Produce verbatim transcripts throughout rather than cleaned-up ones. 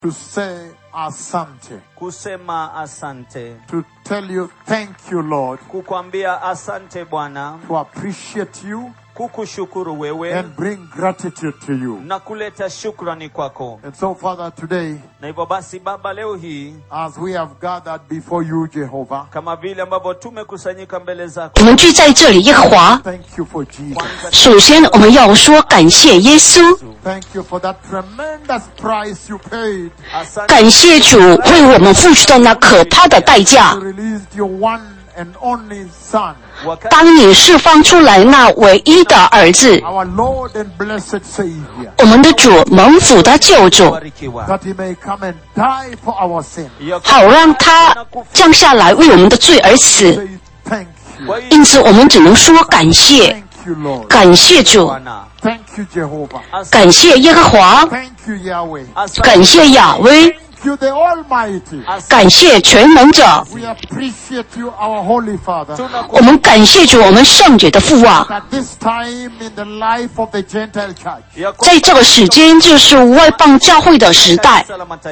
to say asante, kusema asante, to tell you thank you Lord, kukwambia asante Bwana, to appreciate you kukushukuru wewe and bring gratitude to you. na kuleta shukrani kwako. And so Father, today, Na hivyo basi Baba, leo hii as we have gathered before you Jehovah, kama vile ambavyo tumekusanyika mbele zako, 我们聚在这里，耶和华。 thank you for Jesus. 首先，我们要说感谢耶稣， Thank you for that tremendous price you paid. 感谢主为我们付出的那可怕的代价 You。released your one and only Son, 当你释放出来那唯一的儿子， our Lord and blessed Savior, 我们的主蒙福的救主， that He may come and die for our sin. 好让他降下来为我们的罪而死。 Say thank you. 因此，我们只能说感谢， Thank you, Lord. 感谢主， Thank you, Jehovah. 感谢耶和华， Thank you, Yahweh. 感谢亚威， Thank you, the Almighty. 感谢全能者。 We appreciate you, our Holy Father. 我们感谢主，我们圣洁的父啊！ At this time in the life of the Gentile church, 在这个时间，就是外邦教会的时代，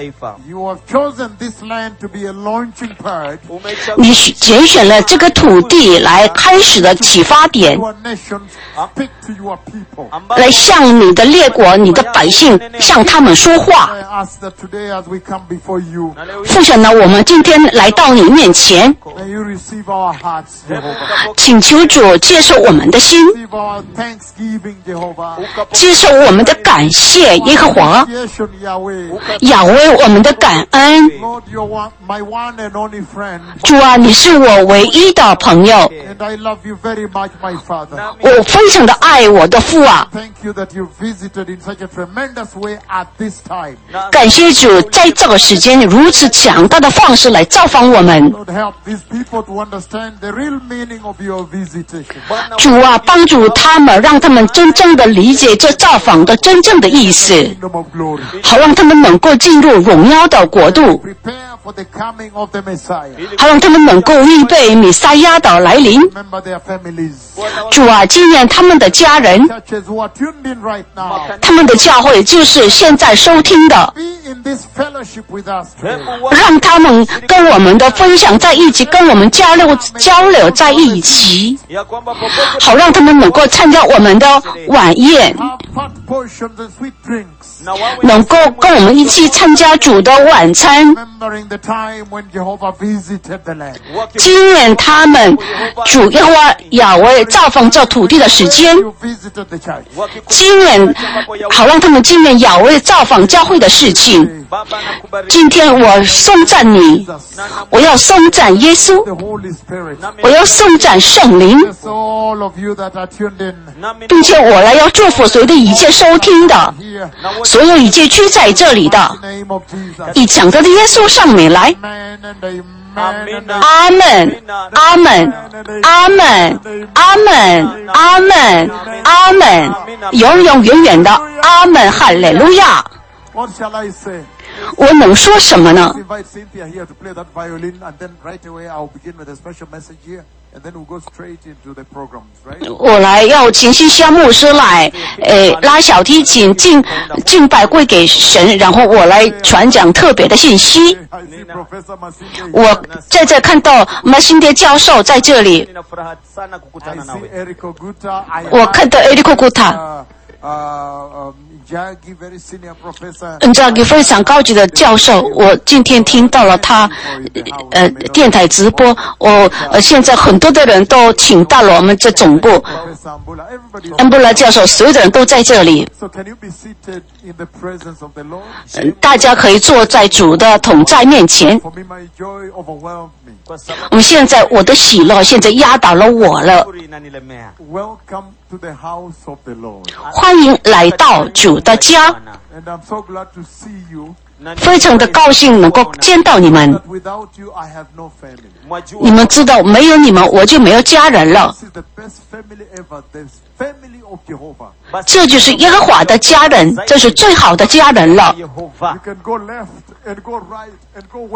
you have chosen this land to be a launching pad 你拣选了这个土地来开始的启发点， to our nations, speak to your people. 来向你的列国、你的百姓向他们说话。 I ask that today as we come before you, 父神呢，我们今天来到你面前， may you receive our hearts, Jehovah. 请求主接受我们的心， Receive our thanksgiving, Jehovah. 接受我们的感谢，耶和华， Appreciation, Yahweh. 亚威我们的感恩。 Lord, you're one, my one and only friend, 主啊，你是我唯一的朋友， and I love you very much, my Father. 我非常的爱我的父啊。 Thank you that you visited in such a tremendous way at this time. 感谢主，在这个时间如此强大的方式来造访我们。 Lord, help these people to understand the real meaning of your visitation. 主啊，帮助他们，让他们真正的理解这造访的真正的意思， Kingdom of glory. 好让他们能够进入荣耀的国度， Prepare for the coming of the Messiah. 好让他们能够预备弥赛亚的来临。 Remember their families. 主啊，纪念他们的家人， Churches who are tuned in right now. 他们的教会就是现在收听的， Be in this fellowship with us today. 让他们跟我们的分享在一起，跟我们交流交流在一起，好让他们能够参加我们的晚宴， Have fat portions and sweet drinks. 能够跟我们一起参加主的晚餐， Remembering the time when Jehovah visited the land. 纪念他们主耶和华亚威造访这土地的时间， You visited the church. 纪念好让他们纪念亚威造访教会的事情。今天我颂赞你，我要颂赞耶稣， The Holy Spirit. 我要颂赞圣灵， Yes, all of you that are tuned in 并且我来要祝福所有的一切收听的， here. 所有一切居在这里的， In the name of Jesus. 以讲到的耶稣上面来。 Amen and amen and amen. 阿门，阿门，阿门，阿门，阿门，阿门，永永远远的阿门，哈利路亚。 What shall I say? 我能说什么呢？ Invite Cynthia here to play that violin, and then right away I'll begin with a special message here, and then we'll go straight into the programs, right? 我来要请西夏牧师来，呃，拉小提琴敬敬拜归给神，然后我来传讲特别的信息。 I see Professor Masinde. 我在这看到马辛德教授在这里， Ninafuraha sana I kukutana see nawe. Eric Oguta. I 我看到 Eric Oguta。 uh, uh, um, Jagi, very senior professor. 嗯，这个非常高级的教授，我今天听到了他，呃，电台直播，我呃现在很多的人都请到了我们这总部， Professor Ambula. Everybody. 安布拉教授，所有的人都在这里， So can you be seated in the presence of the Lord? 嗯大家可以坐在主的统在面前。 For me, my joy overwhelmed me. 我们现在我的喜乐现在压倒了我了， Inanilemea. Welcome to the house of the Lord. 欢迎来到主的家， And I'm so glad to see you. 非常的高兴能够见到你们。 That without you, I have no family. 你们知道，没有你们我就没有家人了。 This is the best family ever. The family of Jehovah. 这就是耶和华的家人，这是最好的家人了。 Yehova. You can go left and go right and go west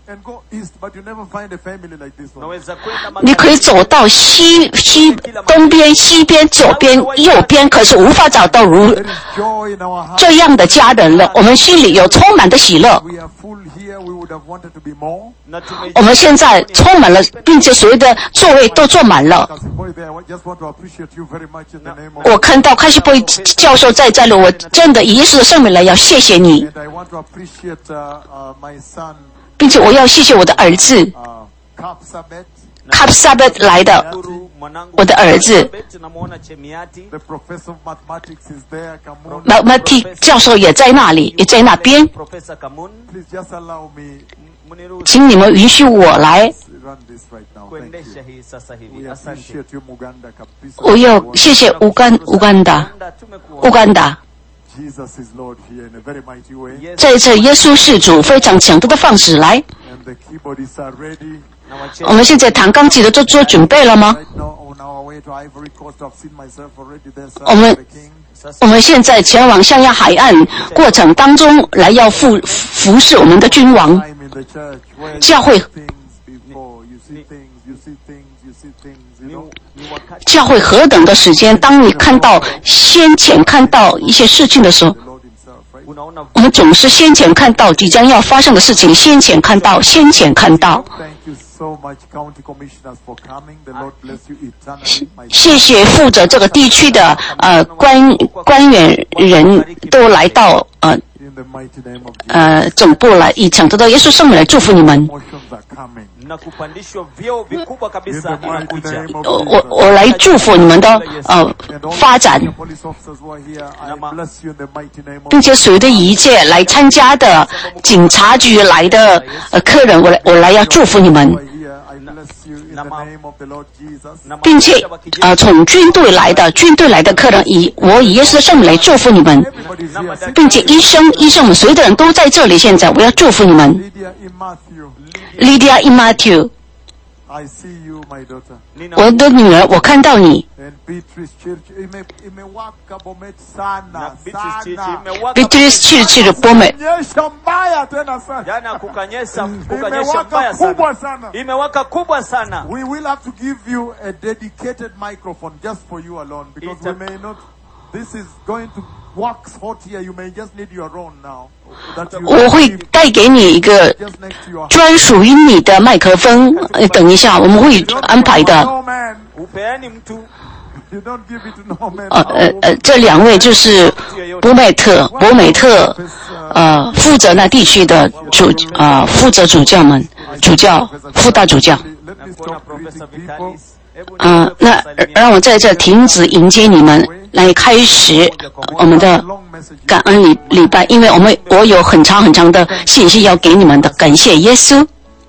and go east, but you never find a family like this one. 你可以走到西西东边、西边、左边、右边，可是无法找到如 There is joy in our hearts. 这样的家人了。我们心里有充满的喜乐。 We are full here. We would have wanted to be more. 我们现在充满了，并且所有的座位都坐满了。 As a boy there, I just want to appreciate you very much in the name of. 我看到开西波教授在这里，我真的以耶稣的圣名来要谢谢你， And I want to appreciate uh, uh, my son, 并且我要谢谢我的儿子 uh, Kapsabet, 卡普萨贝来的，我的儿子 the professor of mathematics is there. Kamun. 马马蒂教授也在那里，也在那边。 Please just allow me 请你们允许我来， to run this right now. Thank you. We appreciate you, Muganda Kapisa. 我要谢谢乌干乌干达乌干达。 Jesus is Lord here in a very mighty way. 这一次耶稣是主非常强大的方式来。 And the keyboardists are ready. 我们现在弹钢琴的都做准备了吗？ Right now on our way to Ivory Coast, I've seen myself already there. 我们 The king. 我们现在前往象牙海岸过程当中来要服服侍我们的君王。 Time in the church where 教会 you see things before, you see things, you see things, you see things, you know. 教会何等的时间，当你看到先前看到一些事情的时候， The Lord himself, right? 我们总是先前看到即将要发生的事情，先前看到，先前看到。 Thank you so much, county commissioners, for coming. The Lord bless you eternally. My 谢谢负责这个地区的呃官官员人都来到呃 in the mighty name of Jesus. 呃总部来，以抢得到耶稣圣名来祝福你们。 Promotions are coming. na kupandishwa vyeo vikubwa In kabisa the mighty inakuja. name of 我 Jesus. 我我来祝福你们的呃 And all 发展， the police officers who are here, I bless you in the mighty name of 并且所有的一切来参加的警察局来的呃客人，我来我来要祝福你们 who，are here. I bless you in the name of the Lord Jesus. 并且呃从军队来的军队来的客人，以我以耶稣的圣名来祝福你们， Everybody's here. 并且医生医生们所有的人都在这里。现在我要祝福你们 Lydia in Matthew. ，Lydia in Matthew， I see you, my daughter. 我的女儿，我看到你 And Beatrice Church. Ime- imewaka bomet sana, Beatrice Church sana. imewaka ，Beatrice Churchill Bomet， Nyesha mbaya tena sana. jana kukanyesha kukanyesha Imewaka mbaya kubwa sana, sana. imewaka kubwa sana. We will have to give you a dedicated microphone just for you alone because we may not. This is going to wax hot here. You may just need your own now. That you 我会带给你一个 just next to your 专属于你的麦克风。呃，等一下，我们会安排的。 No man. Upeani mtu You don't give it to no man. 呃呃呃，这两位就是博美特博美特呃负责那地区的主呃负责主教们主教副大主教。 Let me nakuona stop Profesa greeting people. Vitalis. Hebu 嗯、呃，那让我在这停止迎接你们，来开始我们的 Long message. 感恩礼礼拜，因为我们我有很长很长的信息要给你们的，感谢耶稣。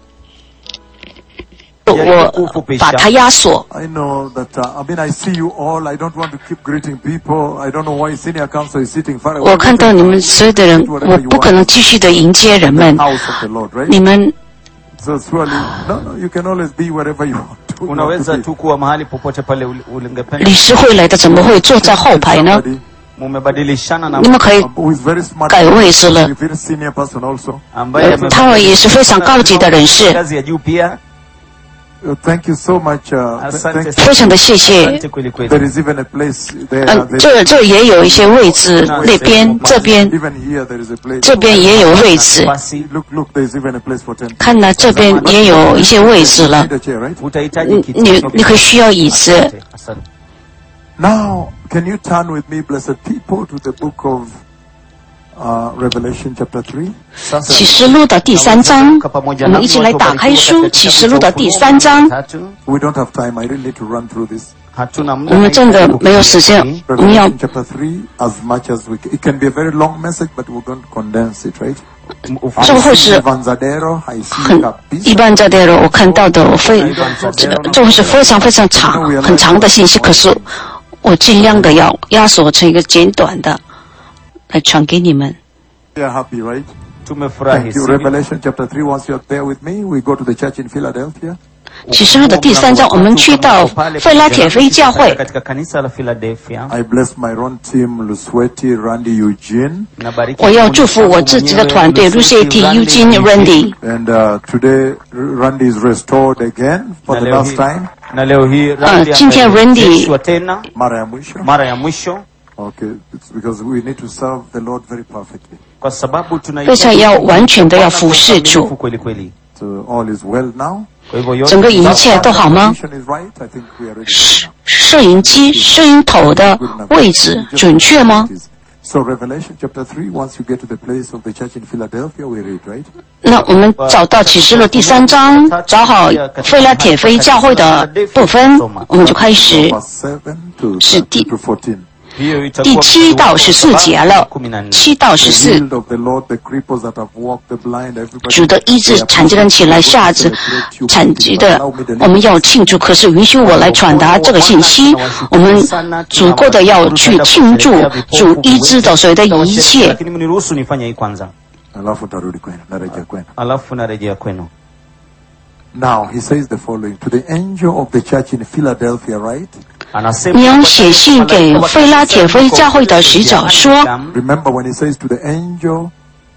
我把它压缩。 I know that, uh, I mean, I see you all. I don't want to keep greeting people. I don't know why senior council is sitting far away. 我看到你们所有的人，我不可能继续的迎接人们。 House of the Lord, right? 你们 So surely, no, no, you can always be wherever you want to. You have unaweza to be. tu kuwa mahali popote pale uli- ulingependa. 理事会来的怎么会坐在后排呢？ Somebody, Mumebadilishana na 你们可以 um, who is very smart, 改位置了 a。very senior person also. ambaye amebadilishana 他们也是非常高级的人士， ngazi ya juu pia. Uh, thank you so much. Uh, th- Asante thank 非常的谢谢。 Asante kweli kweli. There is even a place there. 嗯 uh,， 这这也有一些位置，那边这边 even here there is a place. 这边也有位置。 Basi Look, look, there is even a place for ten. 看到这边也有一些位置了 Need，a chair, right? utahitaji 你 kiti. 你你可以需要椅子。 Asante, asante. Now, can you turn with me, blessed people, to the book of uh, Revelation chapter three? 启示录的第三章，我们一起来打开书，启示录的第三章。 We don't have time. I really need to run through this. Hatuna 我 muda. 们真的没有时间，我们要 Revelation chapter three, as much as we can. It can be a very long message, but we're going to condense it, right? 这会是 Vanzadero, I see 很 Capis. 一般在的人，我看到的我非这这会是非常非常长很长的信息，可是我尽量的要压缩成一个简短的来传给你们。 We are happy, right? Tumefurahi. Thank you. sivyo? Revelation chapter three, once you're there with me, we go to the church in Philadelphia. 启示录的第三章，我们去到菲拉铁菲教会。 I bless my own team, Lusweti, Randy, Eugene. 我要祝福我自己的团队 Lusweti, Eugene, Randy. And uh, today, Randy is restored again for the last time. 呃，今天 Randy Mara ya mwisho. mara ya mwisho Okay, it's because we need to serve the Lord very perfectly. kwa sababu 非常要完全的要服侍主。 kweli kweli. So all is well now. kwa hivyo yote 整个一切都好吗？ Position is right. I think we are ready. 摄摄影机、摄影头的位置准确吗？ So Revelation chapter three, once you get to the place of the church in Philadelphia, we read, right? 那我们找到启示录第三章，找好菲拉铁菲教会的部分，我们就开始 Verse seven to, 是第 to fourteen. 第七到十四节了，七到十 The 四。 healed of the Lord, the cripples that have walked, the blind, everybody. 主的医治残疾人起来，下子残疾的，我们要庆祝。可是允许我来传达这个信息，我们足够的要去庆祝主医治的所有的一切。 lakini mniruhusu nifanye hii kwanza Alafu tarudi kwenu, narejea kwenu. alafu narejea kwenu. Now he says the following to the angel of the church in Philadelphia, right? anasema 你要写信给菲拉铁菲教会的使者说， Remember when he says to the angel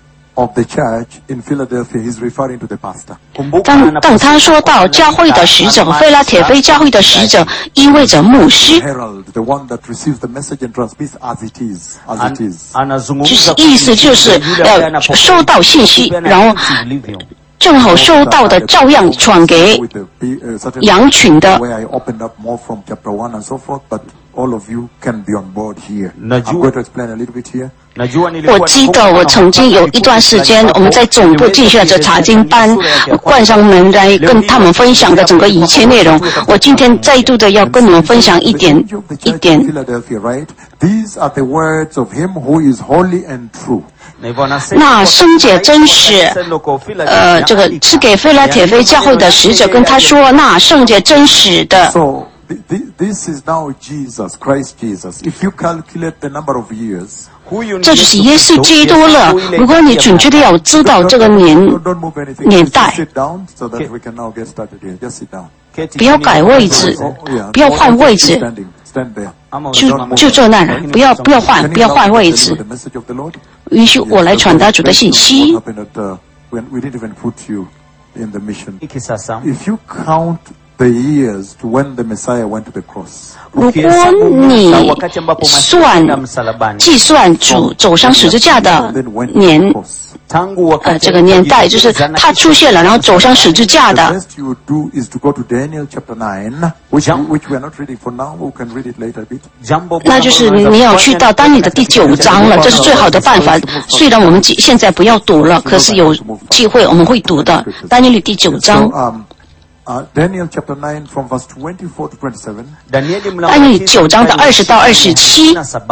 of the church in Philadelphia, he's referring to the pastor. 当当他说到教会的使者，菲拉铁菲教会的使者，意味着牧师， Herald, the one that receives the message and transmits as it is, as it is. 就 anazungumza 是意思就是要收到信息，然后正好收到的照样传给 With the, uh, certain 羊群的。 where I opened up more from chapter one and so forth, but all of you can be on board here. Najua- I'm going to explain a little bit here. 我记得我曾经有一段时间，我们在总部进行着查经班，关上门来跟他们分享的整个一切内容。我今天再度的要跟你们分享一点 The angel of the 一 church 点 in Philadelphia, right? These are the words of him who is holy and true. 那圣洁真实，呃，这个是给菲拉铁菲教会的使者跟他说，那圣洁真实的。 So th- th- this is now Jesus, Christ Jesus. If you calculate the number of years, 这就是耶稣基督了。如果你准确的要知道这个年 don't, don't move anything. 年 Just 代， sit down so that we can now get started here. Just sit down. 不要改位置， Oh, yeah. 不要换位置， Standing, stand there. 就就坐那儿，不要不要换， Can 不要 you 换 now 位 deliver 置。 the message of the Lord? 允许我来传达主的信 What 息。 happened at, uh, when we didn't even put you in the mission. hiki sasa If you count the years to when the Messiah went to the cross, 如果你算计算主走上十字架的 then went to the 年， cross. 呃，这个年代就是他出现了，然后走上十字架 The 的。 best you would do is to go to Daniel chapter nine, which, which we are not reading for now. We can read it later a bit. 那就是你要去到当你的第九章了，这是最好的办法。虽然我们现在不要读了，可是有机会我们会读的。当你的第九 So, 章， um, uh, Daniel chapter nine from verse twenty-four to twenty-seven, 当你九章的二十到二十七，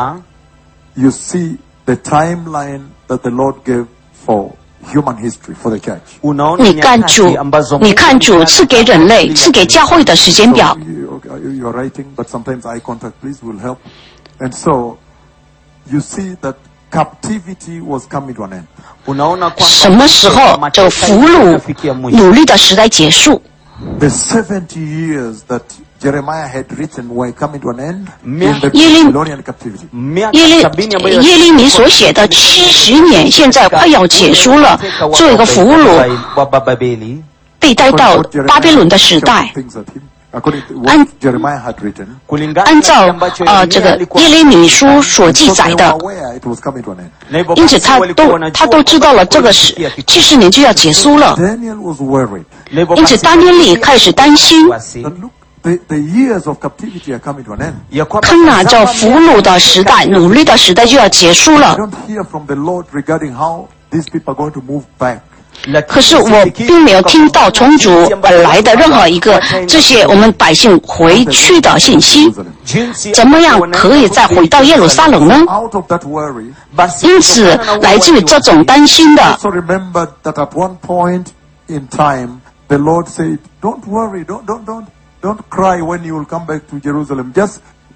you see the timeline that the Lord gave for human history, for the church. 你看主，你看主赐给人类、赐给教会的时间 So 表。 you, okay, you're writing, but sometimes eye contact, please, will help. And so you see that captivity was coming to an end. 什么时候这个俘虏奴隶的时代结束？ The seventy years that Jeremiah had written were coming to an end in the Yelim- Babylonian captivity. 耶利耶利米所写的七十年，现在快要结束了。做一个俘虏，被带到巴比伦的时代。 Things at him, according to what Jeremiah had written. 按照呃这个耶利米书所记 So 载 they 的 were，aware it was coming to an end. 因此他都他都知道了这个是七十年就要结束了。 Daniel was worried 因此丹尼利开始担心， that look, the, the years of captivity are coming to an end. 看哪这俘虏的时代、奴隶的时代就要结束 I 了。 don't hear from the Lord regarding how these people are going to move back. 可是我并没有听到从主而来的任何一个这些我们百姓回去的信息。 怎么样可以再回到耶路撒冷呢？ Out of that worry, 因此，来自于这种担心的， also remember that at one point in time, the Lord said, "Don't worry, don't don't don't don't cry when you will come back to Jerusalem. Just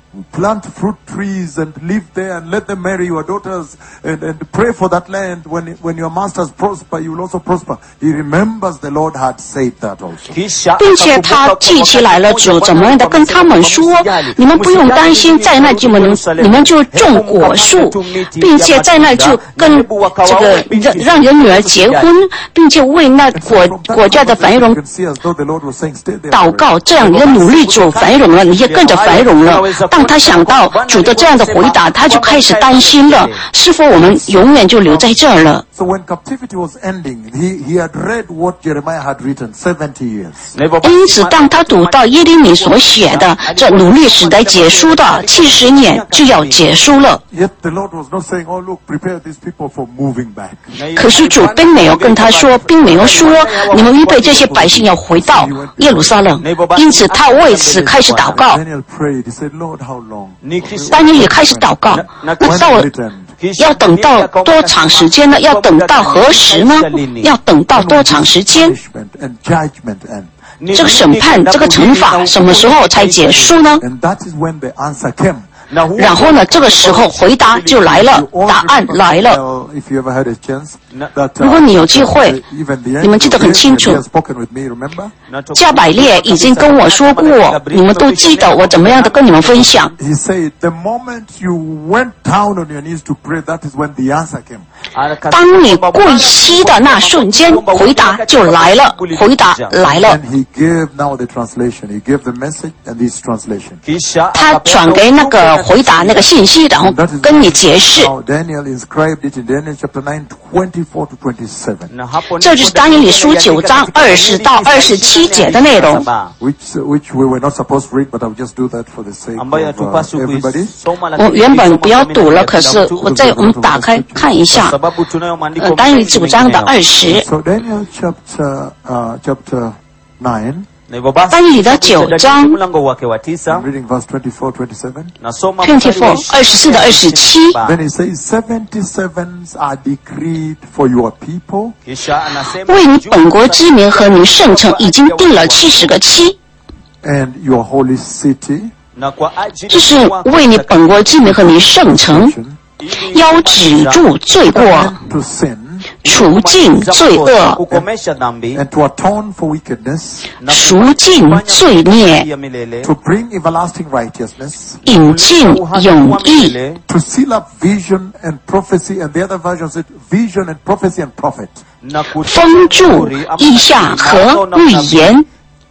plant fruit trees and live there and let them marry your daughters and, and pray for that land. When, when your masters prosper, you will also prosper. He remembers the Lord had said that also. 并且他记起来了主怎么样的跟他们说，你们不用担心，在那就们你们就种果树，并且在那就跟这个让让人女儿结婚，并且为那国国家的繁荣祷告，这样你的努力主繁荣了，你也跟着繁荣了。当他想到主的这样的回答，他就开始担心了，是否我们永远就留在这儿了。 So when captivity was ending, he, he had read what Jeremiah had written seventy years. 因此，当他读到耶利米所写的这努力时代结束的七十年就要结束了。 Yet the Lord was not saying, "Oh, look, prepare these people for moving back." 可是主并没有跟他说，并没有说你们预备这些百姓要回到耶路撒冷。因此，他为此开始祷告。 Daniel prayed. He said, "Lord, how long?" 但你也开始祷告，那到了要等到多长时间呢？要等到何时呢？要等到多长时间？这个审判，这个惩罚什么时候才结束呢？ And that is when the answer came. 然后呢，这个时候回答就来了，答案来了。如果你有机会，你们记得很清楚，加百列已经跟我说过，你们都记得我怎么样的跟你们分享。当你跪膝的那瞬间，回答就来了，回答来了。他转给那个回答那个信息，然后跟你解释。这就是但以理书九章二十到二十七节的内容。我原本不要读了，可是我再我们打开看一下。呃，但以理九章的二十。但以理的九章 twenty-four 二十四到二十七。为你本国之名和你圣城已经定了七十个期。这是为你本国之名和你圣城，要止住罪过，除尽罪恶，赎尽罪孽，引进永义，封住异象和预言。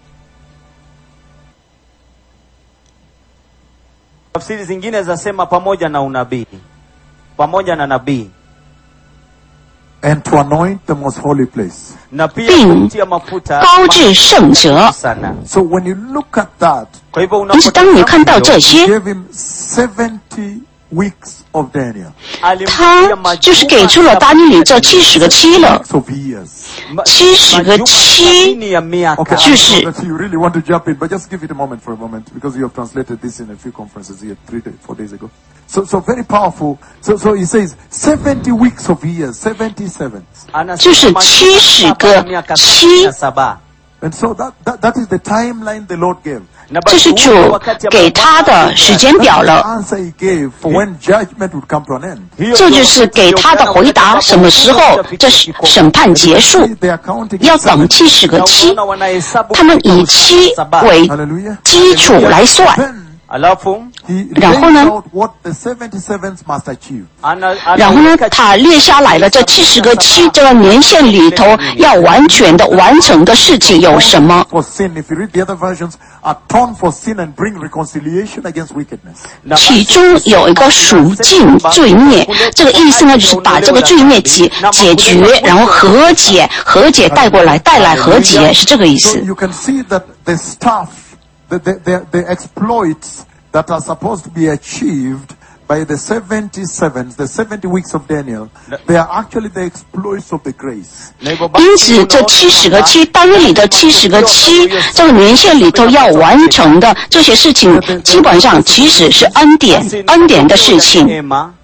Tafsiri zingine zasema pamoja na unabii, pamoja na nabii. And to anoint the most holy place. Na pia kutia mafuta 高至圣者。 So when you look at that, 因此当你看到这些， gave him seventy weeks of Daniel. 他就是给出了但以理这七十个期了。七十个期就是。 You really want to jump in, but just give it a moment for a moment because you have translated this in a few conferences here three, days, four days ago. So, so very powerful. So, so he says seventy weeks of years, seventy sevens. 就是七十个期。 And so that, that that is the timeline the Lord gave. 这是主给他的时间表了。 Answer he gave for when judgment would come to an end. 这就是给他的回答，什么时候这审判结束？要等七十个期，他们以期为基础来算。 然后呢？然后呢？他列下来了这七十个期这个年限里头要完全的完成的事情有什么？其中有一个赎尽罪孽，这个意思呢就是把这个罪孽解解决，然后和解，和解带过来，带来和解，是这个意思。 The, the, the, the exploits that are supposed to be achieved by the seventy-sevens, the seventy weeks of Daniel, they are actually the exploits of the grace. 因此，这七十个期，但以理的七十个期，这个年限里头要完成的这些事情，基本上其实是恩典，恩典的事情。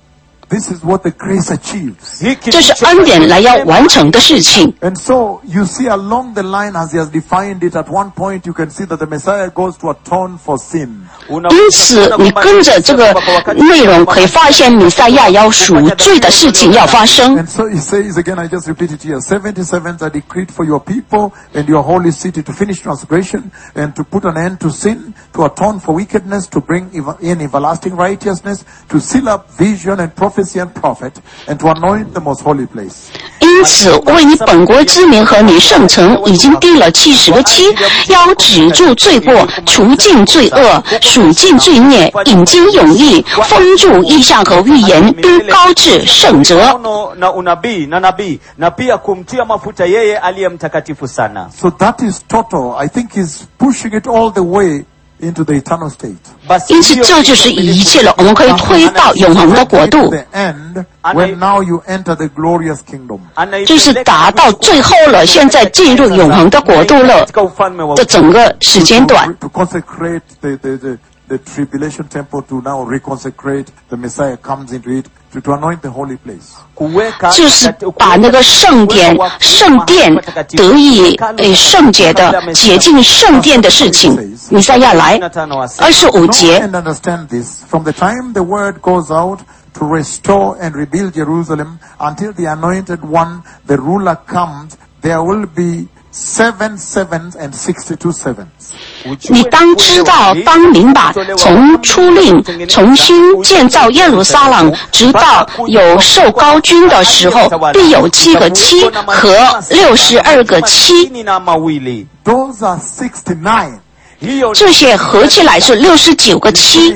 This is what the grace achieves. 这是恩典来要完成的事情。 And so you see along the line as he has defined it, at one point you can see that the Messiah goes to atone for sin. 因此，你跟着这个内容，可以发现弥赛亚要赎罪的事情要发生。 And so he says again, I just repeat it here, seventy-sevens are decreed for your people and your holy city to finish transgression and to put an end to sin, to atone for wickedness, to bring in everlasting righteousness, to seal up vision and prophecy and prophet, and to anoint the most holy place. 因此，为你本国之名和你圣城已经定了七十个期，要止住罪过，除尽罪恶，赎尽罪孽，引经勇力，封住异象和预言，并高至圣者。 na unabii na nabii na pia kumtia mafuta yeye aliye mtakatifu sana. So that is total. I think he's pushing it all the way into the eternal state. 因此，这就是一切了。我们可以推到永恒的国度， The end, when now you enter the glorious kingdom. 就是达到最后了。现在进入永恒的国度了，这整个时间段。 To consecrate the, the, the, the tribulation temple, to now reconsecrate the Messiah comes into it, to, to anoint the holy place. 就是把那个圣殿、圣殿得以诶圣洁的洁净圣殿的事情，弥赛亚来。二十五节。 And understand this. From the time the word goes out to restore and rebuild Jerusalem until the anointed one, the ruler comes, there will be seven sevens and sixty-two sevens. 你当知道，当明白，从出令重新建造耶路撒冷，直到有受膏君的时候，必有七个七和六十二个七。 Those are sixty-nine. 这些合起来是六十九个七。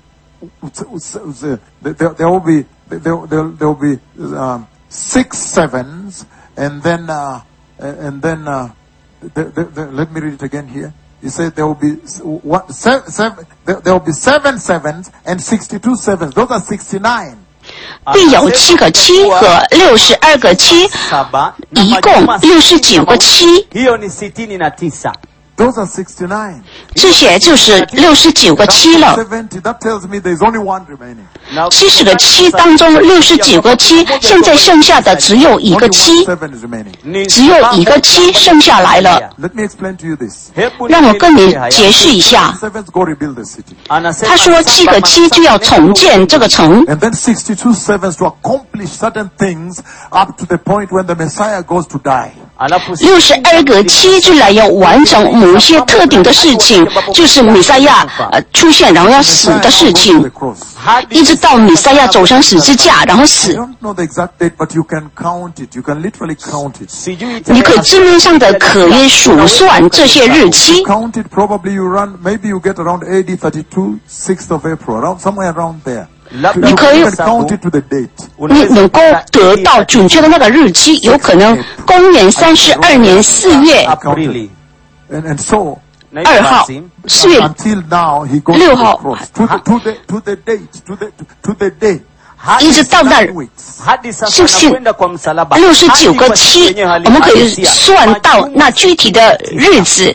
There, there will be there, there, there will be um, six sevens, and then uh, and then uh, the, the, the, let me read it again here. He said there will be one, seven, seven, there, there will be seven sevens and sixty-two sevens. Those are sixty-nine. 必有七个七和六十二个七，一共六十九个七。 Those are sixty-nine. 这些就是六十九个七了。 seventy, that tells me there is only one remaining. 七十个七当中，六十九个七，现在剩下的只有一个七， Seven is remaining. 只有一个七剩下来了。 Let me explain to you this. 让我跟你解释一下。 Sevens go rebuild the city. 他说七个七就要重建这个城。 And then sixty-two sevens to accomplish certain things up to the point when the Messiah goes to die. 六十二个七就来要完成某些特定的事情，就是弥赛亚呃出现然后要死的事情，一直到弥赛亚走上十字架然后死。 I don't know the exact date, but you can count it. You can literally count it. 你可以字面上的可以数算这些日期。 Count it. Probably you run. Maybe you get around A D thirty-two, sixth of April, around somewhere around there. 你可以 You can count it to the date. 你能够得到准确的那个日期，有可能公元三十二年四月 And, and so 二号、四月 until now he goes to 六 the 号 cross. To the, to the to the date. To the to the day. 一直到那 Nine weeks. 六十九个七，我们可以算到那具体的日子。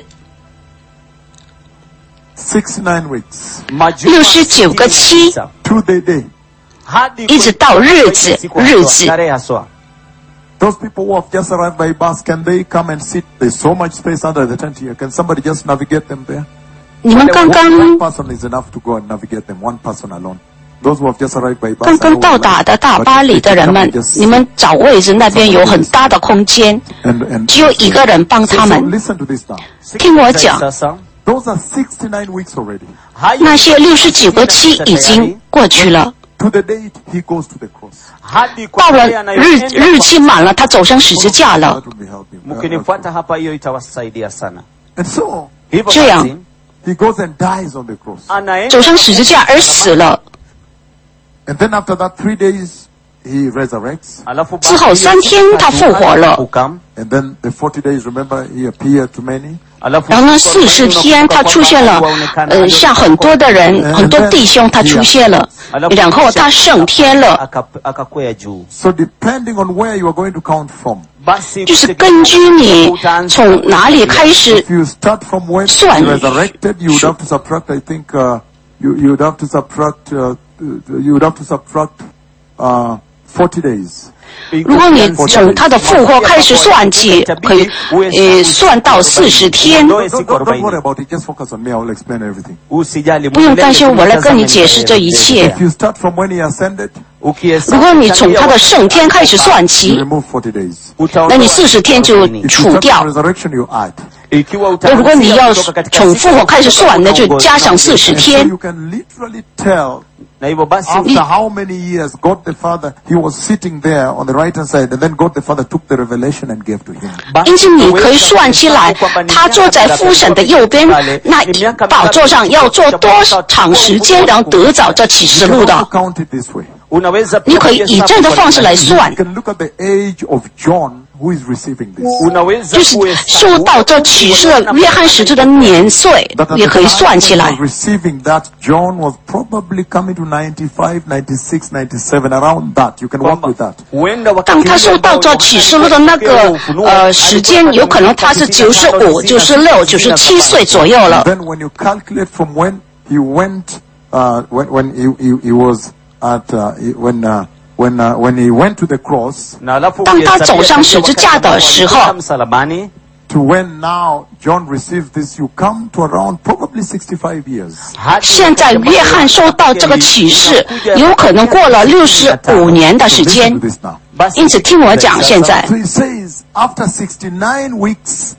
Sixty-nine weeks. 六十九个七， To the day. 一直到日子，日子。 Those people who have just arrived by bus, can they come and sit? There's so much space under the tent here. Can somebody just navigate them there? 你们刚刚 One person is enough to go and navigate them. One person alone. Those who have just arrived by bus. 刚刚到达的大巴黎的人们，你们找位置那边有很大的空间， And, and 只有一个人帮 so, 他 so 们。 listen to this now. 听我讲， Those are sixty-nine weeks already. 那些六十九个七已经过去了。 To the date he goes to the cross. 到了日日期满了，他走上十字架了 That。would be helping. Mkinifuata hapa hiyo itawasaidia sana. And so Hivyo 这样 basi, he goes and dies on the cross. anaenda 走上十字架而死了。 And then after that three days he resurrects. alafu 之后三天他复活了。 Ukam, And then the forty days, remember, he appeared to many. alafu 然后呢，四十天他出现了，呃，像很多的人，很多弟兄他出现了，然后他升天了。 aka- akakwea juu. So depending on where you are going to count from. Basi 就是根据你从哪里开始 If you start from when he 算 resurrected, you would have to subtract, I think, uh, you, you would have to subtract, uh, you would have to subtract uh, forty days. 如果你从他的复活开始算起，可以呃算到四十天。 Don't, don't, don't worry about it. Just focus on me. I will explain everything. 不用担心，我来跟你解释这一切。 If you start from when he ascended, 如果你从他的升天开始算 you 起， remove forty days. 那你四十天就 If you 除 start 掉。 from resurrection, you add. 那如果你要从复活开始算，那就加上四十 And so 天。 you can literally tell Na hivyo basi after how many years God the Father, he was sitting there on the right hand side, and then God the Father took the revelation and gave to him. 因此你可以算起来，他坐在父神的右边，那宝座上要做多长时间，然后得着这启示录 You 的？ can count it this way. unaweza 你可以以这样的方式来算 You，can look at the age of John who is receiving this. unaweza 就是受到这启示的约翰使徒的年岁 But at 也 the 可以 time 算 when 起 he 来 was。receiving that, John was probably coming to ninety-five, ninety-six, ninety-seven, around that. You can work with that. huenda 当 wakati 他受到这启示录的那个呃时间，有可能他是九十五、九十六、九十七岁左右了。 Then when you calculate from when he went, uh, when, when he, he, he was at, uh, he- when, uh, when, uh, when he went to the cross, 那alafu 当他走上十字架的时候 msalabani to when now John received this, you come to around probably sixty-five years. 现在约翰受到这个启示，有可能过了六十五年的时 Listen 间 to。this now. 因此听我讲，现在 So he says, after sixty-nine weeks,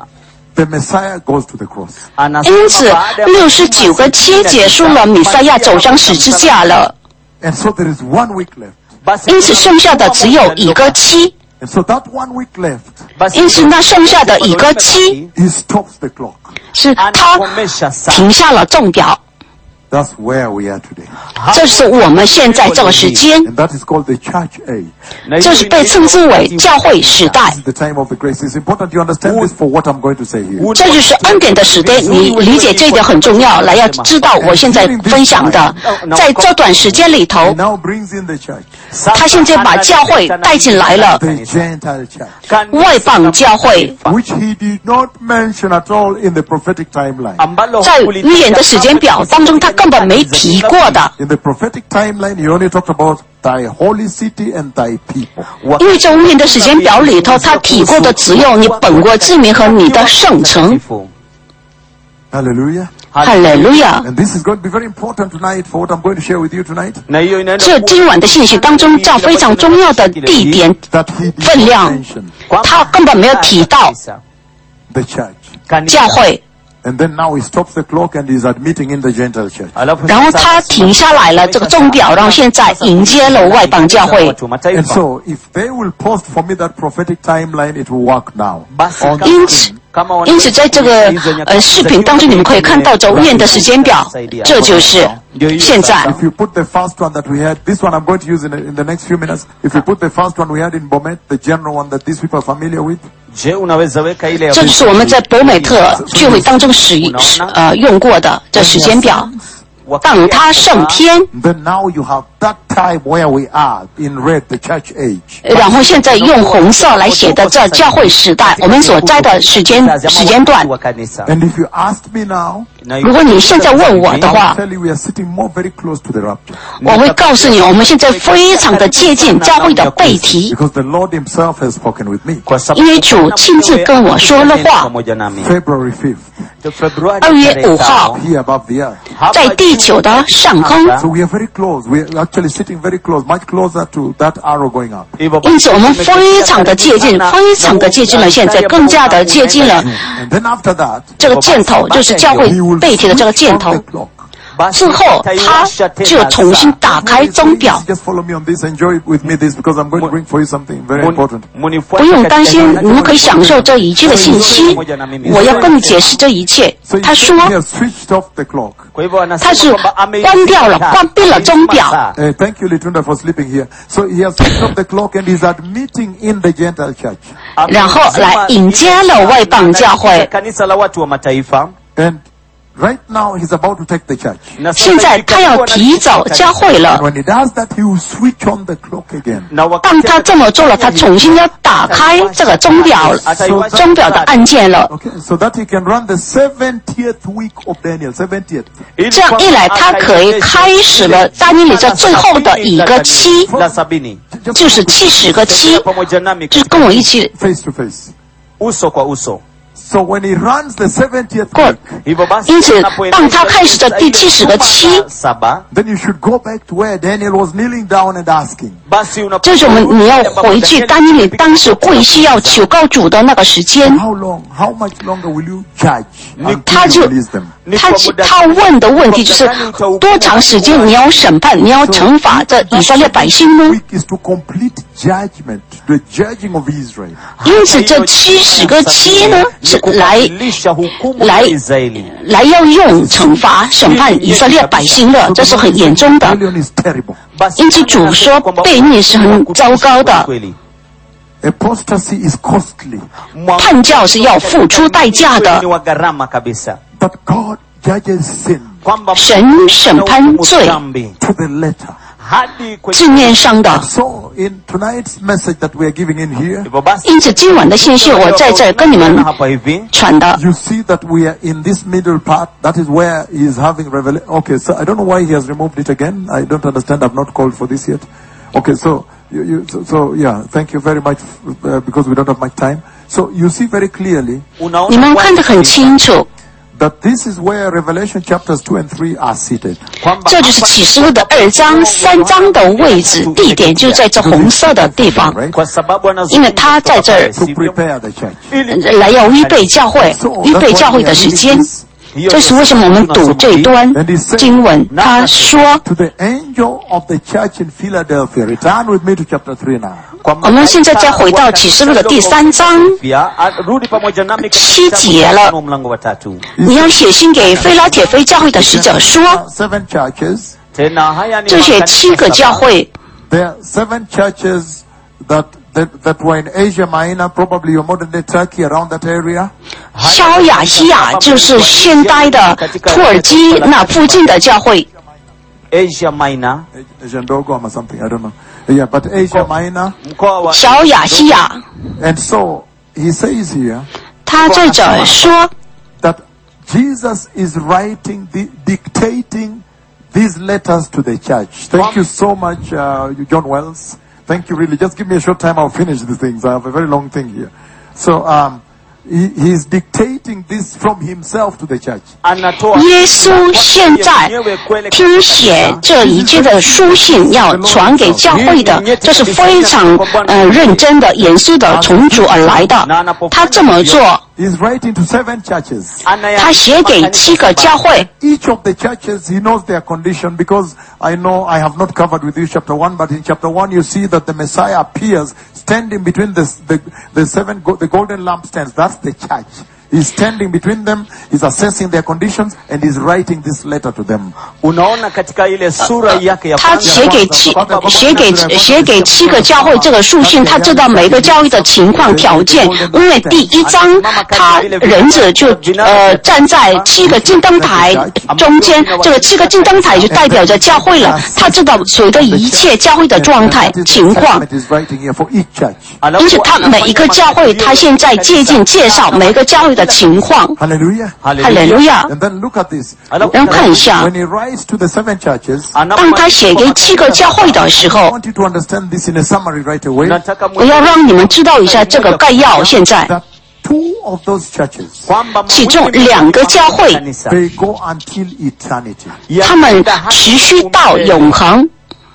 the Messiah goes to the cross. 因此六十九个期结束了，弥赛亚走上十字架了。 And so there is one week left. 因此剩下的只有一个期， And so that one week left, 因此那剩下的一个期 he stops the clock. 是他停下了钟表。 That's where we are today. 这是我们现在这个时间， And that is called the church age. 这是被称之为教会时代 This。is the time of the grace. It's important you understand this for what I'm going to say here. 这就是恩典的时代，你理解这一点很重要。来，要知道我现在分享的，在这段时间里 He 头， now brings in the church, 他现在把教会带进来了， the Gentile church, 外邦教会， which he did not mention at all in the prophetic timeline. 在预言的时间表当中，他根本没提过的。 In the prophetic timeline, he only talked about thy holy city and thy people. 因为在预言的时间表里头，他提过的只有你本国之民和你的圣城。 Hallelujah. 哈利路亚！ And this is going to be very important tonight for what I'm going to share with you tonight. 那hiyo inaenda 这今晚的信息当中，占非常重要的地点 That he did 分 not 量， mention 他根本没有提到 the church. 教会。 And then now he stops the clock and he's admitting in the Gentile church. 然后他停下来了这个钟表，然后现在迎接了外邦教会。 And so, if they will post for me that prophetic timeline, it will work now. On the 因此 screen.， 因此在这个呃视频当中，你们可以看到周宴的时间表，这就是现在。 If you put the first one that we had, this one I'm going to use in the, in the next few minutes. If you put the first one we had in Bomet, the general one that these people are familiar with, Je, unaweza weka ile ya 这就是我们在博美特聚会当中使使呃用过的这时间表。当他升天， then now you have that time where we are in red, the church age. 然后现在用红色来写的这教会时代，我们所在的时间时间段。 And if you ask me now, 如果你现在问我的 I 话 will，tell you we are sitting more very close to the rapture. 我会告诉你，我们现在非常的接近教会的背题， Because the Lord himself has spoken with me. 因为主亲自跟我说了话。 February fifth, 二月五号， here above the earth. 在地球的上空， So we are very close. We are actually sitting very close, much closer to that arrow going up. 因此我们非常的接近，非常的接近了，现在更加的接近了 And then after that, 这个箭头，就是教会 he will 背题的这个 switch 箭 off 头 the。clock. 之后，他就重新打开钟表。 Just follow me on this. Enjoy with me this because I'm going to bring for you something very important. 不用担心，你们可以享受这一切的信息。我要跟你解释这一切。 So 他 he 说， he has switched off the clock. 他是关掉了，关闭了钟表。 Uh, thank you, Litunda, for sleeping here. So he has switched off the clock and he's admitting in the Gentile church. 然后来迎接了外邦教会。 kanisa la watu wa mataifa. And Right now, he's about to take the church. 现在他要提早教会了。 And when he does that, he will switch on the clock again. 当他这么做了，他重新要打开这个钟表，钟表的按键了。 Okay, so that he can run the seventieth week of Daniel, seventieth. 这样一来，他可以开始了但以理这最后的一个期，就是七十个期，就是跟我一起 Face to face. uso kwa uso. So when he runs the seventieth 过 week,。 因此，当他开始的第七十个期， then you should go back to where Daniel was kneeling down and asking. 就是我们你要回去但以理当时跪需要求告主的那个时间。 How long? How much longer will you judge 他 until 就 you release them? 他他问的问题就是多长时间你要审判，你要惩罚这以色列百姓呢？ Week is to complete judgment, the judging of Israel. 因此，这七十个期呢，是来来来要用惩罚审判以色列百姓的，这是很严重的。 Rebellion is terrible. 因此，主说悖逆是很糟糕的， Apostasy is costly. 叛教是要付出代价的。 But God judges sin 神审判罪 to the letter. 字面上的。 So in tonight's message that we are giving in here, 因此，今晚的信息我在这跟你们传的。 you see that we are in this middle part. That is where he is having revelation. Okay, so I don't know why he has removed it again. I don't understand. I've not called for this yet. Okay, so you, you so, so yeah, thank you very much uh, because we don't have much time. So you see very clearly 你们看得很清楚， that this is where Revelation chapters two and three are seated. 这就是启示录的二章、三章的位置地点，就在这红色的地方， Right? 因为他在这儿 To prepare the church. 来要预备教会，预备教会的时间。这是为什么我们读这一段经文，他说 To the angel of the church in Philadelphia. Return with me to chapter three now. 我们现在再回到启示录的第三章七节了。你要写信给菲拉铁非教会的使者说， Seven churches. 这些七个教会， There are seven churches that that that were in Asia Minor, probably your modern day Turkey, around that area. 小亚细亚就是现代的土耳其那附近的教会， Asia Minor, Asia Ndogo or something, I don't know. Yeah, but Asia Minor. 小亚细亚。 And so he says here 他在这儿说， that Jesus is writing, the, dictating these letters to the church. Thank you so much, uh, John Wells. Thank you, really. Just give me a short time, I'll finish the things. I have a very long thing here. So, um, he, he's dictating this from himself to the church. 耶稣现在听写这一切的书信要传给教会的，这是非常呃认真的、严肃的，从主而来的。他这么做， He's writing to seven churches. 他写给七个教会。 Each of the churches, he knows their condition, because I know I have not covered with you chapter one, but in chapter one you see that the Messiah appears standing between the, the, the seven, go, the golden lampstands. That's the church. He's standing between them, he's assessing their conditions, and he's writing this letter to them. unaona katika ile sura yake ya 他写给七写给写给七个教会这个书信，他知道每个教会的情况条件。因为第一章，他人子就呃站在七个金灯台中间，这个七个金灯台就代表着教会了。他知道所有的一切教会的状态情况， He's writing here for each church. 因此他每一个教会，他现在接近介绍每个教会的情况。 Hallelujah. 哈利路亚！ And then look at this. 然后看一下， When he writes to the seven churches, 当他写给七个教会的时 I 候， want you to understand this in a summary right away. 我要让你们知道一下这个概要。现在， That two of those churches, 其中两个教会， they go until eternity. 他们持续到永恒。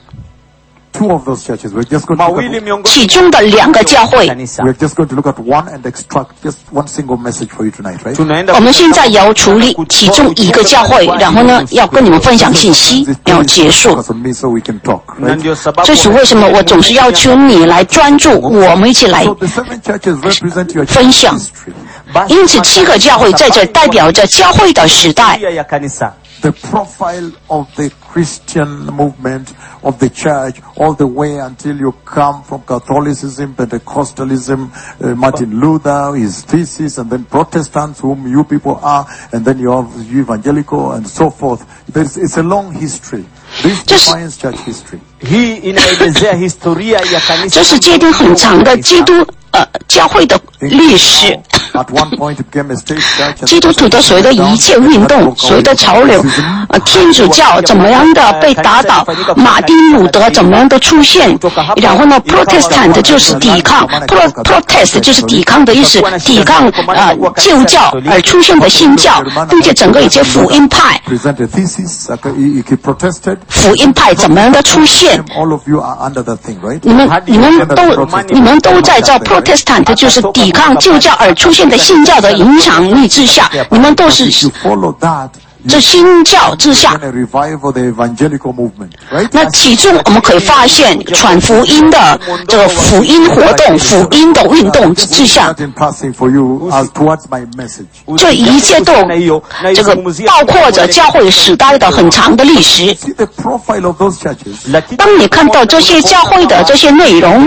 Two of those churches. We're just going to look at, 其中的两个教会， we're just going to look at one and extract just one single message for you tonight, right? 我们现在要处理其中一个教会，然后呢，要跟你们分享信息，要结束。 Focus on me so we can talk, right? 这是为什么我总是要求你来专注，我们一起来 So the seven churches represent your 分 church 享。 history. 因此，七个教会在这代表着教会的时代。 the profile of the Christian movement of the church all the way until you come from Catholicism, Pentecostalism, uh, Martin Luther, his thesis, and then Protestants, whom you people are, and then you have evangelical and so forth. There's, it's a long history. This defines church history. ，hii inaelezea historia ya kanisa， 这是界定很长的基督呃教会的历史。基督徒的所谓的一切运动，所谓的潮流，呃，天主教怎么样的被打倒，马丁路德怎么样的出现，然后呢 ，Protestant 就是抵抗 ，Pro Protest 就是抵抗的意思，抵抗呃旧教而出现的新教，并且整个一些福音派，福音派怎么样的出现？你们你们都你们都在这 Protestant 就是抵抗旧教而出现的新教的影响力之下，你们都是这新教之下。那其中我们可以发现传福音的这个福音活动、福音的运动之下，这一切都这个包括着教会时代的很长的历史。当你看到这些教会的这些内容，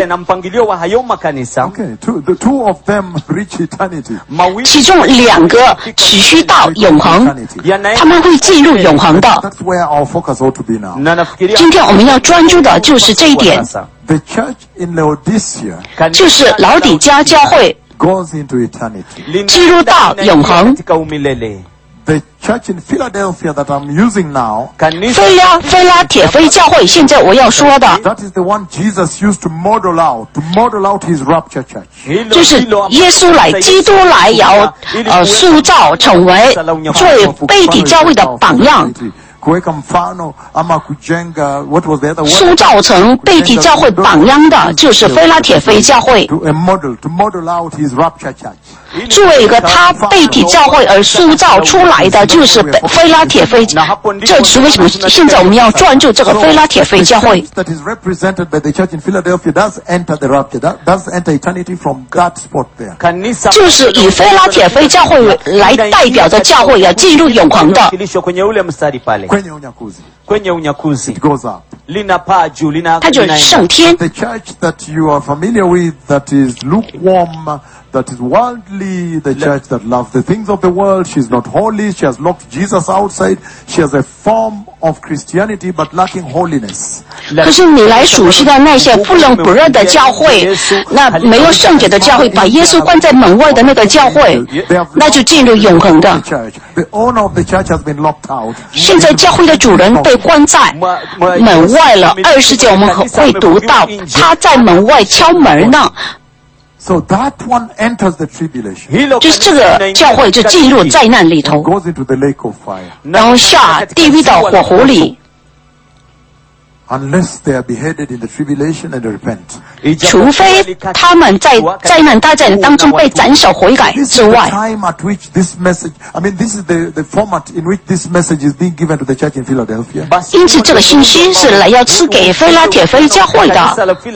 其中两个持续到永恒，他们会进入永恒的。今天我们要专注的就是这一点，就是老底嘉教会进入到永恒。 The church in Philadelphia that I'm using now, 菲拉菲拉铁非教会，现在我要说的 that is the one Jesus used to model out, to model out his rapture church. 就是耶稣来，基督来要呃塑造成为最被体教会的榜样。塑造成被体教会榜样的就是菲拉铁非教会。作为一个他被体教会而塑造出来的就是菲拉铁非，这是为什么现在我们要专注这个菲拉铁非教会。就是以菲拉铁非教会来代表的教会要进入永恒的。 kwenye unyakuzi it goes up. linapaa juu, lina 上天。 The church that you are familiar with that is lukewarm, that is worldly, the church that loves the things of the world, she's not holy, she has locked Jesus outside, she has a form of Christianity but lacking holiness. 可是你来熟悉的那些不冷不热的教会，那没有圣洁的教会，把耶稣关在门外的那个教会，那就进入永恒的。 The owner of the church has been locked out. 现在教会的主人被关在门外了。二十节我们会读到他在门外敲门呢。 So that one enters the tribulation. 就是这个教会就进入灾难里头， Goes into the lake of fire. 然后下地狱的火湖里。 Unless they are beheaded in the tribulation and repent. 除非他们在灾难大战当中被斩首悔改之外。 This is the time at which this message, I mean, this is the, the format in which this message is being given to the church in Philadelphia. 因此，这个信息是来要赐给菲拉铁非教会的。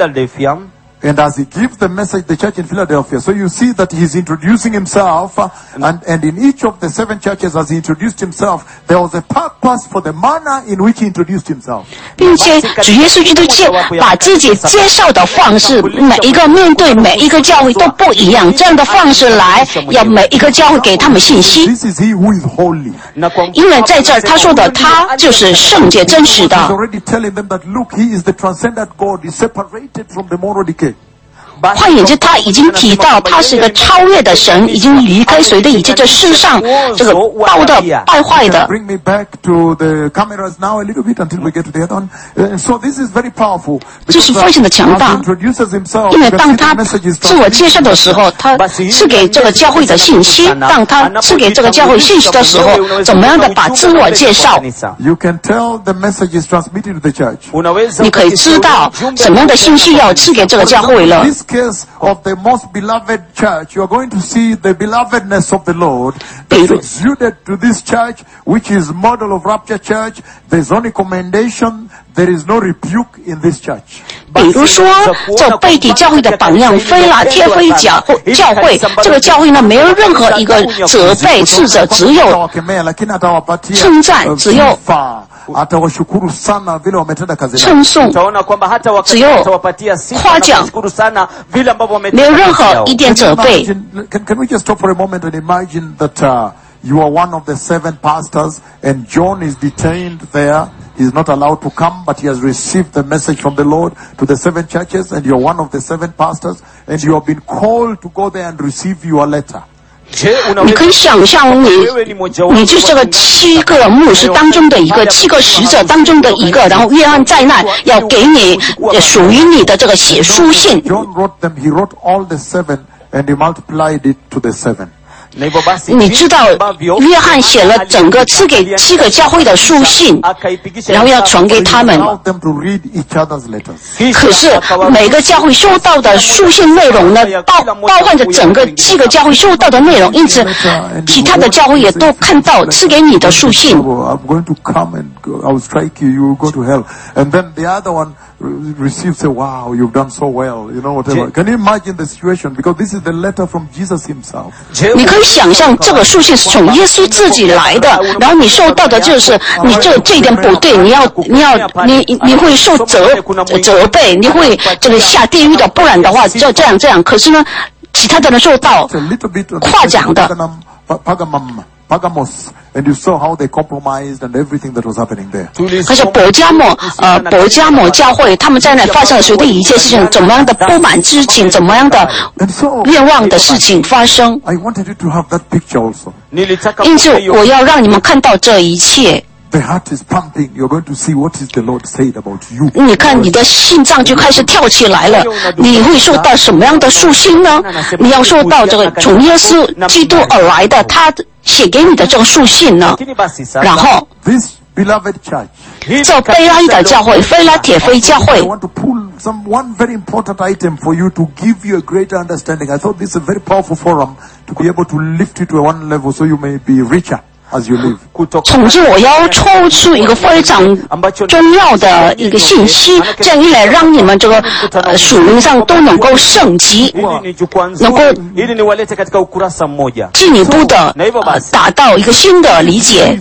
And as he gives the message, the church in Philadelphia, so you see that he's introducing himself, uh, and, and in each of the seven churches as he introduced himself, there was a purpose for the manner in which he introduced himself. 并且主耶稣基督介把自己介绍的方式，每一个面对每一个教会都不一样，这样的方式来要每一个教会给他们信息。 This is he who is holy. 因为在这儿他说的他就是圣洁真实的。 He's already telling them that look, he is the transcendent God, he's separated from the moral decay. 换言之，他已经提到他是一个超越的神，已经离开随的一切这世上这个道的败坏的。 Bring me back to the cameras now a little bit until we get to the other one. Uh, so this is very powerful. 这是非常的强大，因为当他自我介绍的时候，他赐给这个教会的信息；当他赐给这个教会信息的时候，怎么样的把自我介绍？ You can tell the message is transmitted to the church. 你可以知道什么样的信息要赐给这个教会了。 This case of the most beloved church, you are going to see the belovedness of the Lord that's exuded to this church, which is model of Rapture Church. There's only commendation. There is no rebuke in this church. 比如说，这贝体教会的榜样，菲拉铁菲教教会，这个教会呢，没有任何一个责备、斥责，只有称赞，只有称颂，只有夸奖，没有任何一点责备。 Can can we just stop for a moment and imagine that uh, you are one of the seven pastors and John is detained there. He is not allowed to come, but he has received the message from the Lord to the seven churches, and you're one of the seven pastors, and you have been called to go there and receive your letter. 你可以想象你，你就是这个七个牧师当中的一个，七个使者当中的一个，然后约翰在那要给你属于你的这个写书信。 John wrote them. He wrote all the seven, and he multiplied it to the seven. 你知道约翰写了整个赐给七个教会的书信，然后要传给他们。可是每个教会收到的书信内容呢，包包含着整个七个教会收到的内容，因此其他的教会也都看到赐给你的书信。 Receive, say, wow, you've done so well, you know, whatever. Can you imagine the situation? Because this is the letter from Jesus himself. 你可以想象这个书信是从耶稣自己来的，然后你受到的就是你这这一点不对，你要你要你你会受责责备，你会这个下地狱的，不然的话就这样这样。可是呢，其他的人受到夸奖的。 Pergamos, and you saw how they compromised and everything that was happening there. 可是伯加莫，呃，伯加莫教会他们在那发生了所有的一切事情，怎么样的不满之情，怎么样的愿望的事情发生。 I wanted you to have that picture also. 因此，我要让你们看到这一切。 The heart is pumping. You're going to see what is the Lord said about you. 你看，你的心脏就开始跳起来了。你会受到什么样的属性呢？你要受到这个从耶稣基督而来的，他写给你的这个属性呢？然后， This beloved church. 这贝拉的教会，菲拉铁菲教会。 I want to pull some one very important item for you to give you a greater understanding. I thought this is a very powerful forum to be able to lift you to one level so you may be richer as you live. 总之，我要抽出一个非常重要的一个信息，这样一来让你们这个呃属灵上都能够升级，能够进一步的呃达到一个新的理解。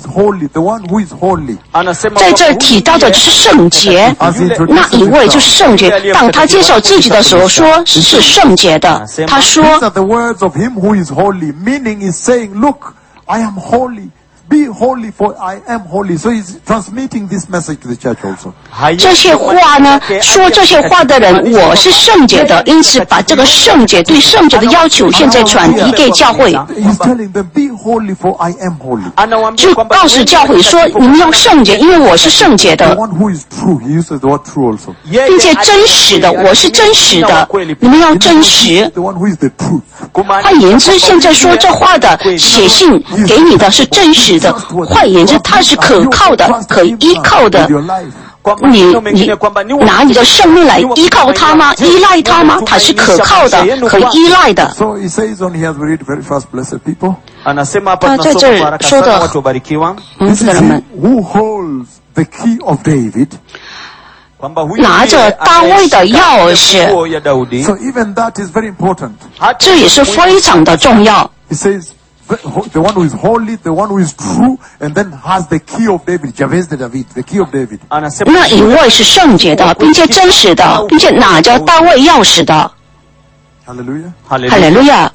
在这儿提到的就是圣洁，那一位就是圣洁。当他介绍自己的时候，说是圣洁的。他说 These are the words of him who is holy, meaning he's saying, look, I am holy. Be holy, for I am holy. So he's transmitting this message to the church also. 这些话呢，说这些话的人，我是圣洁的，因此把这个圣洁对圣洁的要求现在传递给教会。 He's telling them, be holy, for I am holy. 就告诉教会说，你们要圣洁，因为我是圣洁的。 The one who is true, he uses the word true also. 并且真实的，我是真实的，你们要真实。 The one who is the truth. 换言之，现在说这话的写信给你的是真实的。换言之，它是可靠的，可依靠的。你你拿你的生命来依靠它吗？依赖它吗？它是可靠的，可依赖的。 So he says on here, we read very fast, blessed people. 他在这儿说的，嗯，的人们 who holds the key of David. 拿着大卫的钥匙。 So even that is very important. 这也是非常的重要。 He says, The, the one who is holy, the one who is true, and then has the key of David, Jabez de David, the key of David. 那一位是圣洁的，并且真实的，并且拿着大卫钥匙的。 Hallelujah. 哈利路亚。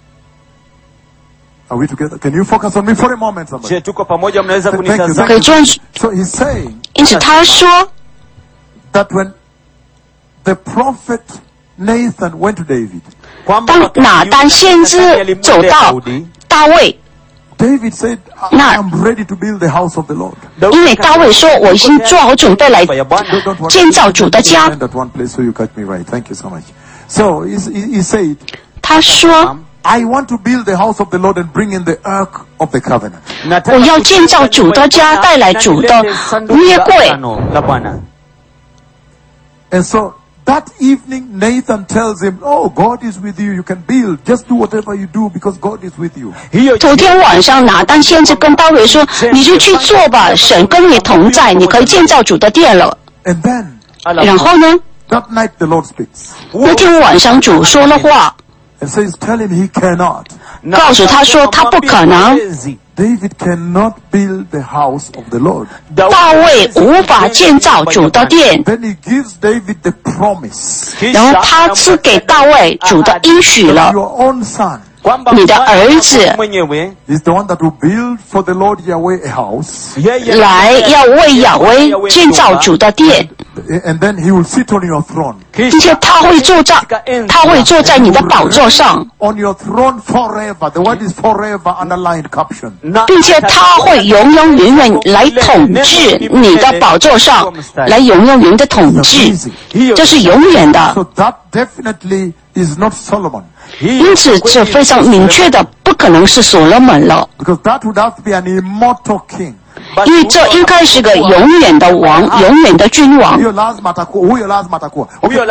Are we together? Can you focus on me for a moment, somebody? 可以专注。 So he's saying, 因此他说 that when the prophet Nathan went to David, 当拿单先知走到大卫， David said, I am ready to build the house of the Lord. 因为大卫说我已经做好准备来建造主的家。 That one place so you catch me right. Thank you so much. So he, he said, 他说 I want to build the house of the Lord and bring in the ark of the covenant. 我要建造主的家，带来主的约柜。 And so that evening, Nathan tells him, "Oh, God is with you. You can build. Just do whatever you do because God is with you." 头天晚上，拿单先知跟大卫说：“你就去做吧，神跟你同在，你可以建造主的殿了。” And then, 然后呢？ that night the Lord speaks. 那天晚上主说了话， And says, "Tell him he cannot." 告诉他说他不可能。 David cannot build the house of the Lord. 大卫无法建造主的殿。 Then he gives David the promise. 然后他赐给大卫主的应许了。 Your own son. 你的儿子 is the one that will build for the Lord Yahweh a house. 来要为亚威建造主的殿。 And then he will sit on your throne. 并且他会坐在，他会坐在你的宝座上。 On your throne forever. The word is forever underlined caption. 并且他会永永远远来统治你的宝座上，来永永远的统治，这是永远的。 So that definitely is not Solomon. 因此，这非常明确的，不可能是所罗门了。 Because that would have to be an immortal king. 因为这应该是个永远的王，永远的君王。 Huyo lazima atakuwa, huyo lazima atakuwa. Okay,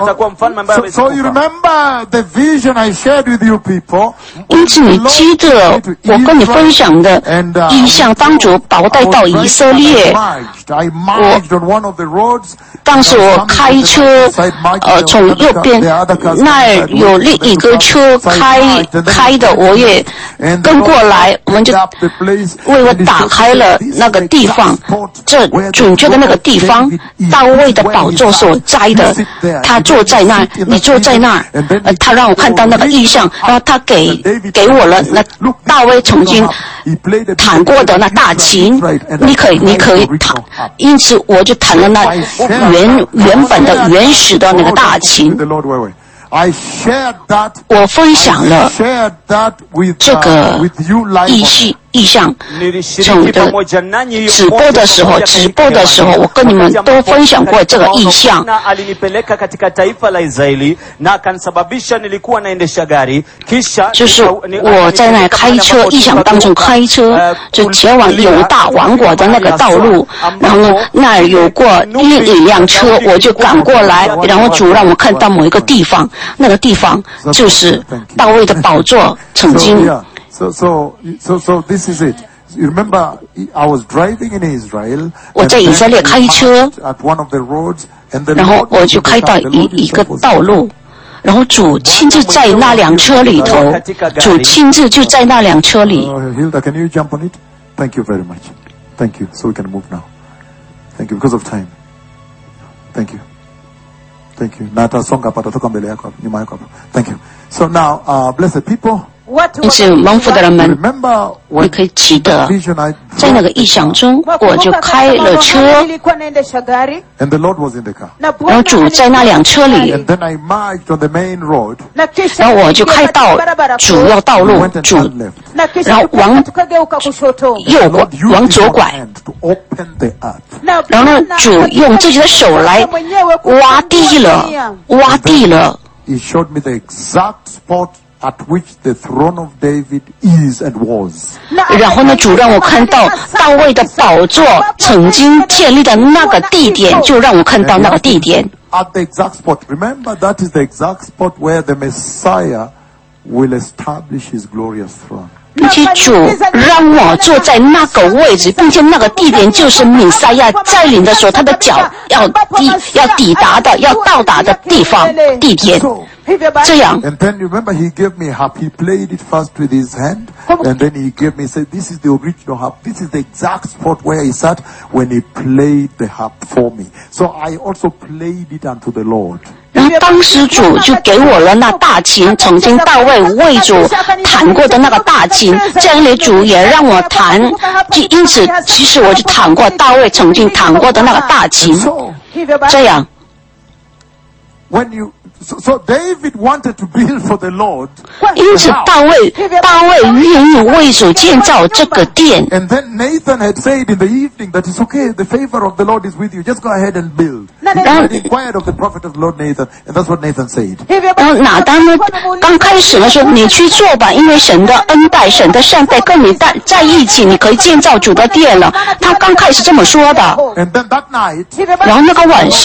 so, so you remember the vision I shared with you people? 因此，你记得我跟你分享的意象，当主宝带到以色列。 I marched on one of the roads. 当时我开车，呃，从右边那儿有另一个车开开的，我也跟过来，我们就为我打开了那个地方，这准确的那个地方，大卫的宝座所在的，他坐在那儿，你坐在那儿，呃，他让我看到那个意象，然后他给给我了那大卫曾经弹过的那大琴，你可以，你可以弹。 因此，我就弹了那原原本的原始的那个大琴。我分享了这个意象。 意象，从的直播的时候，直播的时候，我跟你们都分享过这个意象。就是我在那开车，意象当中开车，就前往犹大王国的那个道路，然后呢，那儿有过另一辆车，我就赶过来，然后主让我看到某一个地方，那个地方就是大卫的宝座曾经。 So, so, so, so this is it. You remember, I was driving in Israel. 我在以色列开车， at one of the roads, and the 然后我就开到一一个道路，然后主亲自在那辆车里头，主亲自就在那辆车里。 Hilda, can you jump on it? Thank you very much. Thank you. So we can move now. Thank you because of time. Thank you. Thank you. Nata songa pata toka mbele yako nyuma yako. Thank you. So now, uh, blessed people. 因此，蒙福的人们，你可以记得，在那个意象中，我就开了车，然后主在那辆车里，然后我就开到主要道路，主，然后往右往左拐，然后呢，主用自己的手来挖地了，挖地了。 At which the throne of David is and was. 然后呢，主让我看到大卫的宝座曾经建立的那个地点，就让我看到那个地点。 At the exact spot. Remember, that is the exact spot where the Messiah will establish his glorious throne. 并且主让我坐在那个位置，并且那个地点就是弥赛亚在临的时候，他的脚要抵要抵达的、要到达的地方地点。 这样。 And then remember, he gave me a harp. He played it first with his hand, and then he gave me, said, "This is the original harp. This is the exact spot where he sat when he played the harp for me." So I also played it unto the Lord. 然后当时主就给我了那大琴，曾经大卫为主弹过的那个大琴，这样的主也让我弹，就因此其实我就弹过大卫曾经弹过的那个大琴，这样。 When you So, so David wanted to build for the Lord. 因此大卫大卫愿意为主建造这个殿。 And then Nathan had said in the evening that it's okay, the favor of the Lord is with you. Just go ahead and build. He had inquired of the prophet of the Lord Nathan, and that's what Nathan said. 然后拿单呢，刚开始呢说你去做吧，因为神的恩待、神的善待跟你在在一起，你可以建造主的殿了。他刚开始这么说的。 And then that night, 然后那个晚上。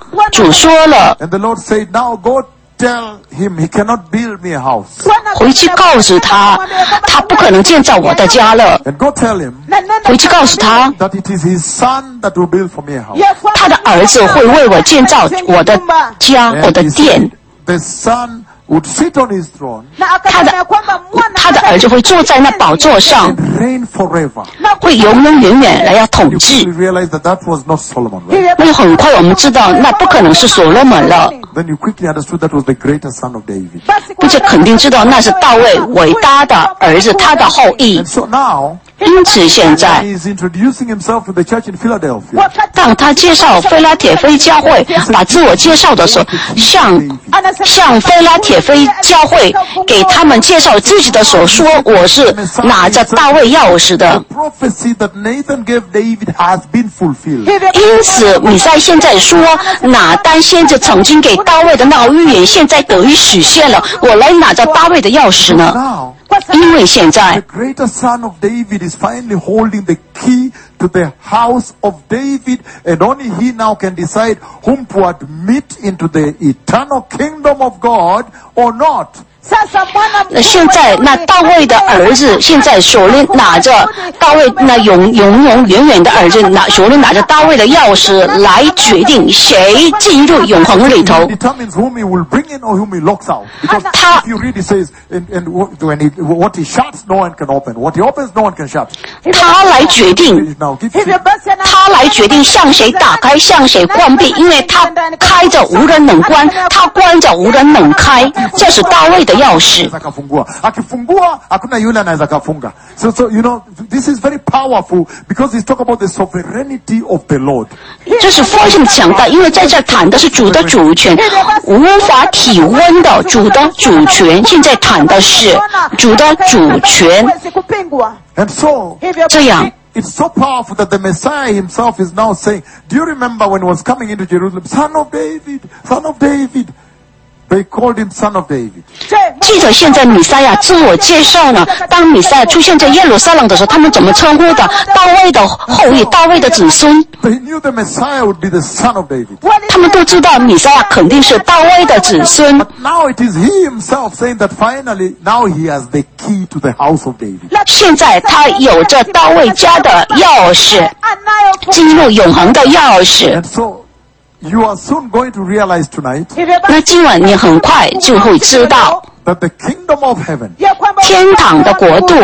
主说了， And the Lord said, now go tell him he cannot build me a house. 回去告诉他，他不可能建造我的家了。 And go tell him 回去告诉他， that it is his son that will build for me a house. 他的儿子会为我建造我的家，我 And 的 he 殿 said,。the son would sit on his throne 他的他的儿子会坐在那宝座上， and reign forever. 会永永远远来要统 You 治。 quickly realize that that was not Solomon, right? 那很快我们知道，那不可能是所罗门了， Then you quickly understood that was the greater son of David. 并且肯定知道那是大卫伟大的儿子，他的后裔 And。so now, 因此现在 he is introducing himself to the church in Philadelphia. 当他介绍菲拉铁菲教会，把自我介绍的时候，向向菲拉铁菲教会给他们介绍自己的时候说，我是拿着大卫钥匙的。 The prophecy that Nathan gave David has been fulfilled. 因此，米赛现在说，拿单先知曾经给大卫的那个预言，现在得以实现了。我来拿着大卫的钥匙呢， Now, 因为现在 the greater son of David is finally holding the key to the house of David, and only he now can decide whom to admit into the eternal kingdom of God or not. 现在那大卫的儿子现在手里拿着大卫那永永永远远的儿子拿手里拿着大卫的钥匙来决定谁进入永恒里头。 He determines whom he will bring in or whom he locks out. Because Ta- if you read, it says, and, and when he, what he shuts, no one can open. What he opens, no one can shut. 他来决定， Now, give me. 他来决定向谁打开，向谁关闭，因为他开着无人能关，他关着无人能开，这是大卫的钥匙。 Akafungua. Akifungua, hakuna yule anaweza kafunga. So, so, you know, this is very powerful because he's talking about the sovereignty of the Lord. 这是非常强大，因为在这谈的是主的主权，无法体温的主的主权。现在谈的是主的主权， And so, 这样 it's so powerful that the Messiah himself is now saying, do you remember when he was coming into Jerusalem, son of David, son of David? They called him son of David. 记得现在米赛亚自我介绍呢，当米赛亚出现在耶路撒冷的时候，他们怎么称呼的？大卫的后裔，大卫的子孙。 They knew the Messiah would be the son of David. 他们都知道米赛亚肯定是大卫的子孙。 But now it is he himself saying that finally, now he has the key to the house of David. 现在他有着大卫家的钥匙，进入永恒的钥匙。 And so, you are soon going to realize tonight 那今晚你很快就会知道， that the kingdom of heaven, 天堂的国度，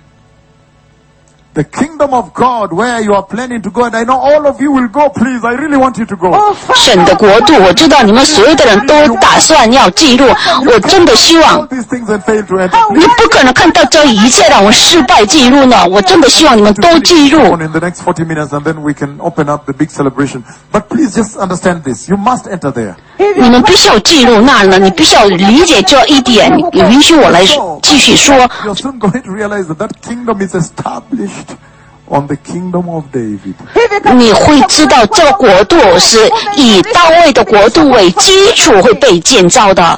the kingdom of God, where you are planning to go, and I know all of you will go, please, I really want you to go. 神的国度，我知道你们所有的人都打算要进入，我真的希望 All these things and fail to enter. 你不可能看到这一切让我失败进入呢，我真的希望你们都进入。 On in the next forty minutes, and then we can open up the big celebration. But please just understand this. You must enter there. 你们必须要进入那儿呢，你必须要理解这一点。你允许我来继续说， You're soon going to realize that that kingdom is established on the kingdom of David. 你会知道这个国度是以大卫的国度为基础会被建造的。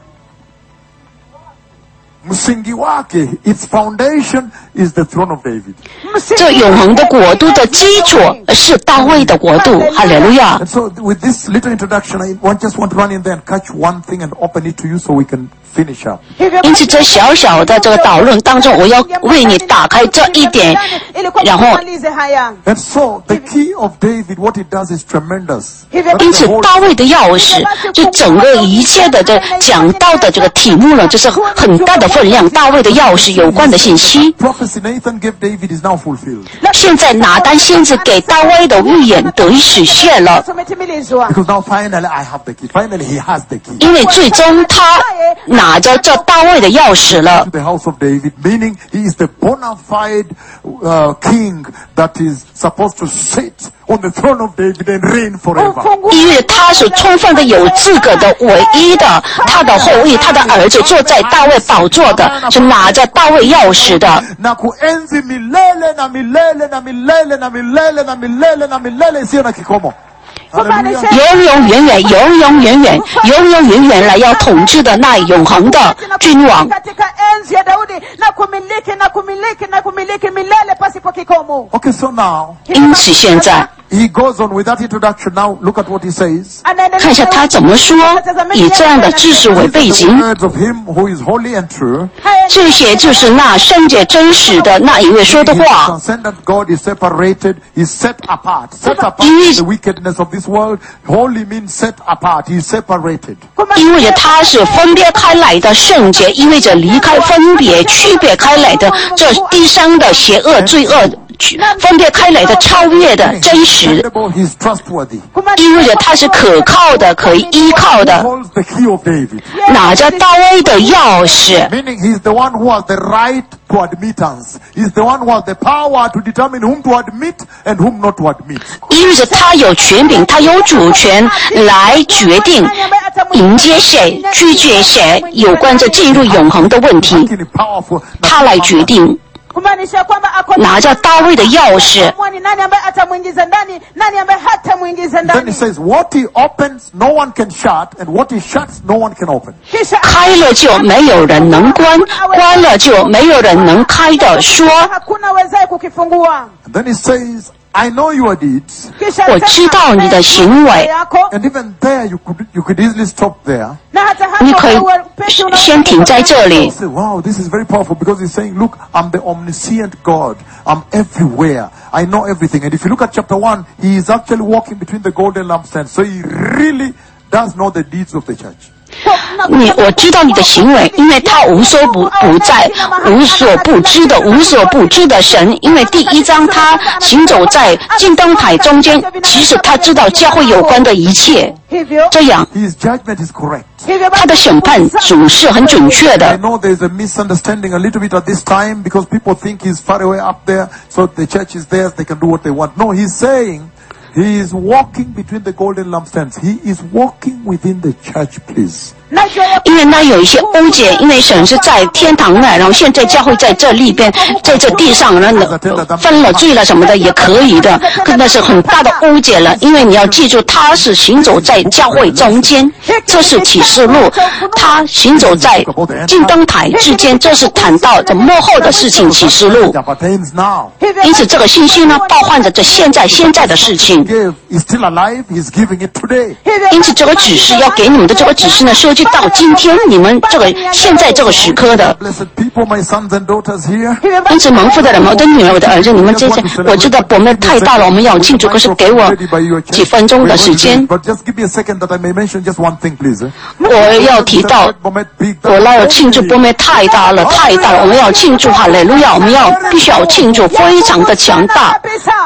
Msingi wake, its foundation is the throne of David. 这永恒的国度的基础是大卫的国度，哈利路亚。 And so with this little introduction, I want, just want to run in there and catch one thing and open it to you so we can finish up. 因此，这小小的这个讨论当中，我要为你打开这一点，然后， And so the key of David, what it does is tremendous. 因此大卫的钥匙，就整个一切的这讲到的这个题目呢，就是很大的分量。大卫的钥匙有关的信息， Prophecy Nathan gave David is now fulfilled. 现在拿单先知给大卫的预言得以实现了。 Because now finally I have the key. Finally he has the key. 因为最终他拿着这大卫的钥匙了。 The house of David, meaning he is the bona fide uh, king that is supposed to sit on the throne of David and reign forever. 因为他是充分的有资格的唯一的，他的后裔，他的儿子坐在大卫宝座的，是拿着大卫钥匙的。 Na kuenzi milele na milele na milele na milele na milele na milele isiyo na kikomo. Hallelujah. 永永远远，永永远远，永永远远来要统治的那永恒的君王。 Okay, so now 因此现在， He goes on with that introduction. Now look at what he says. 看一下他怎么说，以这样的知识为背 The 景， words of him who is holy and true. 这些就是那圣洁真实的那一位说的 He is 话。 transcendent God, is separated, is set apart. Set apart 因为 from the wickedness of this world. Holy means set apart. He is separated. 意味着他是分别开来的圣洁，意味着离开分别、区别开来的这地上的邪恶、罪恶，分别开来的、超越的真实， He is trustworthy. 意味着他是可靠的、可以依靠 He 的， holds the key of David. 拿着大卫的钥匙。 Meaning he is the one who has the right to admittance. He is the one who has the power to determine whom to admit and whom not to admit. 意味着他有权柄，他有主权来决定迎接谁、拒绝谁，有关这进入永恒的问题， Making it powerful. 他来决定。 拿着大卫的钥匙， Then he says, what he opens, no one can shut, and what he shuts, no one can open. 开了就没有人能关，关了就没有人能开的说。 And then he says, I know your deeds. 我知道你的行为， And even there, you could you could easily stop there. 你可以先停在这里 You。say, wow, this is very powerful because he's saying, look, I'm the omniscient God. I'm everywhere. I know everything. And if you look at chapter one, he is actually walking between the golden lampstands. So he really does know the deeds of the church. 你我知道你的行为，因为他无所不不在、无所不知的、无所不知的神。因为第一章他行走在金灯台中间，其实他知道教会有关的一切。这样， His judgment is correct. 他的审判总是很准确 I 的。 know there's a misunderstanding a little bit at this time because people think he's far away up there, so the church is theirs, they can do what they want. No, he's saying he is walking between the golden lampstands. He is walking within the church, please. 因为那有一些误解，因为神是在天堂那，然后现在教会在这里边，在这地上，那分了罪了什么的也可以的，可那是很大的误解了。因为你要记住，他是行走在教会中间，这是启示录，他行走在金灯台之间，这是谈到这幕后的事情。启示录， It appertains now. 因此这个信息呢，包含着这现在现在的事情。 Gave, he's still alive. He's giving it today. 因此这个指示要给你们的这个指示呢，收集到今天你们这个现在这个时刻的。 Blessed people, my sons and daughters here. 因此蒙福的人，我的女儿，我的儿子，你们这些，我知道我们太大了，我们要庆祝，可是给我几分钟的时间。 But just give me a second that I may mention just one thing, please. 我要提到，我来要庆祝，波妹太大了，太大了，我们要庆祝哈利路亚，我们要必须要庆祝，非常的强大。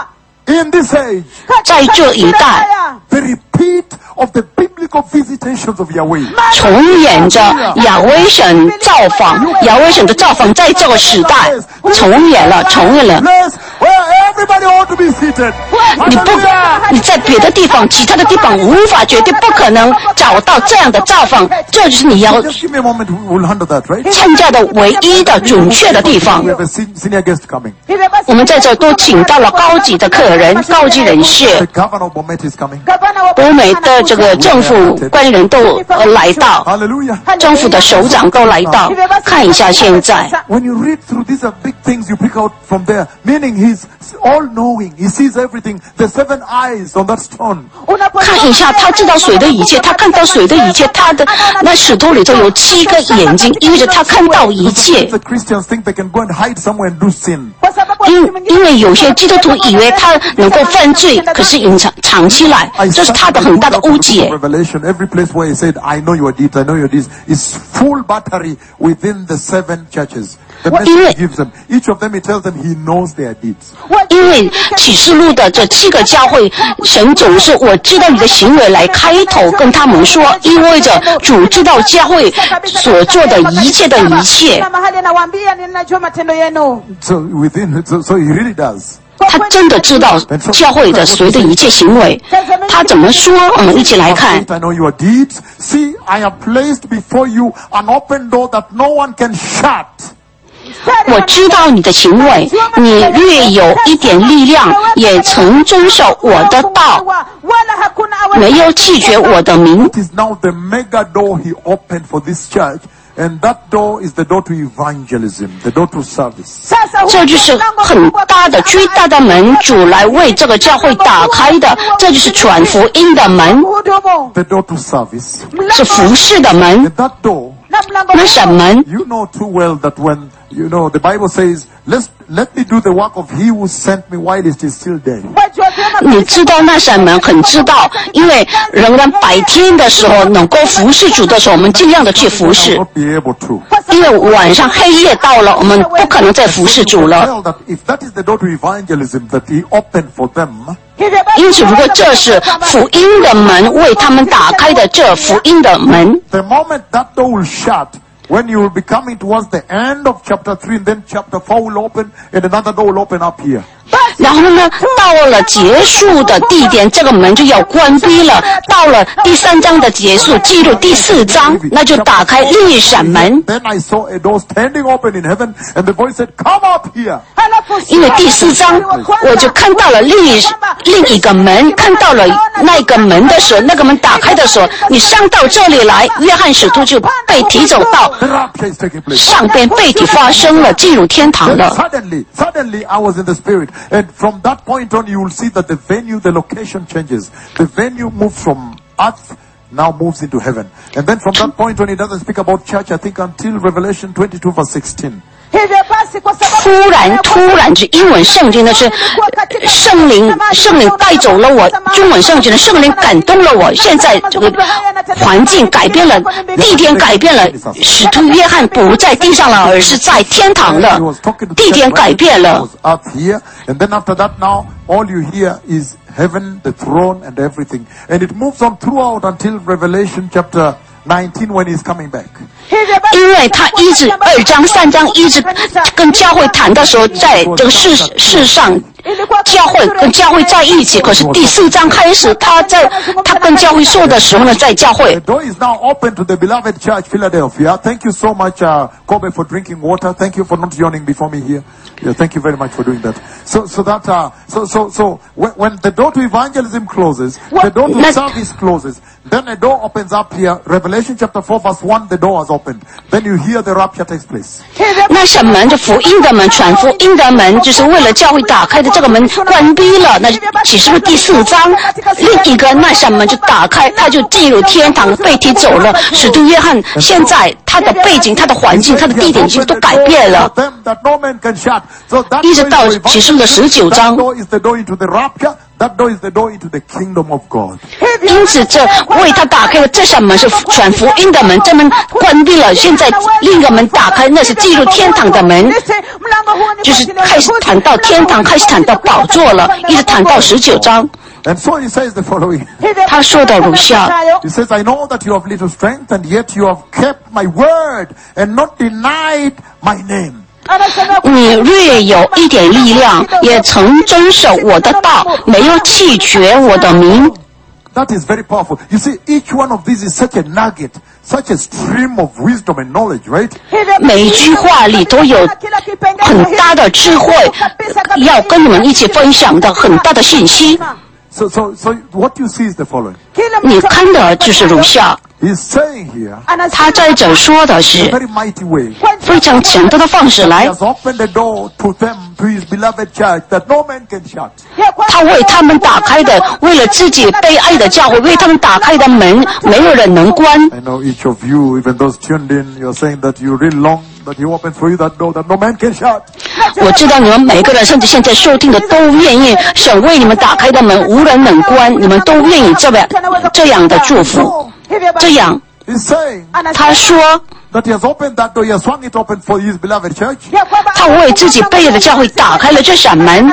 In this age, 在这一代， the repeat of the biblical visitations of Yahweh. 重演着亚威神造访，亚威神的造访在这个时代重演了，重演了。 Place where everybody ought to be seated. 你不，你在别的地方，其他的地方无法，绝对不可能找到这样的造访，这就是你要 Just give me a moment, we'll handle that, right? 参加的唯一的准确的地方 We。have a sen- senior guest coming. 我们在这都请到了高级的客人、高级人 The 士， governor of Bomet is coming. 欧美的这个政府官员都呃来到， Hallelujah. 政府的首长都来到，看一下现在。 When you read through, these are big things you pick out from there. Meaning he's all-knowing. He sees everything. The seven eyes on that stone. 看一下，他知道水的一切，他看到水的一切，他的那石头里头有七个眼睛，意味着他看到一切。 The Christians think they can go and hide somewhere and do sin. 因因为有些基督徒以为他能够犯罪，可是隐藏藏起来，这是他的很大的误解。 Revelation, every place where he said, I know your deeds, I know your deeds, is full battery within the seven churches. The message he gives them. Each of them, he tells them he knows their deeds. 因为启示录的这七个教会，神总是我知道你的行为来开头跟他们说，意味着主知道教会所做的一切的一切。 So within, so, so he really does. 他真的知道教会的所有的一切行为。他怎么说？我们一起来看。 I know your deeds. See, I have placed before you an open door that no one can shut. 我知道你的行为，你略有一点力量，也曾遵守我的道，没有弃绝我的名。 It is now the mega door he opened for this church And that door is the door to evangelism, the door to service. 这就是很大的、巨大的门，主来为这个教会打开的，这就是传福音的门， The door to service. 是服侍的门。 And that door, 那什门？ you know too well that when, you know, the Bible says, Let's, let me do the work of he who sent me while it is still day. 你知道那扇门，很知道，因为仍然白天的时候能够服侍主的时候，我们尽量的去服侍。 Not be able to. 因为晚上黑夜到了，我们不可能再服侍主了。 Tell that if that is the door to evangelism that he opened for them, 因此，如果这是福音的门，为他们打开的这福音的门， the moment that door will shut, when you will be coming towards the end of chapter three, and then chapter four will open, and another door will open up here. 然后呢，到了结束的地点，这个门就要关闭了。到了第三章的结束，进入第四章，那就打开另一扇门。 Then I saw a door standing open in heaven, and the voice said, "Come up here." 因为第四章，我就看到了另一另一个门，看到了那个门的时候，那个门打开的时候，你上到这里来，约翰使徒就被提走到 The rapture is taking place. 上边，被提发生了，进入天堂 Then 了。 suddenly, suddenly I was in the spirit. And from that point on, you will see that the venue, the location changes. The venue moves from earth, now moves into heaven. And then from that point on, it doesn't speak about church, I think, until Revelation twenty-two verse sixteen. 突然，突然是英文圣经的是圣灵，圣灵带走了我。中文圣经的圣灵感动了我。现在这个环境改变了，地点改变了，使徒约翰不在地上了，而是在天堂了。地点改变了。 Up here, and then after that, now all you hear is heaven, the throne, and everything. And it moves on throughout until Revelation chapter nineteen when he's coming back. 因为他一直二章三章一直跟教会谈的时候，在这个世世上，教会跟教会在一起。可是第四章开始，他在他跟教会说的时候呢，在教会。 The door is now open to the beloved church, Philadelphia. Thank you so much, uh, Kobe, for drinking water. Thank you for not yawning before me here. Yeah, thank you very much for doing that. So, so that, uh, so, so, so, when, when the door to evangelism closes, the door to service closes, then a door opens up here. Revelation chapter four verse one, the door has opened. Then you hear the rapture takes place. 那扇门就福音的门，传福音的门，就是为了教会打开的这个门关闭了。那启示录第四章，另一个那扇门就打开，他就进入天堂，被提走了。使徒约翰现在他的背景、他的环境、他的地点已经都改变了。 一直到启示录的十九章。 That door is the door into the kingdom of God. 因此，这为他打开了这扇门是传福音的门，这门关闭了。现在另一个门打开，那是进入天堂的门，就是开始谈到天堂，开始谈到宝座了，一直谈到十九章。 And so he says the following. 他说的如下 He says, I know that you have little strength, and yet you have kept my word and not denied my name. 你略有一点力量，也曾遵守我的道，没有弃绝我的名。 That is very powerful. You see, each one of these is such a nugget, such a stream of wisdom and knowledge, right? 每一句话里都有很大的智慧，要跟你们一起分享的很大的信息。 So, so, so what you see is the following. 你看的就是如下。 He's saying here, 他在这说的 in a 是 very mighty way, 非常强大的方式 he 来， has opened the door to them, to his beloved church, that no man can shut. 他为他们打开的，为了自己被爱的教会，为他们打开的门，没有人能关。 I know each of you, even those tuned in, you're saying that you really long that he opens for you that door that no man can shut. 我知道你们每个人，甚至现在收听的都愿意神为你们打开的门，无人能关，你们都愿意这样这样的祝福。这样， He's saying 他说 that he has opened that door, he has swung it open for his beloved church. 他为自己被爱的教会打开了这扇门，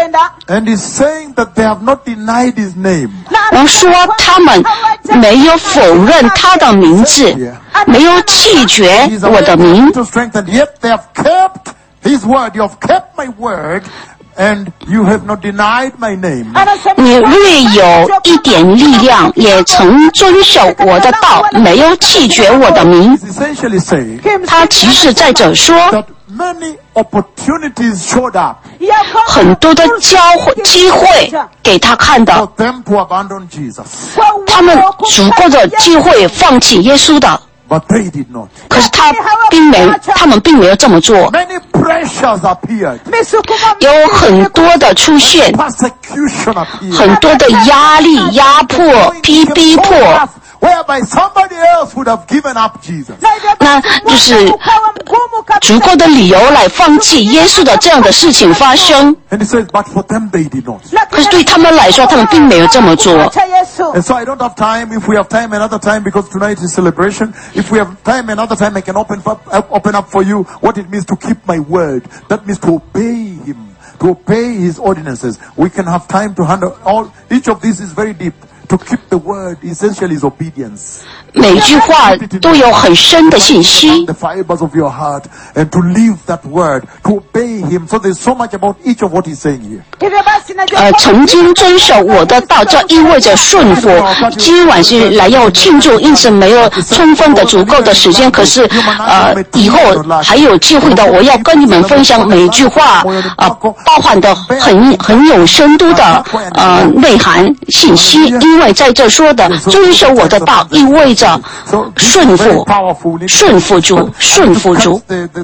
And he's saying that they have not denied his name. 然后说他们没有否认他的名字，没有弃绝 He's 我的 away 名。 to strength, and yet they have kept his word. You have kept my word, and you have not denied my name. 你略有一点力量，也曾遵守我的道，没有弃绝我的名。 He's essentially saying 他其实在这说， that many opportunities showed up 很多的交会机会给他看 for 的， them to abandon Jesus. 他们足够的机会放弃耶稣的。 But they did not. 可是他并没，他们并没有这么做。 Many pressures appeared. 有很多的出现， Persecution appeared. 很多的压力、压迫、逼逼迫， Whereby somebody else would have given up Jesus. 那就是足够的理由来放弃耶稣的这样的事情发生。 And he says, but for them they did not. 可是对他们来说，他们并没有这么做。 And so I don't have time. If we have time another time, because tonight is celebration. If we have time another time, I can open up, open up for you what it means to keep my word. That means to obey him, to obey his ordinances. We can have time to handle all. Each of these is very deep. To keep the word essentially is obedience. 每句话都有很深的信息。 The fibers of your heart and to live that word, to obey him. So there's so much about each of what he's saying here. 呃，曾经遵守我的道，这意味着顺服。今晚是来要庆祝，因此没有充分的、足够的时间。可是，呃，以后还有机会的，我要跟你们分享每一句话，呃，包含的很很有深度的呃内涵信息。因为在这说的遵守我的道，意味着顺服，顺服主，顺服主。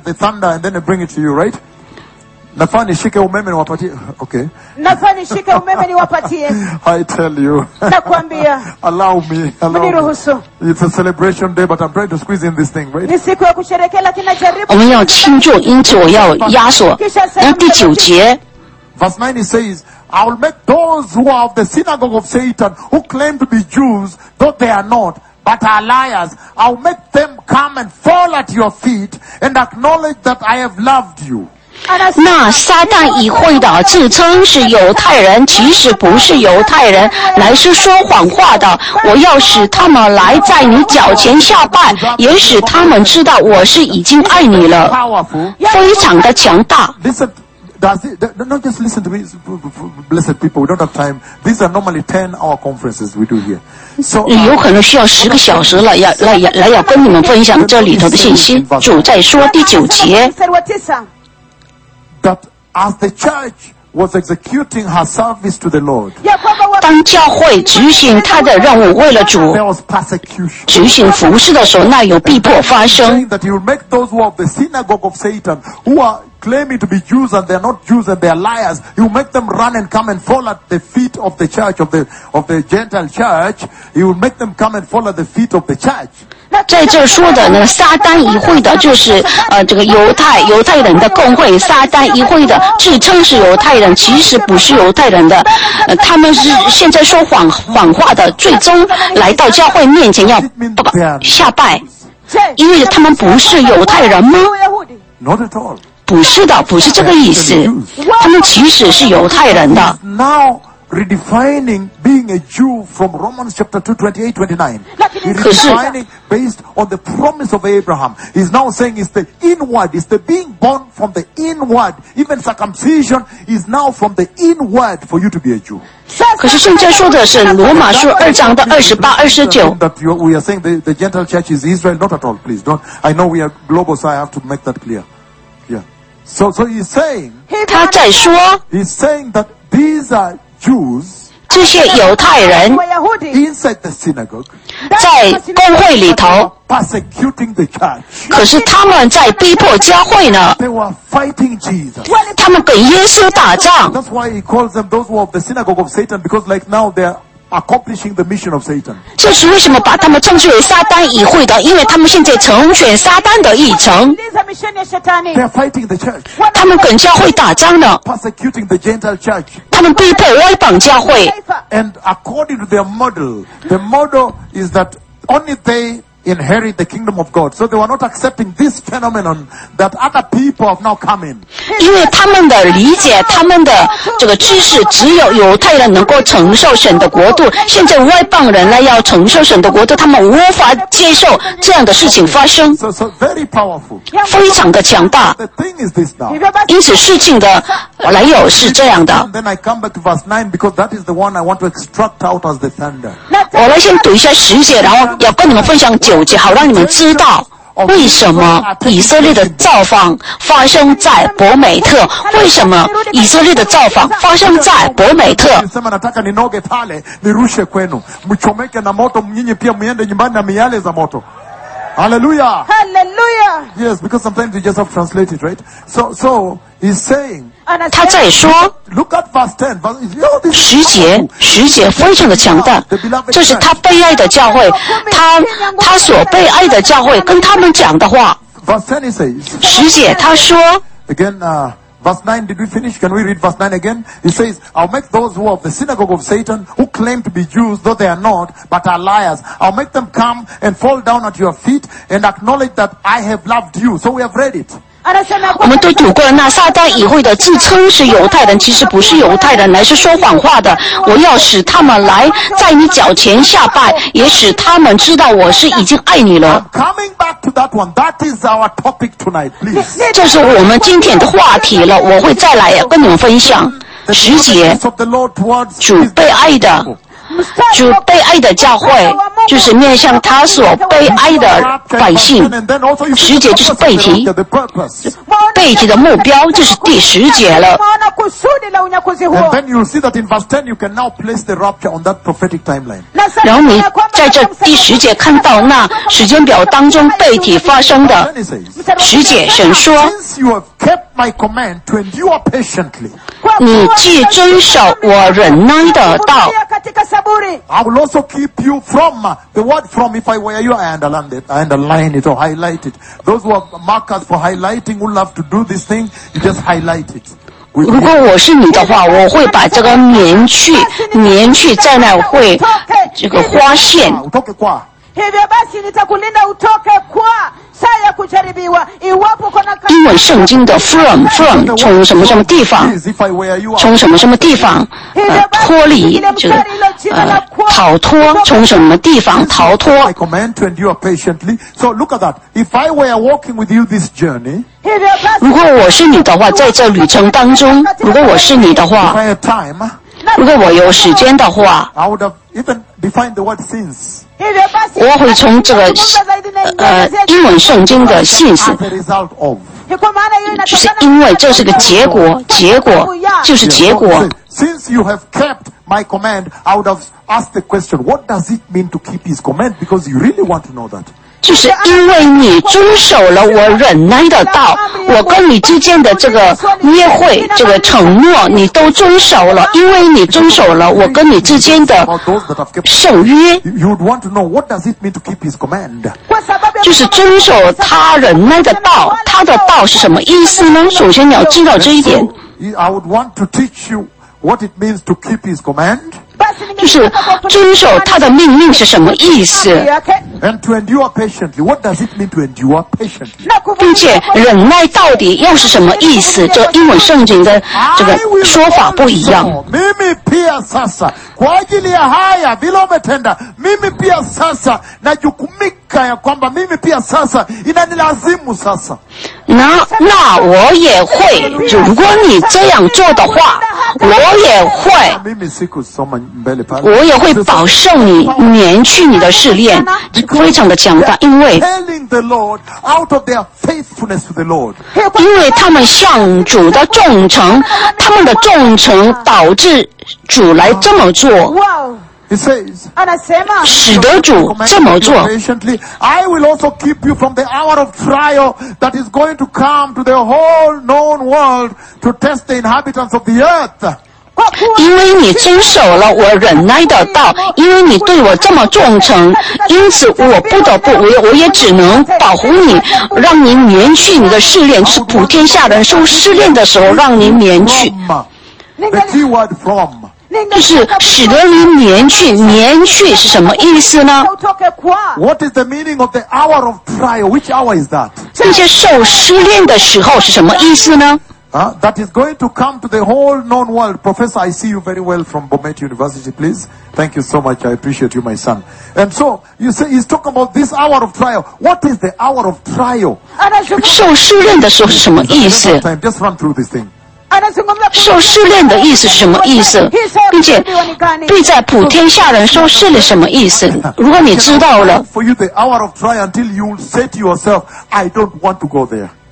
Nafani shike umeme niwapatie. Okay. Nafani shike umeme niwapatie. I tell you. Nakwambia. Allow me. Allow me. It's a celebration day, but I'm trying to squeeze in this thing, right? Ni siku ya kusherehekea lakini najaribu. 我们要庆祝，因此我要压缩。那第九节 ，verse nine it says, "I will make those who are of the synagogue of Satan, who claim to be Jews, though they are not, but are liars, I will make them come and fall at your feet and acknowledge that I have loved you." 那撒旦已会的自称是犹太人，其实不是犹太人，乃是说谎话的。我要使他们来在你脚前下拜，也使他们知道我是已经爱你了，非常的强大。 Does it, not just listen to me, blessed people, we don't have time. These are normally ten hour conferences we do here. So, 有可能需要十个小时了，要来来要跟你们分享这里头的信息。主在说第九节。 that as the church was executing her service to the Lord, 当教会执行他的任务，为了主 there was persecution. 执行服事的时候，那有逼迫发生。 That he will make those who are of the synagogue of Satan, who are claiming to be Jews and they are not Jews and they are liars, he will make them run and come and fall at the feet of the church, of the of the Gentile church. He will make them come and fall at the feet of the church. 在这说的呢，撒旦议会的就是呃这个犹太犹太人的共会，撒旦议会的自称是犹太人，其实不是犹太人的，呃他们是现在说谎谎话的，最终来到教会面前要下拜，因为他们不是犹太人吗？ Not at all. 不是的，不是这个意思，他们其实是犹太人的。 Now redefining being a Jew from Romans chapter two, twenty-eight, twenty-nine. He's redefining based on the promise of Abraham. He's now saying it's the inward, it's the being born from the inward. Even circumcision is now from the inward for you to be a Jew. 可是现在说的是罗马书二章的二十八、二十九。 That you, we are saying the, the Gentile church is Israel, not at all. Please don't. I know we are global, so I have to make that clear. Yeah. So, so he's saying. 他在说 He's saying that these are Jews. 这些犹太人 inside the synagogue, 在公会里头， persecuting the church. 可是他们在逼迫教会呢。 They were fighting Jesus. 他们跟耶稣打仗。 That's why he calls them those who are of the synagogue of Satan, because like now they're accomplishing the mission of Satan. 这是为什么把他们称之为撒旦议会的？因为他们现在成全撒旦的议程。 They're fighting the church. 他们跟教会打仗呢。 Persecuting the Gentile church. 他们逼迫外邦教会。 And according to their model, the model is that only they inherit the kingdom of God. So they were not accepting this phenomenon that other people have now come in. 因为他们的理解，他们的这个知识，只有犹太人能够承受神的国度。现在外邦人呢要承受神的国度，他们无法接受这样的事情发生。 So, so very powerful. 非常的强大。 The thing is this now. 因此事情的来由是这样的。 And then I come back to verse nine because that is the one I want to extract out as the thunder. 我来先读一下十节，然后要跟你们分享九节，好让你们知道为什么以色列的造访发生在伯美特。为什么以色列的造访发生在伯美特？ Sema nataka ninoge pale nirushe kwenu mchomeke na moto mnyinyi pia muende nyumbani na miale za moto. Hallelujah. Hallelujah. Yes, because sometimes we just have to translate it, right? So, so he's saying, 他在说 look at verse ten. Verse, oh, this is 十节， powerful. 十节非常的强大，这是他被爱的教会，他他所被爱的教会跟他们讲的话。 Verse ten he says, 十节他说， again, uh, verse nine, did we finish? Can we read verse nine again? He says, I'll make those who are of the synagogue of Satan, who claim to be Jews, though they are not, but are liars. I'll make them come and fall down at your feet and acknowledge that I have loved you. So we have read it. 我们都读过了，那撒旦议会的自称是犹太人，其实不是犹太人，乃是说谎话的。我要使他们来在你脚前下拜，也使他们知道我是已经爱你了。 I'm coming back to that one. That is our topic tonight, please. 这是我们今天的话题了，我会再来跟你们分享。十节， of the Lord towards 主被爱的，主被爱的教会，就是面向他所被爱的百姓。 and then also you 十节就是背题， the purpose. 背题的目标就是第十节了。 Maana kusudi la unyakuzi And huo. then you'll see that in verse ten you can now place the rapture on that prophetic timeline. Na sasa 然后你 ya kwamba 在这第十节看到那时间表当中背题发生的 Then he says, 十节，神说 since you have kept my command to endure patiently, 你既遵守我忍耐的道， katika saburi. I will also keep you from uh, the word from. If I were you, I underline it, I underline it or highlight it. Those who have markers for highlighting, who love to do this thing, you just highlight it. We- 如果我是你的话，我会把这个棉去棉去在那会这个花线。 Ah, utoke kwa. Hivyo basi nitakulinda utoke kwa saa ya kujaribiwa. Iwapo kuna 英文圣经的 from from 从什么什么地方， Please, if I were you, I 从什么什么地方呃脱离这个呃逃脱，从什么地方逃脱 my。command to endure patiently. So look at that. If I were walking with you this journey, hivyo basi 如果我是你的话，在这旅程当中，如果我是你的 if 话， I had time, 如果我有时间的话， I would have even defined the word since. hivyo basi 我会从这个呃英文圣经的信息， As a result of. kwa maana hiyo 就是 inatokana 因为这是个结果，结果就是结果。 Since you have kept my command, I would have asked the question, what does it mean to keep his command? Because you really want to know that. 就是因为你遵守了我忍耐的道，我跟你之间的这个约会、这个承诺，你都遵守了。因为你遵守了我跟你之间的 About those that have kept, 圣约， you you would want to know, what does it mean to keep his command? kwa sababu ya 就是遵守他忍耐的道。他的道是什么意思呢？首先你要知道这一点， So, I would want to teach you what it means to keep his command 就是遵守他的命令是什么意思， and to endure patiently. What does it mean to endure patiently? 并且忍耐到底又是什么意思？这英文圣经的这个说法不一样。 Mimi pia sasa kwa ajili ya haya vile umetenda, mimi pia sasa najukumika ya kwamba mimi pia sasa inanilazimu sasa. 那那我也会，如果你这样做的话，我也会， Mimi sikusoma mbele pale. 我也会保证你免去你的试炼，非常的强大，因为 Telling the Lord out of their faithfulness to the Lord. 因为他们向主的忠诚，他们的忠诚导致主来这么做， wow He says, anasema 使得主这么做。 patiently, I will also keep you from the hour of trial that is going to come to the whole known world to test the inhabitants of the earth. kwa kuwa 因为你遵守了我忍耐的道，因为你对我这么忠诚，因此我不得不，我也我也只能保护你，让你免去你的试炼，就是普天下人受试炼的时候让你免去， From, the key word from. 就是使得你免去。免去是什么意思呢？ utoke kwa What is the meaning of the hour of trial? Which hour is that? 这些受试炼的时候是什么意思呢？ Uh, that is going to come to the whole known world. Professor, I see you very well from Bomet University, please. Thank you so much. I appreciate you, my son. And so, you say, he's talking about this hour of trial. What is the hour of trial? 受试炼的时候是什么意思？ Time, just run through this thing. anazungumza 受试炼的意思是什么意思？并且对在普天下人受试炼什么意思？如果你知道了， For you, the hour of trial until you say to yourself, I don't want to go there.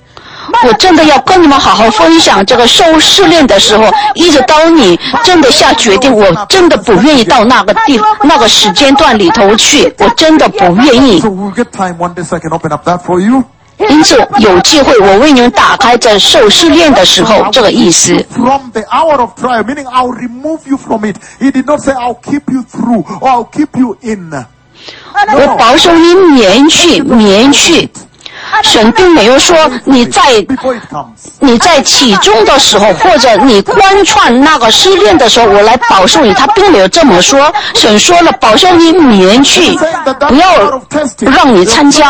我真的要跟你们好好分享这个受试炼的时候，一直到你真的下决定，我真的不愿意到那个地那个时间段里头去，我真的不愿意。 So we'll get time one day so I can open up that for you. 因此有机会我为你们打开这受试炼的时候，这个意思。 From the hour of trial, meaning I'll remove you from it. He did not say I'll keep you through or I'll keep you in. 我保守你免去免去。 神并没有说你在你在其中的时候，或者你贯穿那个试炼的时候，我来保守你，他并没有这么说。神说了，保守你免去，不要让你参加，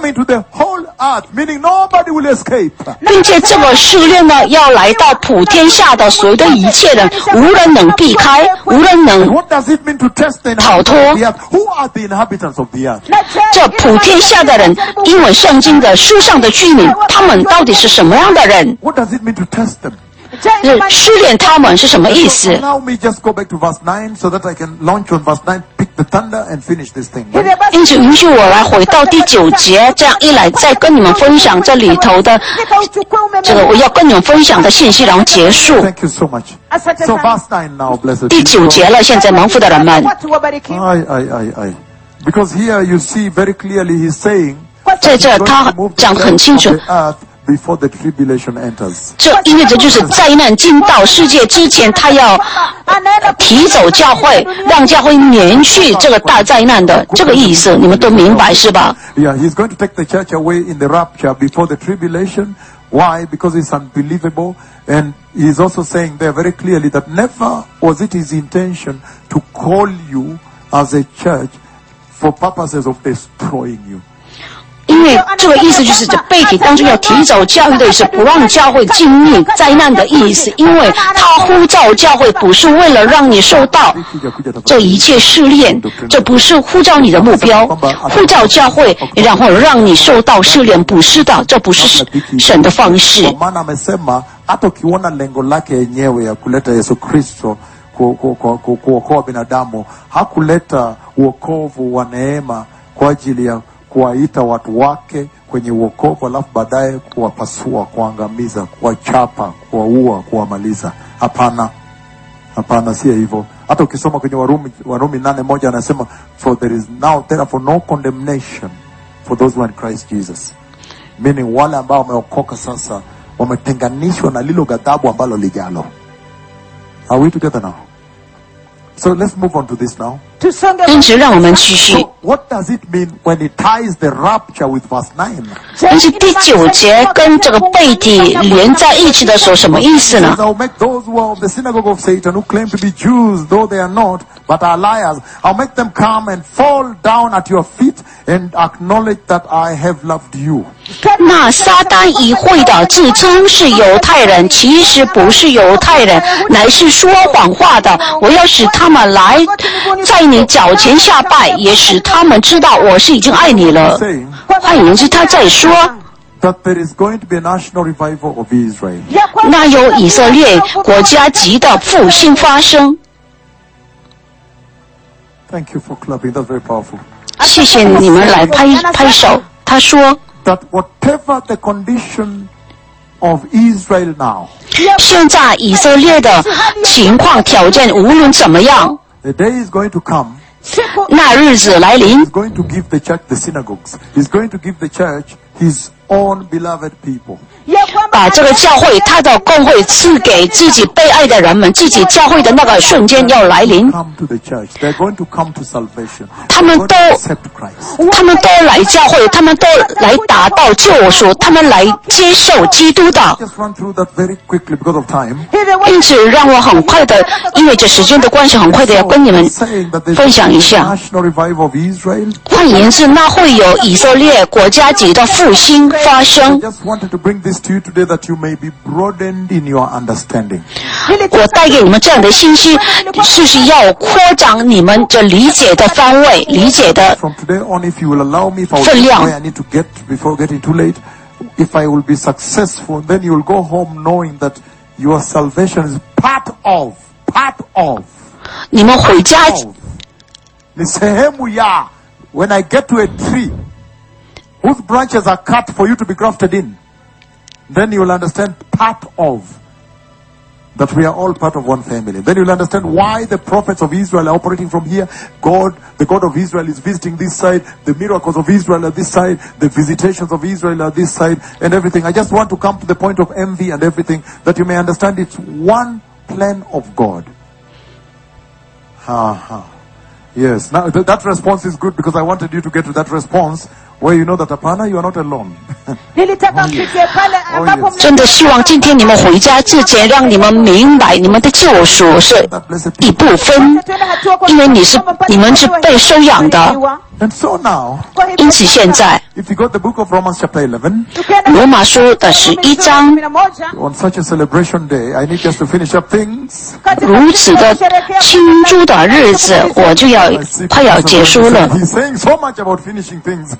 并且这个试炼呢，要来到普天下的所有的一切人，无人能避开，无人能逃脱。这普天下的人，英文圣经的书上的居民，他们到底是什么样的人？ What does it mean to test them? 试炼他们是什么意思？ Allow me just go back to verse nine so that I can launch on verse nine, pick the thunder and finish this thing. 因此，允许我来回到第九节，这样一来再跟你们分享这里头的这个我要跟你们分享的信息，然后结束。 Thank you so much. So verse nine now, blessed. 第九节了，现在蒙福的人们。 Aye, aye, aye, aye. Because here you see very clearly he's saying 在这他讲很清楚， before the tribulation enters. 这意味着就是灾难进到世界之前，他要提走教会，让教会免去这个大灾难的这个意思，你们都明白是吧？ Yeah, he's going to take the church away in the rapture before the tribulation. Why? Because it's unbelievable. And he's also saying there very clearly that never was it his intention to call you as a church for purposes of destroying you. 因为这个意思就是这背体当中要提走教会的意思，不让教会经历灾难的意思。因为他呼召教会不是为了让你受到这一切试炼，这不是呼召你的目标。呼召教会然后让你受到试炼，不是的，这不是神的方式。 Kwa maana amesema hata ukiona lengo lake yenyewe ya kuleta Yesu Kristo kuokoa binadamu, hakuleta wokovu wa neema kwa ajili ya kuwaita watu wake kwenye wokovu alafu baadaye kuwapasua, kuangamiza, kuwachapa, kuwaua, kuwamaliza. Hapana. Hapana, si hivyo. Hata ukisoma kwenye Warumi Warumi nane moja anasema for there is now therefore no condemnation for those who are in Christ Jesus. Meaning wale ambao wameokoka sasa wametenganishwa na lilo ghadhabu ambalo lijalo. Are we together now? So let's move on to this now. 因此让我们继续。 So what does it mean when it ties the rapture with verse nine? 但是第九节跟这个背体连在一起的时候，什么意思呢？ I'll make those who are of the synagogue of Satan, who claim to be Jews, though they are not, but are liars, I'll make them come and fall down at your feet and acknowledge that I have loved you. 那撒旦议会的自称是犹太人，其实不是犹太人，乃是说谎话的。我要使他们来在你脚前下拜，也使他们知道我是已经爱你了。换言之，他在说 that there is going to be a national revival of Israel. 那有以色列国家级的复兴发生。 Thank you for clapping. That's very powerful. 谢谢你们来拍拍手。他说 That whatever the condition of Israel now, 现在以色列的情况条件无论怎么样， the day is going to come. 那日子来临 He's going to give the church the synagogues. He's going to give the church his own beloved people. 把这个教会他的共会赐给自己被爱的人们，自己教会的那个瞬间要来临。 Come to the church. They're going to come to salvation. 他们都 Accept Christ. 他们都来教会，他们都来达到救赎，他们来接受基督的。 Just run through that very quickly because of time. 因此，让我很快的，因为这时间的关系，很快的要跟你们 Saying that there's 分享一 a 下。 national revival of Israel. 换言之，那会有以色列国家级的复兴发 I 生。 just wanted to bring this to you today that you may be broadened in your understanding. 我带给你们这样的信息，就是要扩张你们这理解的范围，理解的 From today on, if you will allow me, if I will 分 get 量。 where I need to get before getting too late, if I will be successful, then you will go home knowing that your salvation is part of, part of, 你们回家 of. Ni sehemu ya, when I get to a tree whose branches are cut for you to be grafted in. then you will understand part of. That we are all part of one family. Then you'll understand why the prophets of Israel are operating from here. God, the God of Israel is visiting this side. The miracles of Israel are this side. The visitations of Israel are this side and everything. I just want to come to the point of envy and everything that you may understand it's one plan of God. Ha ha. Yes. Now th- that response is good because I wanted you to get to that response where you know that Apana, you are not alone. 真的希望今天你们回家之前，让你们明白你们的救赎是一部分，因为你是你们是被收养的。 And so now, 因此现在， if you got the book of Romans chapter eleven, 罗马书的十一章， on such a celebration day, I need just to finish up things. 如此的庆祝的日子，我就要快要结束了。 He's saying so much about finishing things.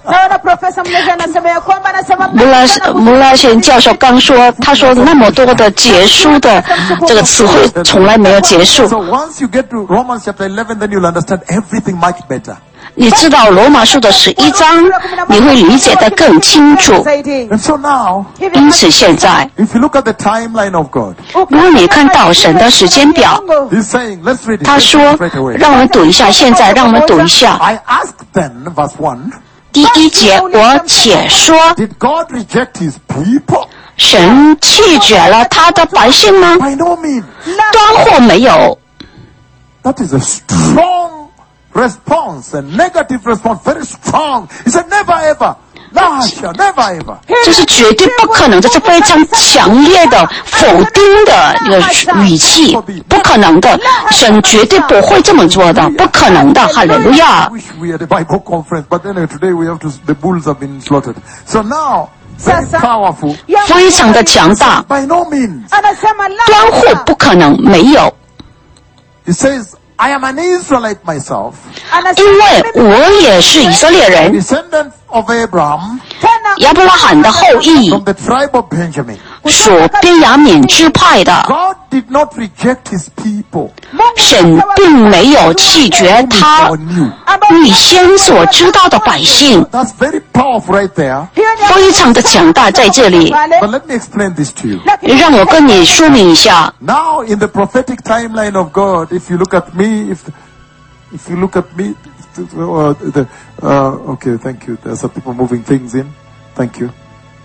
穆拉穆拉贤教授刚说，他说那么多的结束的这个词汇从来没有结束。 So once you get to Romans chapter eleven, then you'll understand everything much better. 你知道罗马书的十一章，你会理解得更清楚。 And so now, 因此现在， if you look at the timeline of God, 如果你看到神的时间表， He's saying, let's read it. 他 Let's 说 read it straight away. 让我们读一下，现在让我们读一下 I asked then, verse one, 第一节，我且说， did God reject His people? 神弃绝了他的百姓吗？ By no means. 断或没有。 That is a strong response, a negative response, very strong. He said, never ever. Lasha, never ever. 这是绝对不可能的，这是非常强烈的否定的一个语气，不可能的，神绝对不会这么做的，不可能的，哈利路亚 I。wish we had a Bible conference, but anyway, today we have to, the bulls have been slaughtered. So now, very powerful. 非常的强大， By no means. 断或不可能没有， He says, I am an Israelite myself, 因为我也是以色列人， descendant of Abraham, 亚伯拉罕的后裔， from the tribe of Benjamin. 属便雅悯支派的。 God did not reject His people. 神并没有弃绝他 Or knew. 预先所知道的百姓， That's very powerful right there. 非常的强大在这里。 But let me explain this to you. 让我跟你说明一下， Now, in the prophetic timeline of God, if you look at me, if if you look at me, uh, the uh, okay, thank you. There's some people moving things in. Thank you.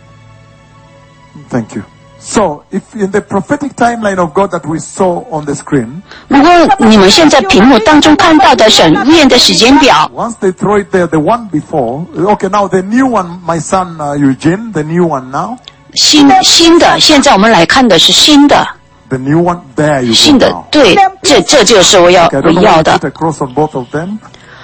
Thank you. So, if in the prophetic timeline of God that we saw on the screen, 如果你们现在屏幕当中看到的神预言的时间表， once they throw it there, the one before, okay, now the new one, my son uh, Eugene, the new one now, 新新的，现在我们来看的是新的， the new one, there you 新 go 的 now. 对，这这就是我要 Okay, I 我 don't know 要 why I 的 put。a cross on both of them.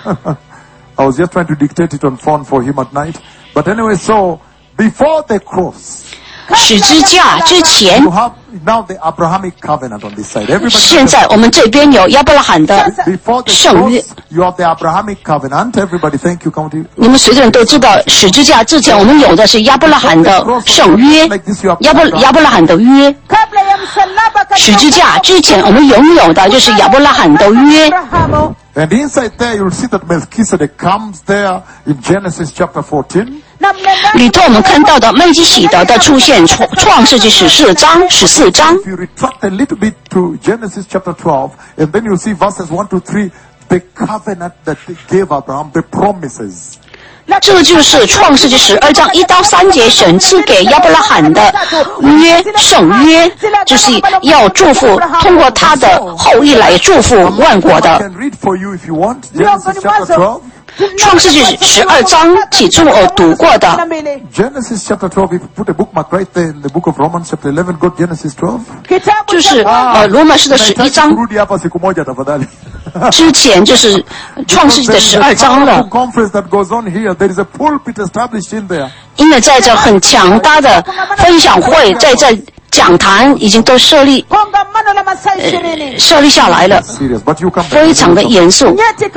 I was just trying to dictate it on phone for him at night. But anyway, so before the cross, 十字架之前 you，have now the Abrahamic covenant on this side. Everybody 现在我们这边有亚伯拉罕的 before the 圣约。 cross, you have the Abrahamic covenant. Everybody, thank you, County. 你们随着人都知道，十字架之前我们有的是亚伯拉罕的圣约，亚伯亚伯拉罕的约。十字架之前我们拥有的就是亚伯拉罕的约。 And inside there, you'll see that Melchizedek comes there in Genesis chapter fourteen. 里头我们看到的麦基洗德的出现，创创世纪十四章十四章。 If you retract a little bit to Genesis chapter twelve, and then you'll see verses one to three, the covenant that they gave Abraham, the promises. 这就是创世纪十二章一到三节，神赐给亚伯拉罕的约圣约，就是要祝福，通过他的后裔来祝福万国 I 的。 can read for you if you want. Genesis chapter twelve. 创世纪十二章起初我读过的， Genesis chapter twelve. If you put a bookmark right there in the book of Romans chapter eleven, go to Genesis twelve. 就是呃罗马书的十一章 Kurudi hapa siku moja tafadhali. 之前就是创世纪的十二章了。 Conference that goes on here. There is a pulpit established in there. 因为在这很强大的分享会，在这讲坛已经都设立呃设立下来了， Serious, but you come back. 非常的严肃。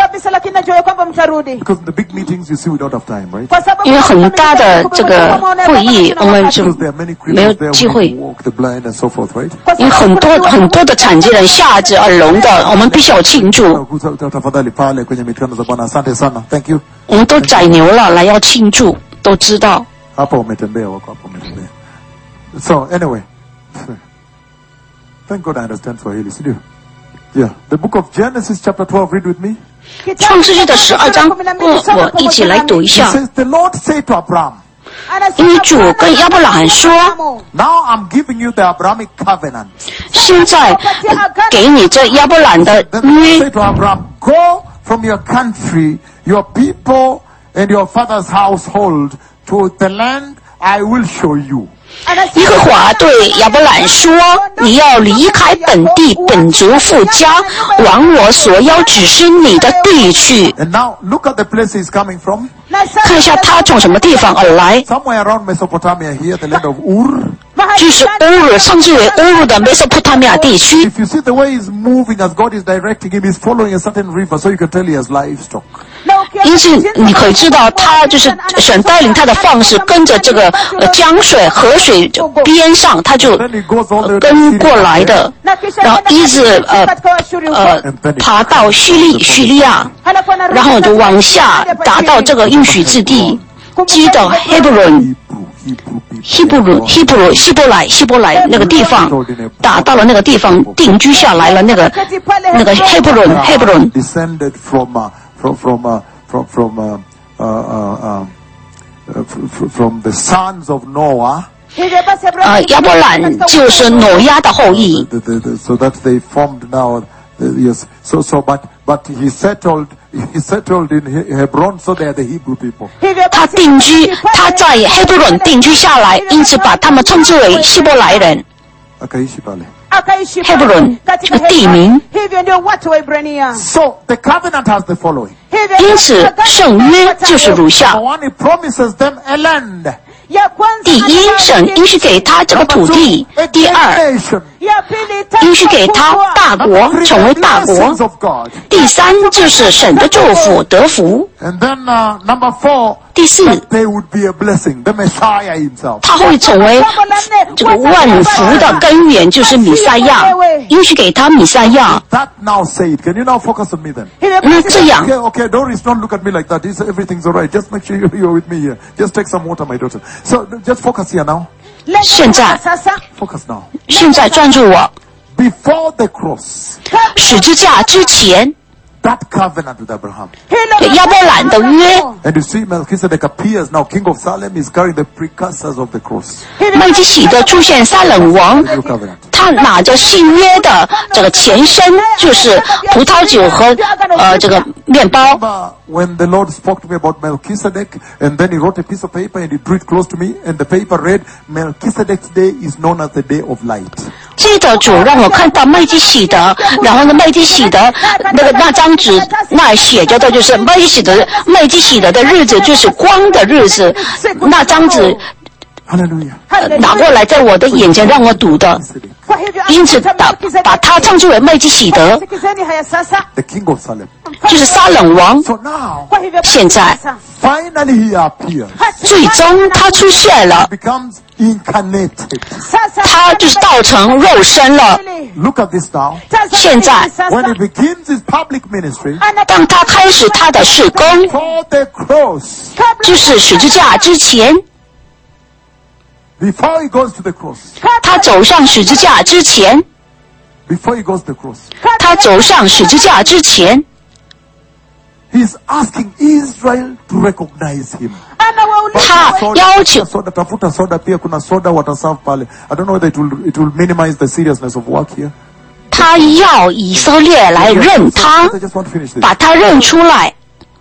Because in the big meetings, you see, we don't have time, right? 因为很大的这个会议，我们就 Because there are many 没有 criminals there 机 who 会 walk the blind and so forth, right? 因为很多很多的残疾人、瞎子、耳聋的，我们必须要庆祝。 Tafadhali pale kwenye mikutano za Bwana. Asante sana. Thank you. 我们都宰牛了，来要庆祝，都知道。 Hapa umetembea, wako hapa umetembea. So anyway, thank God I understand Swahili. See you? Yeah, the book of Genesis chapter twelve. Read with me. 创世纪的十二章，嗯，我一起来读一 It 下。 says the Lord said to Abraham, 因为主跟亚伯拉罕说， "Now I'm giving you the Abrahamic covenant." 现在给你这亚伯兰的 The Lord 约 said to Abraham, "Go from your country, your people, and your father's household to the land I will show you." 耶和华对亚伯兰说：“你要离开本地本族父家，往我所要指示你的地去。 And now look at the place he's coming from. 看一下他从什么地方而来， Somewhere around Mesopotamia here, the land of Ur. 就是乌尔，称之为乌尔的美索不达米亚地区。 If you see the way he's moving as God is directing him, he's following a certain river, so you can tell he has livestock. 因此，你可以知道，他就是神带领他的方式，跟着这个呃江水、河水边上，他就 Then he goes all the way to 跟过 Syria. 来的，然后一直呃呃爬到叙利叙利亚，然后就往下达到这个应许之地，基的希伯伦。 Hebrew, Hebrew people. 希伯伦、希伯希伯来、希伯来那个地方，打到了那个地方，定居下来了。那个那个希伯伦，希伯伦 Descended from uh, from from uh, from from uh, uh, uh, uh, f- from the sons of Noah. 啊，亚伯兰就是挪亚的后裔。 The, the, the, so that they formed now. Uh, yes. So so but but he settled he settled in He- Hebron. So they are the Hebrew people. 他定居，他在希伯伦定居下来，因此把他们称之为希伯来人。 Akaishi pale. Hebron 这个地名。 hivyo ndio watu wa Ibrania. So the covenant has the following. 因此，圣约就是如下 Number： one, he promises them a land. ya kwanza 第一，神应许给他这个土地； A 第 great 二， nation. ya pili 应许给他大 Number 国， three, 成为 the 大国； blessings of God. 第三，就是神的祝福得福； And then uh, number four, 第四， that they would be a blessing. The Messiah himself. 他会成为这个万福的根源，就是米赛亚，应许给他米赛亚。 That now said, can you now focus on me then? 那这样， Okay, okay, Doris, don't look at me like that. This, everything's all right. Just make sure you- you're with me here. Just take some water, my daughter. So just focus here now. 现在 sasa Focus now. 现在专注我， Before the cross, 十字架之前， that covenant with Abraham. 对亚伯兰的约， And you see Melchizedek appears now. King of Salem is carrying the precursors of the cross. 麦基洗德出现撒冷王， New covenant. 他拿着新约的这个前身，就是葡萄酒和呃这个面包。 Remember when the Lord spoke to me about Melchizedek, and then he wrote a piece of paper and he drew it close to me, and the paper read, Melchizedek's day is known as the day of light. 记得主让我看到麦基洗德，然后呢，麦基洗德那个那张纸那写着的就是麦基洗德，麦基洗德的日子就是光的日子，那张纸 Hallelujah. 呃拿过来在我的眼前让我读的， kwa hivyo 因此把把他称之为麦基洗德， sikizeni haya sasa. The King of Salem. 就是撒冷王。 So now, Kwa hivyo 现在 sasa, finally he appears. 最终他出现了， Becomes incarnated. sasa 他就是道成肉身了。 Look at this now. 现在 When he begins his public ministry, 当他开始他的事工， for the cross, 就是十字架之前， before he goes to the cross, 他走上十字架之前， before he goes to the cross, 他走上十字架之前， he's asking Israel to recognize him. 他要求 soda, tafuta soda pia kuna soda wataserve pale. I don't know whether it will it will minimize the seriousness of work here. 他要以色列来认他， I just want to finish this. 把他认出来。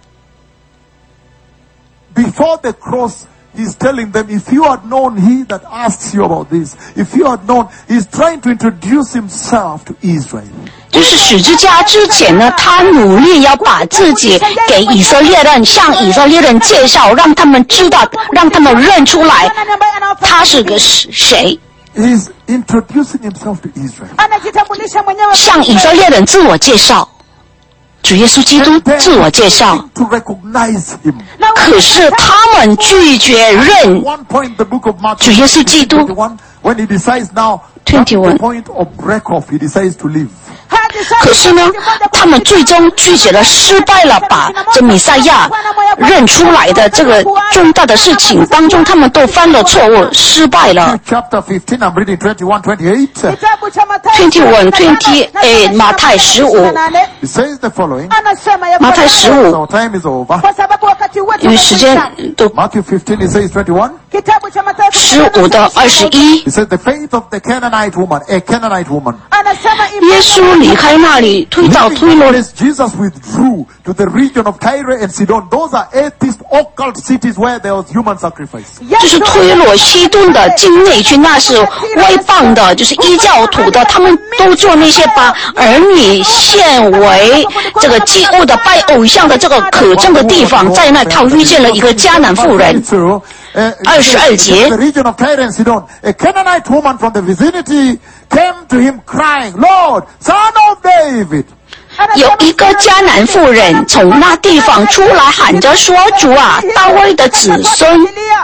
Before the cross, he's telling them, if you had known he that asks you about this, if you had known, he's trying to introduce himself to Israel. 就是十字架之前呢，他努力要把自己给以色列人，向以色列人介绍，让他们知道，让他们认出来他是个谁， He's introducing himself to Israel. anajitambulisha mwenyewe 向以色列人自我介绍，主耶稣基督 And then 自我介绍。 to recognize him. 可是他们拒绝认 One point, the book of Matthew, 主耶稣基督 twenty-one, when he decides now, at twenty-one. the point of break off, he decides to leave. 可是呢，他们最终拒绝了，失败了，把这米赛亚认出来的这个重大的事情当中，他们都犯了错误，失败了。 Chapter fifteen, I'm reading twenty-one, twenty-eight. twenty-one, twenty-eight, 马太十五。 It says the following. 马太十五， Our time is over. 因为时间都 Matthew fifteen, it says twenty-one. 十五到二十一。 It says the faith of the Canaanite woman, a Canaanite woman. 耶稣离开那里，退到推罗。 Jesus withdrew to the region of Tyre and Sidon. Those are atheist, occult cities where there was human sacrifice. 就是推罗西顿的境内区，那是外邦的，就是异教徒的，他们都做那些把儿女献为这个祭物的、拜偶像的这个可憎的地方，在那他遇见了一个迦南妇人。二十二节。 The region of Tyre and Sidon, a Canaanite woman from the vicinity came to him crying, Lord, Son of David. 有一个迦南妇人从那地方出来喊着说：“主啊，大卫的子孙。”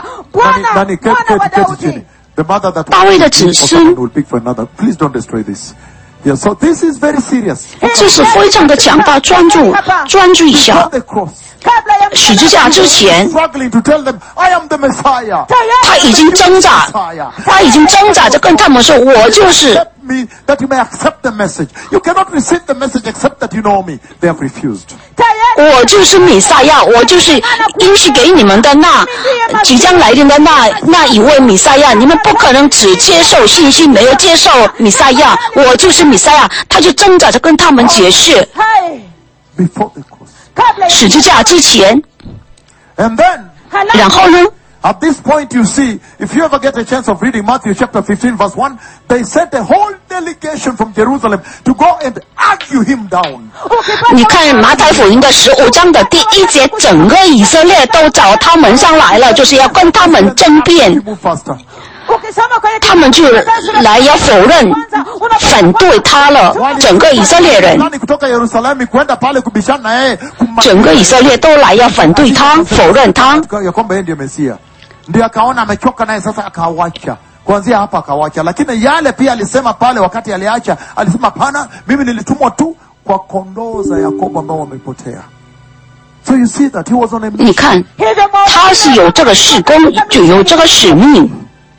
Nani, get, get, get it, Jenny. The mother that 大卫的子孙。 will pick for another. Please don't destroy this. Yeah, so this is very serious. 这是非常的强大，专注，专注一下。 The cross. 十字架之前， Struggling to tell them, I am the Messiah. 他已经挣扎，他已经挣扎着跟他们说：“我就是。” Me that you may accept the message. You cannot receive the message except that you know me. They have refused. 我就是弥赛亚，我就是应许给你们的那即将来临的那那一位弥赛亚。你们不可能只接受信息，没有接受弥赛亚。我就是弥赛亚，他就挣扎着跟他们解释。 Before the cross. 十字架之前， And then, 然后呢？ at this point you see, if you ever get a chance of reading Matthew chapter fifteen verse one, they sent a whole delegation from Jerusalem to go and argue him down. 你看马太福音的十五章的第一节，整个以色列都找他们上来了，就是要跟他们争辩。 Move faster. 他们就来要否认、反对他了。整个以色列人， Kutoka Yerusalemu kwenda pale kubishana naye. 整个以色列都来要反对他、否认他。 Ya kwamba yeye ndiye Mesia. Ndiye akaona amechoka naye sasa akawacha. Kuanzia hapa akawacha. Lakini yale pia alisema pale wakati aliacha, alisema pana, mimi nilitumwa tu kwa kondoo za Yakobo ambao wamepotea. So you see that he was on a mission. 你看，他是有这个事工，就有这个使命。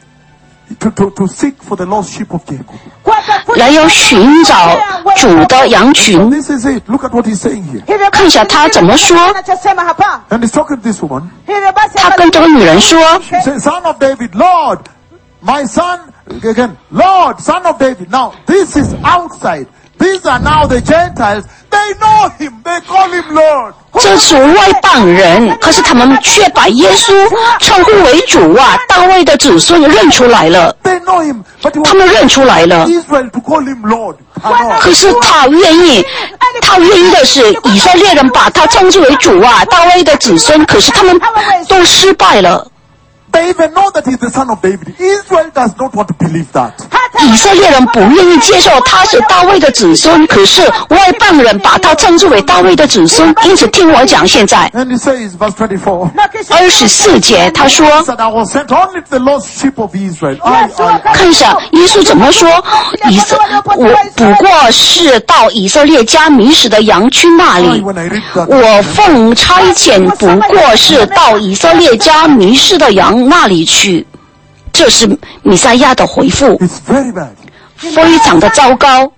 To, to, to seek for the lost sheep of Jacob. 来要寻找主的羊群。 This is it. Look at what he's saying here. 看一下他怎么说。 And he's talking to this woman. 他跟这个女人说 He says, Son of David, Lord, my son, again, Lord, Son of David. Now, this is outside. These are now the Gentiles. They know him. They call him Lord. 这是外邦人，可是他们却把耶稣称呼为主啊，大卫的子孙认出来了。 They know him. But he 他们认出来了。 Israel to call him Lord. 可是他愿意，他愿意的是以色列人把他称之为主啊，大卫的子孙。可是他们都失败了。 They even know that he's the son of David. Israel does not want to believe that. 以色列人不愿意接受他是大卫的子孙，可是外邦人把他称之为大卫的子孙。因此，听我讲，现在 And he says, verse twenty-four. 二十四节，他说 He said, I was sent only to the lost sheep of Israel. I, I, I. 看一下耶稣怎么说，以色我不过是到以色列家迷失的羊群那里， When I read that, 我奉差遣不过是到以色列家迷失的羊那里去。这是弥赛亚的回复， it's very bad. 非常的糟糕，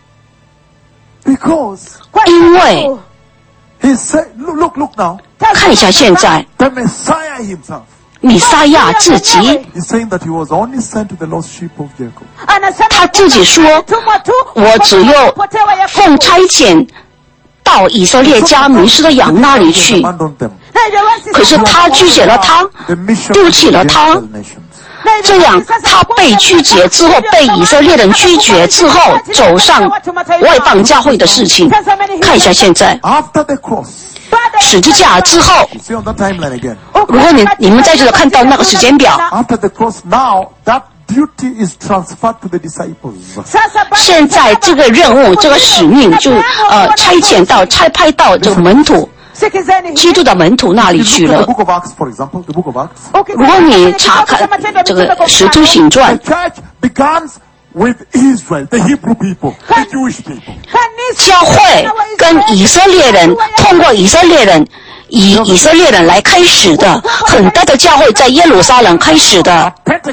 Because 因为 he said, look, look, look now. 看一下现在 The Messiah himself 弥赛亚自己， is saying that he was only sent to the lost sheep of Jacob. 他自己说，我只有奉差遣到以色列家迷失的羊那里去。 Abandoned them. 可是他拒绝了他， The mission 丢弃了他， of the nations. 这样他被拒绝之后，被以色列人拒绝之后，走上外邦教会的事情。看一下现在 After the cross, 十字架之后， see on the timeline again. 如果你你们在这里看到那个时间表， After the cross, now that duty is transferred to the disciples. 现在这个任务、这个使命就呃差遣到、差派到这个门徒。基督的门徒那里去 Look at 了 the。book of Acts, for example, the book of Acts. 如果你查看这个《使徒行传》， The church begins with Israel, the Hebrew people, the Jewish people. 教会跟以色列人通过以色列人以以色列人来开始的，很大的教会在耶路撒冷开始的。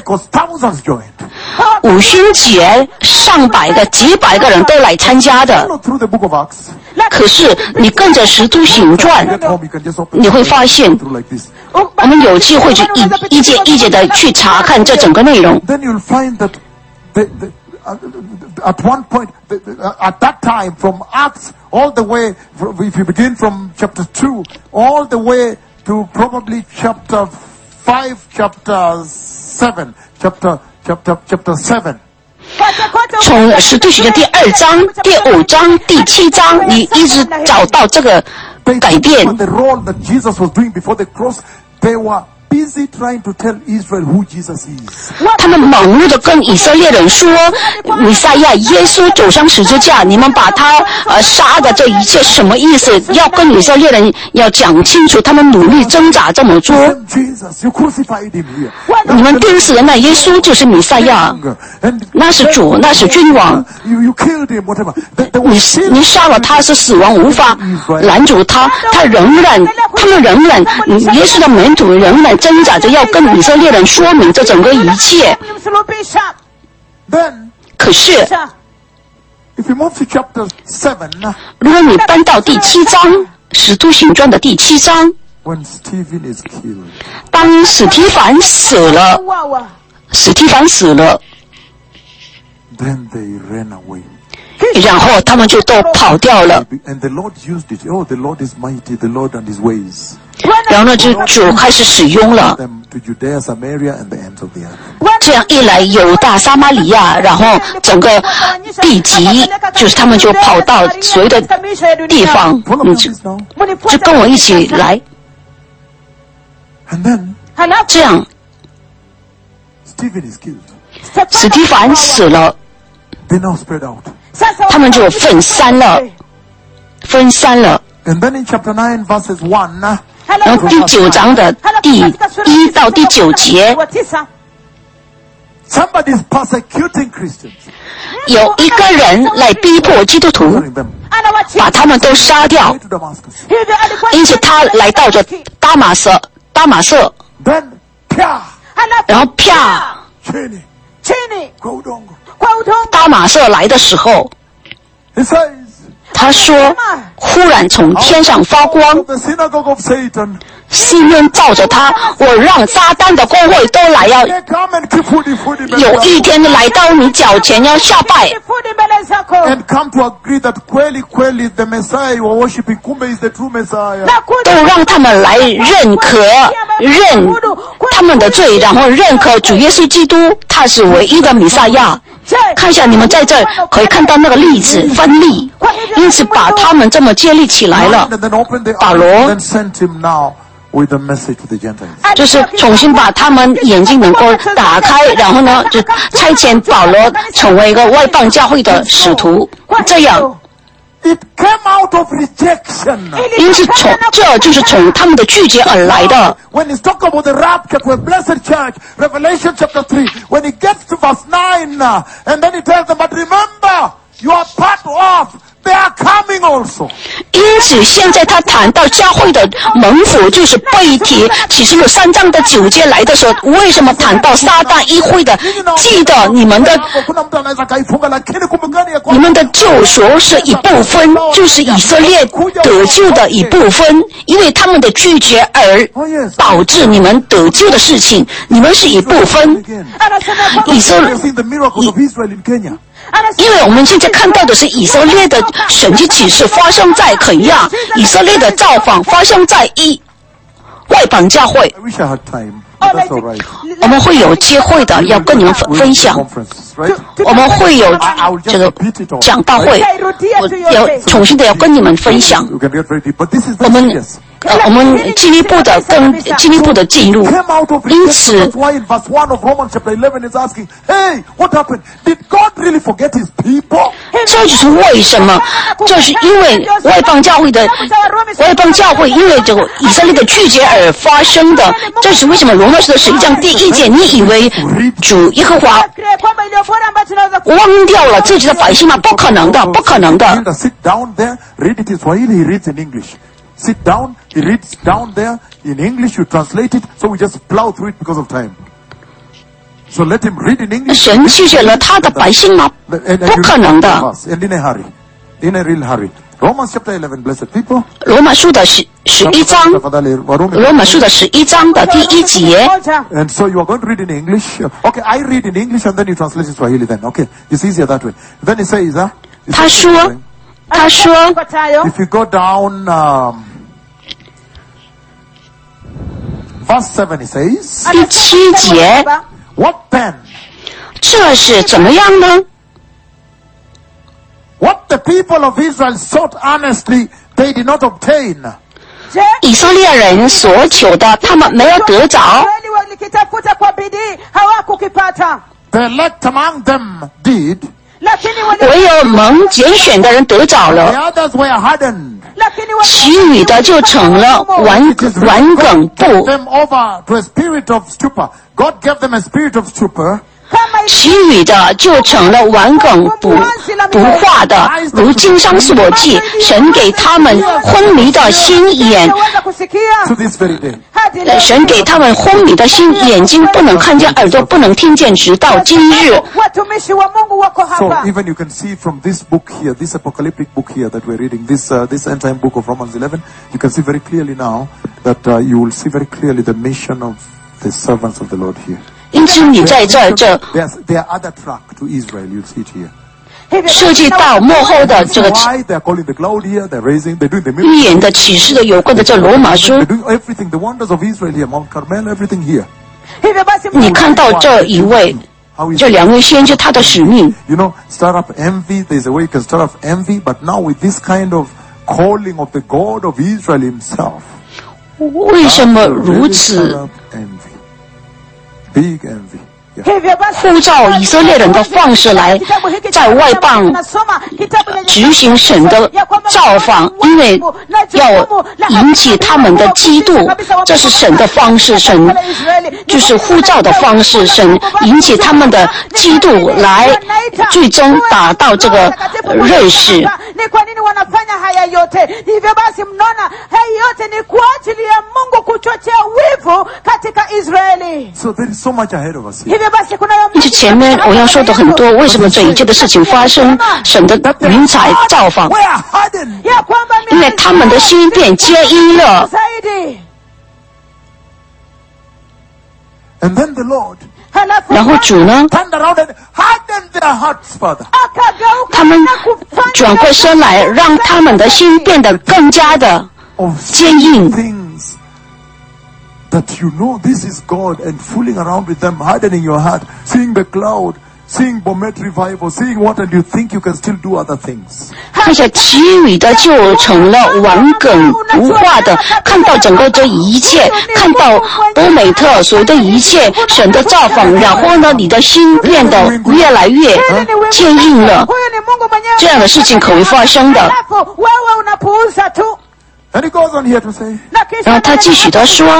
五旬节上百个、几百个人都来参加的。可是你跟着《使徒行传》，你会发现，我们有机会去一一节一节的去查看这整个内容。 At one point, at that time, from Acts all the way, if you begin from chapter two, all the way to probably chapter five, chapter seven, chapter, chapter, chapter seven. 从《使徒行传》第二章、第五章、第七章，你一直找到这个改变。 The role that Jesus was doing before the cross, they were busy trying to tell Israel who Jesus is. 他们忙碌的跟以色列人说，弥赛亚耶稣走上十字架，你们把他呃杀的这一切什么意思？要跟以色列人要讲清楚，他们努力挣扎这么做。 Jesus, you crucified him here. 你们钉死的那耶稣就是弥赛亚，那是主，那是君王。 You, you killed him, whatever. They, they 你 were 你杀了他是死亡无法拦阻他，他仍然，他们仍然，耶稣的门徒仍然挣扎着要跟以色列人说明这整个一切。 Then, 可是， if you move to chapter seven, 如果你搬到第七章《使徒行传》的第七章， when Stephen is killed, 当史提凡死了，史提凡死了， then they ran away. 然后他们就都跑掉了。 And the Lord used it. Oh, the Lord is mighty, the Lord and his ways. 然后呢，就主开始使用了。 Them to Judea, Samaria, and the ends of the earth. 这样一来，犹大、撒玛利亚，然后整个地极，就是他们就跑到所有的地方。 Follow 你 me 就 this now. 就跟我一起来， And then 这样 Stephen is killed. 史提凡死了， They now spread out. 他们就分散了，分散了。 And then in chapter nine, verses one, 然后第九章的第一到第九节， somebody is persecuting Christians. 有一个人来逼迫基督徒， Killing them. 把他们都杀掉 Way，to Damascus. 因此他来到了大马色，大马色， Then, pia, 然后啪， chini, go dongo. 大马色来的时候， He says, 他说，忽然从天上发光， the synagogue of Satan, 西面照着他，我让撒旦的工会都来要， they come and keep food, food, 有一天来到你脚前要下拜， and come to agree that Kweli Kweli, the Messiah you are worshiping, Kumbe is the true Messiah. 都让他们来认可认他们的罪，然后认可主耶稣基督，他是唯一的弥赛亚。看一下，你们在这儿可以看到那个例子分立，因此把他们这么建立起来了。 And then opened the 保罗 eyes, then sent him now with the message to the Gentiles. 就是重新把他们眼睛能够打开，然后呢，就差遣保罗成为一个外邦教会的使徒，这样。 It came out of rejection. 因此从这就是从他们的拒绝而来的。 When he's talking about the rapture, the blessed church, Revelation chapter three, when he gets to verse nine, uh, and then he tells them, but remember, you are part of, they are coming also. 因此现在他谈到教会的蒙福，就是背题启示录三章的九节来的时候，为什么谈到撒旦议会的？记得你们的你们的救赎是一部分，就是以色列得救的一部分，因为他们的拒绝而导致你们得救的事情，你们是一部分。以色列，因为我们现在看到的是以色列的神迹启示发生在肯亚，以色列的造访发生在一外邦教会。 I wish I had time. But that's all right. 我们会有机会的，要跟你们分享。 Conference, right? 我们会有这个讲道会，我要重新的要跟你们分享。 You can get very deep, but this is 我 very 们 serious. 呃，我们进一步的更进一步的进入， Came out of 因 rejection. 此 That's why in verse one of Romans chapter eleven is asking, hey, what happened? Did God really forget his people? 这就是为什么，这是因为外邦教会的外邦教会因为这个以色列的拒绝而发生的。这是为什么罗马书的十一章第一节，你以为主耶和华忘掉了自己的百姓吗？不可能的，不可能的。 Sit down there, read it in Swahili, he reads in English. sit down, he reads down there. In English, you translate it, so we just plow through it because of time. So let him read in English. 神拒绝了他的百姓吗？ And, and 不可能的。 And in a hurry, in a real hurry. Romans chapter eleven, blessed people. 罗马书的十十一章，罗马书的十一章的第一节。 And so you are going to read in English. Okay, I read in English and then you translate it Swahili then. Okay, it's easier that way. Then he says, huh? 他说，他说 If you go down, um, verse seven, he says, 第七节， What then? 这是怎么样呢？ What the people of Israel sought earnestly, they did not obtain. 以色列人所求的，他们没有得着。 The elect among them did. 唯有蒙拣选的人得着 The 了， others were hardened. 其余的就成了顽顽梗 Gave 部， them over to a spirit of stupor. God gave them a spirit of stupor. 其余的就成了顽梗不不化的，如经上所记，神给他们昏迷的心眼， To this very day. 呃神给他们昏迷的心，眼睛不能看见，耳朵不能听见，直到今日。 So even you can see from this book here, this apocalyptic book here that we're reading, this uh, this end time book of Romans eleven, you can see very clearly now that uh, you will see very clearly the mission of the servants of the Lord here. 因此，你在这这 There's there are other track to Israel. You'll see it here. 设计到幕后的这个 Why they're calling the cloud here? They're raising. They're doing the 预言 miracles. 的启示的有关的这罗马书 They're，doing everything. The wonders of Israel here, Mount Carmel, everything here. 你看到这一位 How is 这两位先知他的使命。 You know, stir up envy. There's a way you can stir up envy, but now with this kind of calling of the God of Israel Himself. 为什么如 Really stir 此 up envy. Big envy. Yeah. 呼召以色列人的方式来在外邦执行神的造访？因为要引起他们的嫉妒，这是神的方式，神就是呼召的方式，神引起他们的嫉妒，来最终达到这个认识。 Ni kwa nini wanafanya haya yote? Hivyo basi mnaona haya yote ni kwa ajili ya Mungu kuchochea wivu katika Israeli. So there is so much ahead of us here. Hivyo basi kuna 因此前面我要说的很多，为什么这一切的事情发生？神的云彩造访， We are hardened. ya kwamba 因为他们的心变坚硬了。 zaidi. And then the Lord 然后主呢， turned around and hardened their hearts, Father. 他们转过身来，让他们的心变得更加的 Of 坚硬。 things that you know this is God and fooling around with them, hardening your heart, seeing the cloud, seeing Bomet revival, seeing what, and you think you can still do other things. 那些其余的就成了顽梗不化的，看到整个这一切，看到波美特所有的一切，神的造访，然后呢，你的心变得越来越坚硬了。 这样的事情可会发生的。 wewe unapuuza tu. And he goes on here to say, 然后他继续的说，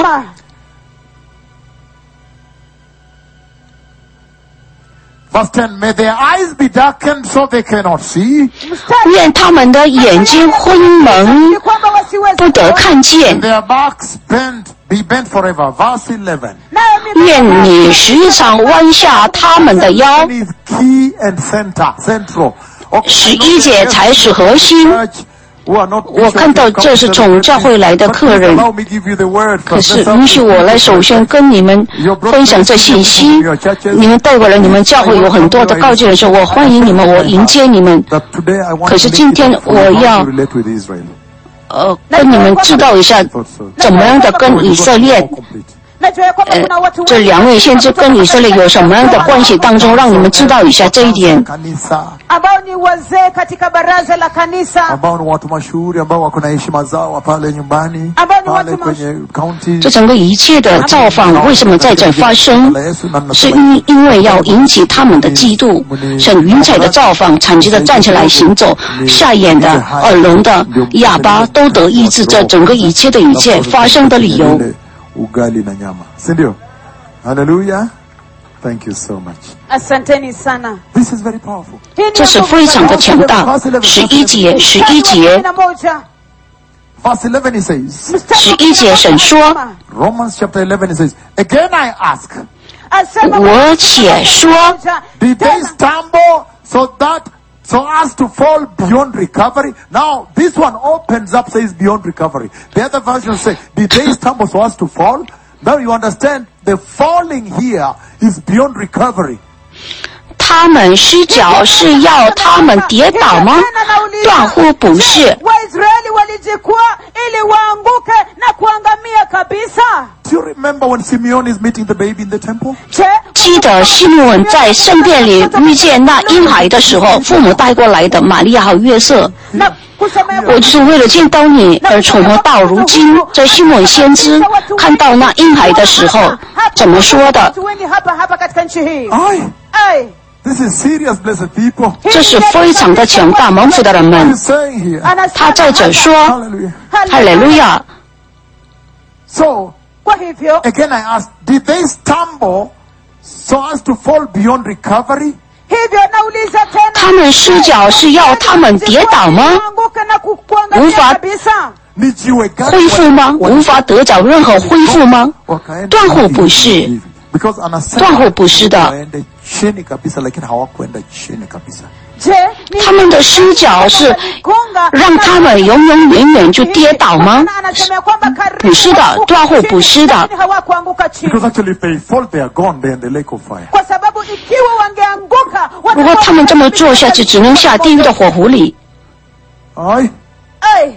verse ten, may their eyes be darkened so they cannot see, 愿他们的眼睛昏蒙，不得看见。 their backs bent, be bent forever. Verse eleven. 愿你时常弯下他们的腰。 Is key and center, central. Okay, 十一节才是核心。 我看到这是从教会来的客人，可是允许我来首先跟你们分享这信息。你们带过来，你们教会有很多的告诫人说，我欢迎你们，我迎接你们。可是今天我要呃跟你们知道一下，怎么样的跟以色列。 呃，这两位先知跟以色列有什么样的关系当中，让你们知道一下这一点。 ambao ni wazee katika baraza la kanisa, ambao ni watu mashuhuri ambao wako na heshima zao pale nyumbani, pale kwenye county. 这整个一切的造访为什么在这发生？是因因为要引起他们的嫉妒。神云彩的造访，残疾的站起来行走，瞎眼的、耳聋的、哑巴都得医治。这整个一切的一切发生的理由。 Ugali na nyama. Sindio? Hallelujah. Thank you so much. asanteni sana. This is very powerful. 这是非常的强大。十一节，十一节。 Verse eleven he says, 十一节神说， Romans chapter eleven he says, again I ask, 我且说， did they stumble so that so as to fall beyond recovery? Now this one opens up, says beyond recovery. The other version says, did they stumble so as to fall? Now you understand the falling here is beyond recovery. 他们失脚是要他们跌倒吗？断乎不是。 Waisraeli walijikwaa ili waanguke na kuangamia kabisa. Do you remember when Simeon is meeting the baby in the temple? Je, 记得西门在圣殿里遇见那婴孩的时候，父母带过来的玛利亚和约瑟。 na kusema ya 我就是为了见到你而从活到如今。在西门先知看到那婴孩的时候，怎么说的？ watu wengi hapa hapa katika nchi hii. Aye, Ai, this is serious, blessed people. 这是非常的强大蒙福的人 What 们 is saying here? 他在这说 Hallelujah. 哈利路亚。 So Kwa hivyo, again I ask, did they stumble so as to fall beyond recovery? hivyo nauliza tena. 他们失脚是要他们跌倒吗？ Kuanguka na kuangamia 无法 kabisa. 你以为 God 恢复吗？无法得着任何恢复吗？ wakaenda 断乎不是， because anasema 断乎不是的。 waende chini kabisa, lakini hawakwenda chini kabisa. Je, ni 他们的失脚是让他们永永远远就跌倒吗？ anasema kwamba karibu 不是的，断乎不是的。 hawakuanguka chini. Because actually if they fall, they are gone. They are in the lake of fire. Kwa sababu ikiwa wangeanguka 如果他们这么做下去，只能下地狱的火湖里。 Ai, Ai,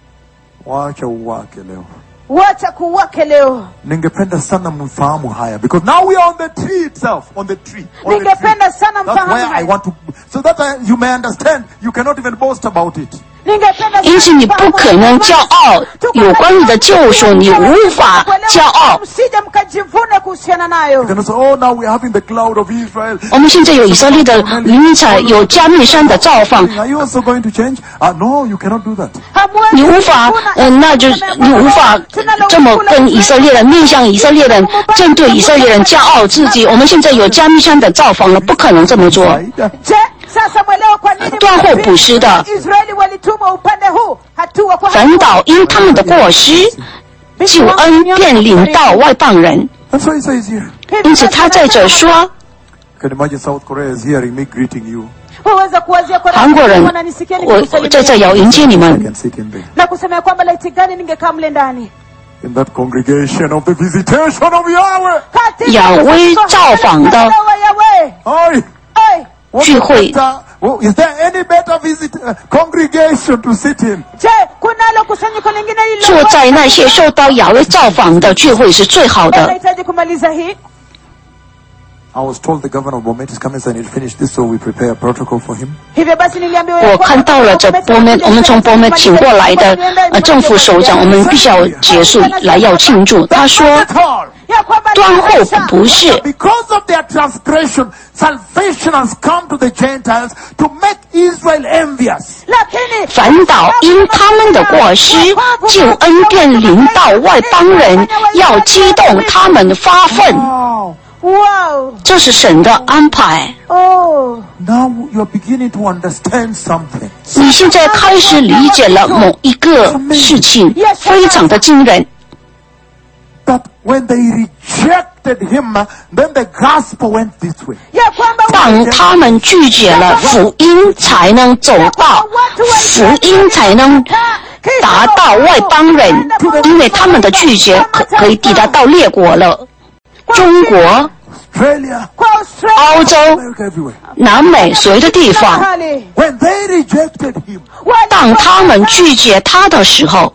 wacha uwake leo. wacha kuwake leo. Ningependa sana mfahamu haya because now we are on the tree itself, on the tree. On the tree. Ningependa sana That's where mfahamu I want to, so that I, you may understand. You cannot even boast about it. 因此你不可能骄傲，有关你的救赎，你无法骄傲。 msije mkajivune kuhusiana nayo. You cannot say, oh, now we are having the cloud of Israel. 我们现在有以色列的云彩，有加密山的造访， Are you also going to change? Uh, no, you cannot do that. 你无法，呃，那就你无法这么跟以色列人面向以色列人，针对以色列人骄傲自己。我们现在有加密山的造访了，不可能这么做。 Je, sasa mwelewa kwa nini 断乎不是的。 Israeli walitumwa upande huu hatua kwa 反倒因他们的过失，救恩便领到外邦人。 That's what he says here. 因此他在这说， Can you imagine South Korea is hearing me greeting you? waweza kuwazia kwa 韩国人， wananisikia 我在这要迎接你 I 们。 can sit in there. na kusema kwamba laiti gani ningekaa mle ndani. In that congregation of the visitation of Yahweh. 亚威造访的 Aye. Ai, 聚会， Better- oh, is there any better visit uh, congregation to sit in? je, kunalo kusanyiko lingine 坐 lilo 在那些受到亚威造访的聚会是最好的。 nahitaji kumaliza hii. I was told the governor of Bomet is coming, so I need to finish this, so we prepare a protocol for him. Hivyo basi niliambiwa 我看到了这波梅，我们从波梅请过来的呃政府首长，我们必须要结束来要庆祝。他说， All. ya kwamba 断乎不是， Because of their transgression, salvation has come to the Gentiles to make Israel envious. lakini 反倒因他们的过失，救恩便临到外邦人，要激动他们发愤。 Wow. wow, 这是神的安排。 oh, Now you're beginning to understand something. 你现在开始理解了某一个事情，非常的惊人。 That when they rejected him, uh, then the gospel went this way. ya kwamba 当他们拒绝了福音，才能走到福音，才能达到外邦人，因为他们的拒绝可可以抵达到列国了。中国、 Australia, kwa Australia 澳洲、 America, everywhere. 南美所有的地方， mahali When they rejected him, 当他们拒绝他的时候，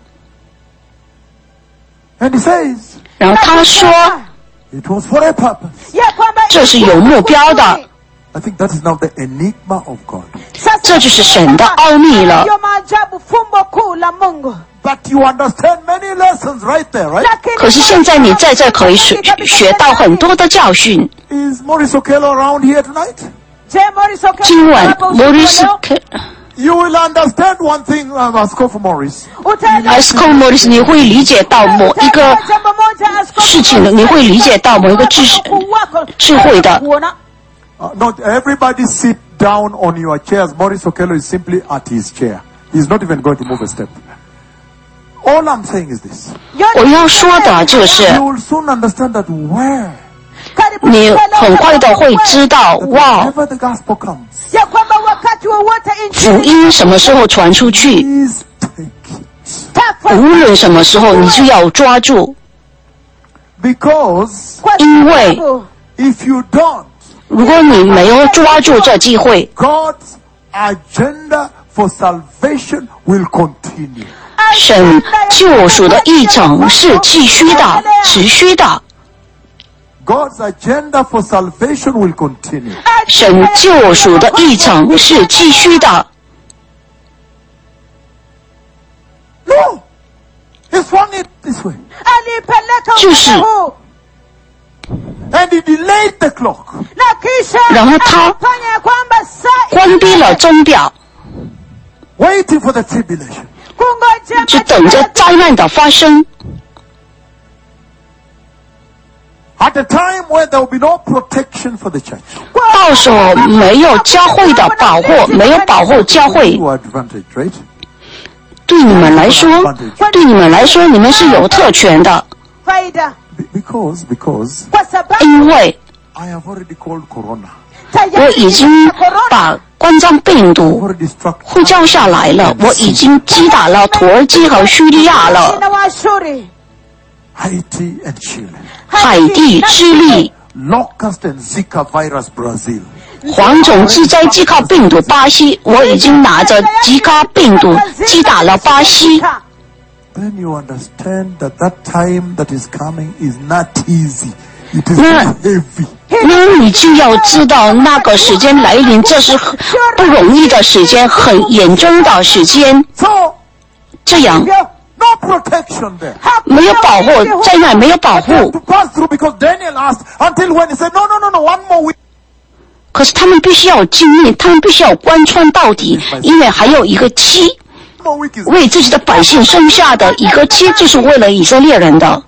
and he says, 然后他说 it was for a purpose. ya kwamba 这是有目标的， I think that is now the enigma of God. 这就是神的奥秘了。 ndio maajabu fumbo kuu la Mungu. But you understand many lessons right there, right? 可是现在你在这可以学学到很多的教训。 Is Maurice Okello around here tonight? Je, Morris Okello 今晚 hapo usiku 莫里斯 leo? 克 You will understand one thing, um, Askofu Morris. Utaelewa 埃斯科莫里斯，你会理解到某一个 jambo moja askofu 事情的，你会理解到某一个知识 wako 智慧的。 kuona Uh, not everybody sit down on your chairs. Maurice Okello is simply at his chair. He's not even going to move a step. All I'm saying is this. 我要说的就是 You will soon understand that where 你很快的会知道，哇， whenever the gospel comes, ya kwamba wakati wowote 福 injili 音什么时候传出去， please take it. 无 tafadhali 论什么时候你就要抓住， Because kwa 因为 sababu if you don't, 如果你没有抓住这机会， God's agenda for salvation will continue. 神救赎的议程是继续的、持续的。 God's agenda for salvation will continue. 神救赎的议程是继续的。 No! He swung it this way. alipeleka 就是- upande huu And he delayed the clock. na kisha 然后他 akafanya ya kwamba saa 关闭了钟表， Waiting for the tribulation. kungojea 就等着灾难的发生。 At a time where there will be no protection for the church. 到时候没有教会的保护，没有保护教会， To advantage, right? 对你们来说，对你们来说，你们是有特权的， faida Be- Because, because kwa sababu 因为 I have already called Corona. 我已经把冠状病 I've 毒 already struck 呼叫下来了，我已经击打了土耳其和叙利亚了， na Waashuri Haiti and Chile. 海地、智利、 Locust and Zika virus Brazil. 黄种自灾饥卡病毒巴西，我已经拿着饥卡病毒击打了巴西。 Then you understand that that time that is coming is not easy. It is Yeah. heavy. 那你就要知道那个时间来临，这是很不容易的时间，很严重的时间。 So, 这样 no protection there. 没有保护，灾难没有保 They have 护， to pass through because Daniel asked until when he said, no, no, no, no, one more week. 可是他们必须要经历，他们必须要贯穿到底，因为还有一个期， One more week is 为自己的百姓生下的一个期，就是为了以色列人的。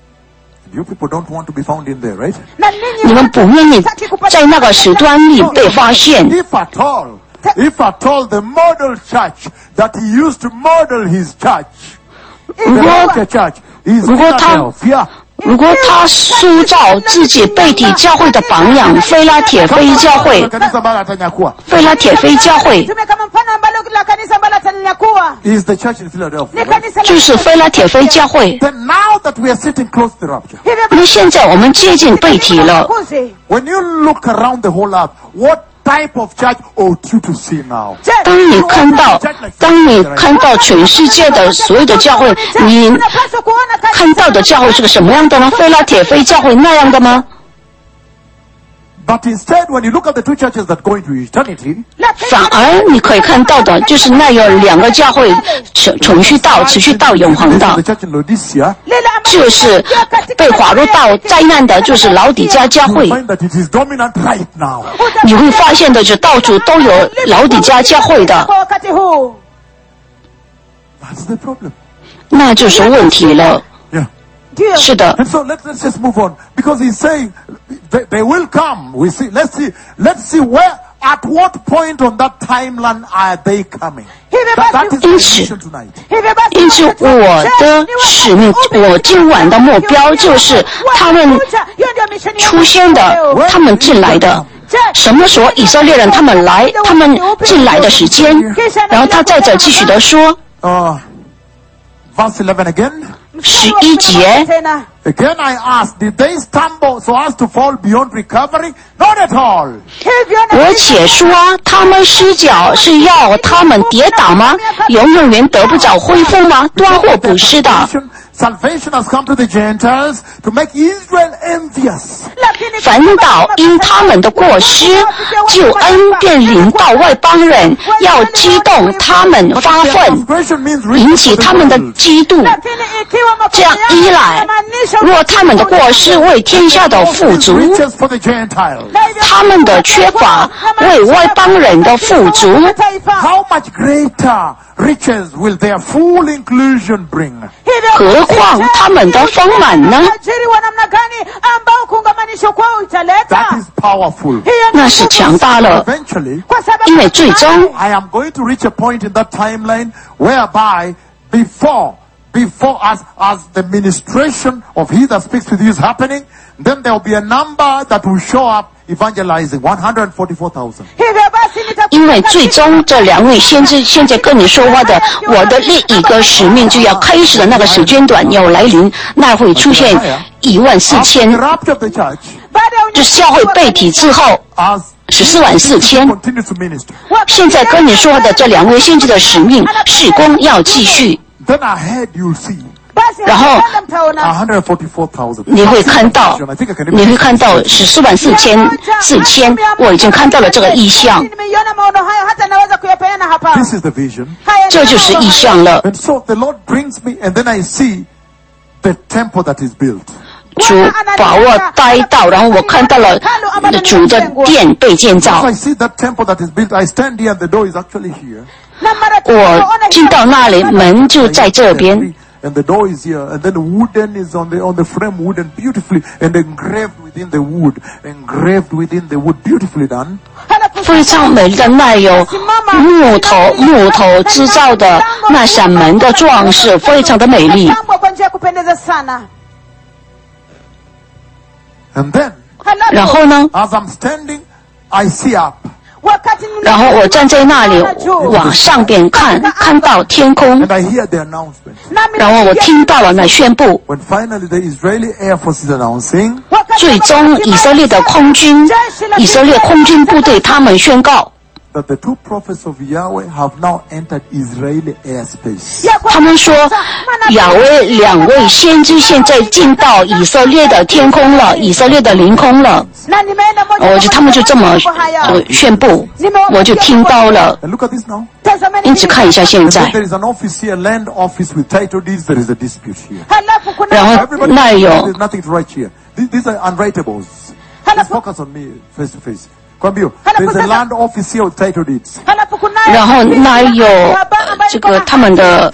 You people don't want to be found in there, right? na ninyi 你们不愿意在那个时段里被发现。 If at all, if at all the model church that he used to model his church, 如 the 果 Rapture church, is 如果他 Philadelphia. 如果他塑造自己被体教会的榜样，菲拉铁非教会， Kanisa ambalo atanyakua 菲拉铁非教会 tume kama mfano ambalo la kanisa ambalo atanyakuwa is the church in Philadelphia. ni right? kanisa la 就是菲拉铁非教会。 Then now that we are sitting close to the rapture, hivyo 那现在我们接近被提了， Kuzi. when you look around the whole earth, what type of church ought you to see now? 当你看到，当你看到全世界的所有的教会，你 unapaswa kuona kanisa 看到的教会是个什么样的呢？菲拉铁非教会那样的吗？ But instead, when you look at the two churches that go into eternity, 反而你可以看到的就是那有两个教会持持续到持续到永恒 this is 的 the，church in Laodicea, lile ambalo 就是被滑入到灾难的，就是老底家教 you 会。 find that it is dominant right now. 你会发现的，就到处都有老底家教会的， kwa wakati huu That's the problem. 那就是问题了。 Yeah. ndio 是的， And so let's, let's just move on because he's saying they, they will come. We see. Let's see. Let's see where, at what point on that timeline are they coming? hivyo That, that basi is my Inch. mission tonight. hivyo basi 因此我的使命，我今晚的目标就是他们 hiyo ndio misheni ya 出现的，他们进来的。什么时候以色列人他们来，他们进来的时间，然后他在这继续的说， Uh, verse eleven again. 十一节， tena Again, I ask, did they stumble so as to fall beyond recovery? Not at all. hivyo na 我且说他们失脚是要他们跌倒吗？永永远得不着恢复吗？断或不是的。 Salvation, salvation has come to the Gentiles to make Israel envious. 反倒因他们的过失，救恩便临到外邦人，要激动他们发 Their 愤， transgression means 引 riches 起 for the 他们的 world. 嫉妒。 lakini ikiwa makosa 这样一 yao 来， yanamaanisha 若他们的过失为天下的富 Means 足， riches for the Gentiles. 他们的缺乏为外邦人的富足， How much greater riches will their full inclusion bring? 何况他们的丰满呢？ tajiri wa namna gani ambao kuungamanishwa kwao That italeta is powerful. 那是强大了， Eventually, kwa sababu 因为最终 I am going to reach a point in that timeline whereby before before us as the ministration of he that speaks with you is happening, then there will be a number that will show up evangelizing, one hundred forty-four thousand. 因为最终这两位先知现在跟你说话的，我的另一个使命就要开始的那个时间段要来临，那会出现一万四千，就是教会被提之后十四万四千。现在跟你说的这两位先知的使命事工要继续。然后你会看到，你会看到十四万四千四千，我已经看到了这个意象。 This is the vision. 这就是意象了。 And so the Lord brings me, and then I see the temple that is built. 主把我带到，然后我看到了主的殿被建造。 So I see that temple that is built. I stand here, and the door is actually here. 我进到那里，门就在这边。 And the door is here, and then the wooden is on the on the frame, wooden beautifully, and engraved within the wood, engraved within the wood, beautifully done. 非常美丽的，那有木头木头制造的那扇门的装饰，非常的美丽。 And then, 然后呢？ as I'm standing, I see up. 然后我站在那里往上边看，看到天空， And I hear the announcement. 然后我听到了那宣布， When finally the Israeli Air Force is announcing, 最终以色列的空军，以色列空军部队他们宣告， that the two prophets of Yahweh have now entered Israeli airspace. 他们说亚威两位先知现在进到以色列的天空了，以色列的领空了。我就他们就这么呃宣布，我就听到了。 And look at this now. 因此看一下现 And 在 then，there is an office here, land office with title deeds. There is a dispute here. 然后 Everybody, 那有 there's nothing to write here. These, these are unwritables. Please focus on me face to face. Kwambio, there's a land office here with title deeds. 然后那有这个他们的，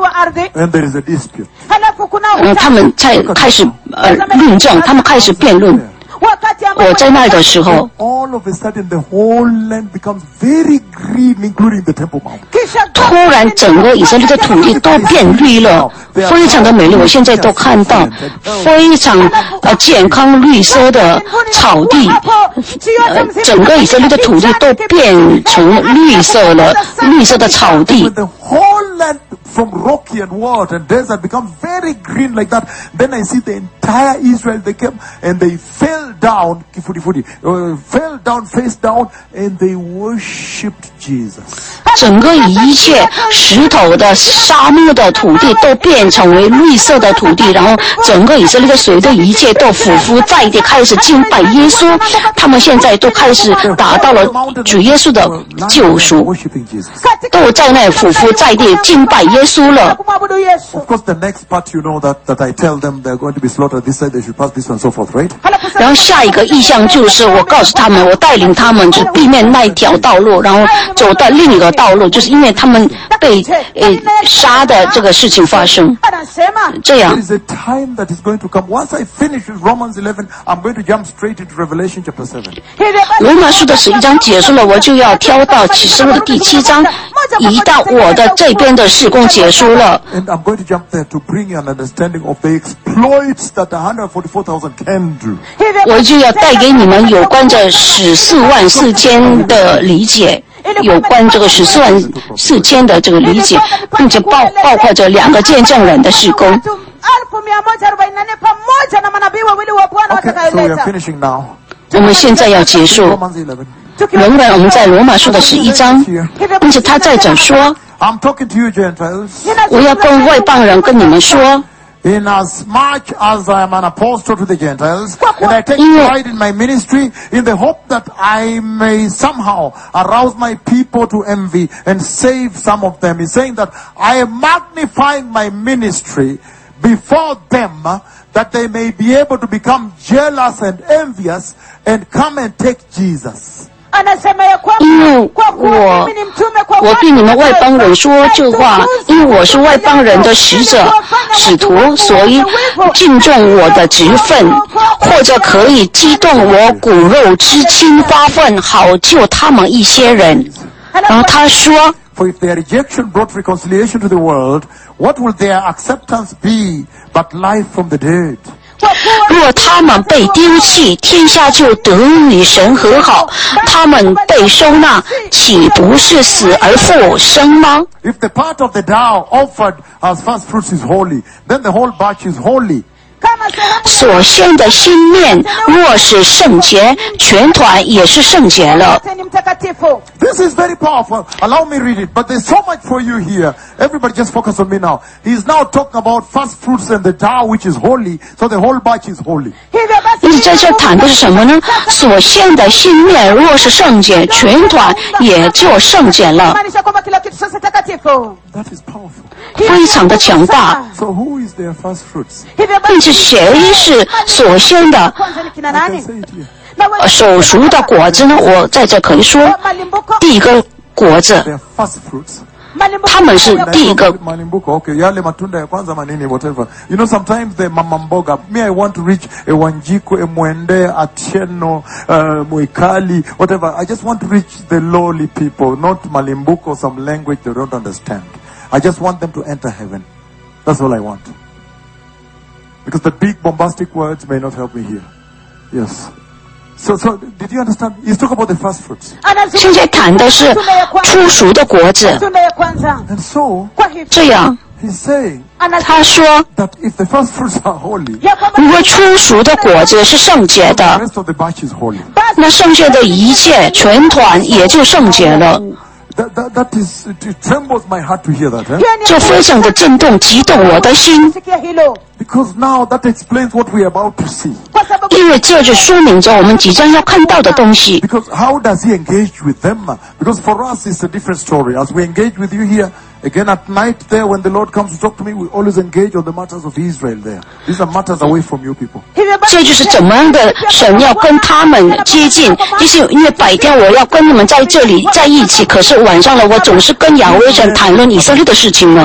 And there is a dispute. 呃，他们才开始呃论证，他们开始辩论。我在那里的时候， All of a sudden, the whole land becomes very green, including the Temple Mount. 突然整个以色列的土地都变绿了，非常的美丽。我现在都看到非常呃健康绿色的草地，呃，整个以色列的土地都变成绿色了，绿色的草地。 When the whole land from rocky and wild and desert becomes very green like that, then I see the entire Israel, they came and they fell down, kifudi fudi, uh, fell down, face down, and they worshipped Jesus. 整个一切石头的、沙漠的土地都变成为绿色的土地，然后整个以色列的水的一切都匍匐在地，开始敬拜耶稣。他们现在都开始达到了主耶稣的救赎， Worshipping Jesus. 都在那匍匐在地敬拜耶稣了。 Of course, the next part, you know that, that I tell them they're going to be slaughtered this side, they should pass this one, so forth, right? 然后下一个意象就是我告诉他们，我带领他们就地面那一条道路，然后走到另一个道路，就是因为他们被呃杀的这个事情发生。这样 There is a time that is going to come. Once I finish with Romans eleven, I'm going to jump straight into Revelation chapter seven. 罗马书的十一章结束了，我就要跳到启示录的第七章，移到我的这边的事工结束了。 And I'm going to jump there to bring you an understanding of the exploits that one hundred forty-four thousand can do. 我就要带给你们有关这十四万四千的理解，有关这个十四万四千的这个理解，并且包包括这两个见证人的事工。 Okay, so we are finishing now. 我们现在要结束。 Romans eleven. 仍然我们在罗马书的十一章，并且他在这说， I'm talking to you, Gentiles. 我要跟外邦人跟你们说。 In as much as I am an apostle to the Gentiles, and I take 因为 pride in my ministry in the hope that I may somehow arouse my people to envy and save some of them. He's saying that I am magnifying my ministry before them that they may be able to become jealous and envious and come and take Jesus. 因为我我对你们外邦人说这话，因为我是外邦人的使者、使徒，所以敬重我的职分，或者可以激动我骨肉之亲发愤，好救他们一些人。然后他说 For if their rejection brought reconciliation to the world, what will their acceptance be but life from the dead? 若他们被丢弃，天下就得与神和好；他们被收纳，岂不是死而复生吗？ If the part of the dough offered as first fruits is holy, then the whole batch is holy. 所献的新面若是圣洁，全团也是圣洁了。 This is very powerful. Allow me read it. But there's so much for you here. Everybody just focus on me now. He's now talking about first fruits and the dough which is holy. So the whole batch is holy. 因此在这谈的是什么呢？所献的新面若是圣洁，全团也就圣洁了。 That is powerful. 非常的强大。 So who is their first fruits? 因此谁是所献的 I can say it here. 呃手熟的果子呢？我在这可以说，第一个果子， Their first fruits. 他们是第一个。 Malimbuko, okay, yale matunda ya kwanza manini, whatever. You know, sometimes the mama mboga, me I want to reach a Wanjiku, a Mwende, a Tieno, uh, Muikali, whatever. I just want to reach the lowly people, not Malimbuko, some language they don't understand. I just want them to enter heaven. That's all I want. Because the big bombastic words may not help me here. Yes. So, so, did you understand? He's talking about the first fruits. 现在谈的是初熟的果子。 And so, 这样， he's saying 他说， that if the first fruits are holy, 如果初熟的果子是圣洁 the 的， rest of the batch is holy. 那剩下的一切全团也就圣洁了。 That, that, that is, it, it trembles my heart to hear that. Eh? 这非常的震动、激动我的心， Because now that explains what we are about to see. 因为这就说明着我们即将要看到的东西。 Because how does he engage with them? Because for us it's a different story. As we engage with you here, again at night there when the Lord comes to talk to me, we always engage on the matters of Israel there. These are matters away from you people. 这就是怎么样的神要跟他们接近，就是因为白天我要跟你们在这里在一起，可是晚上了我总是跟亚威神谈论以色列的事情呢。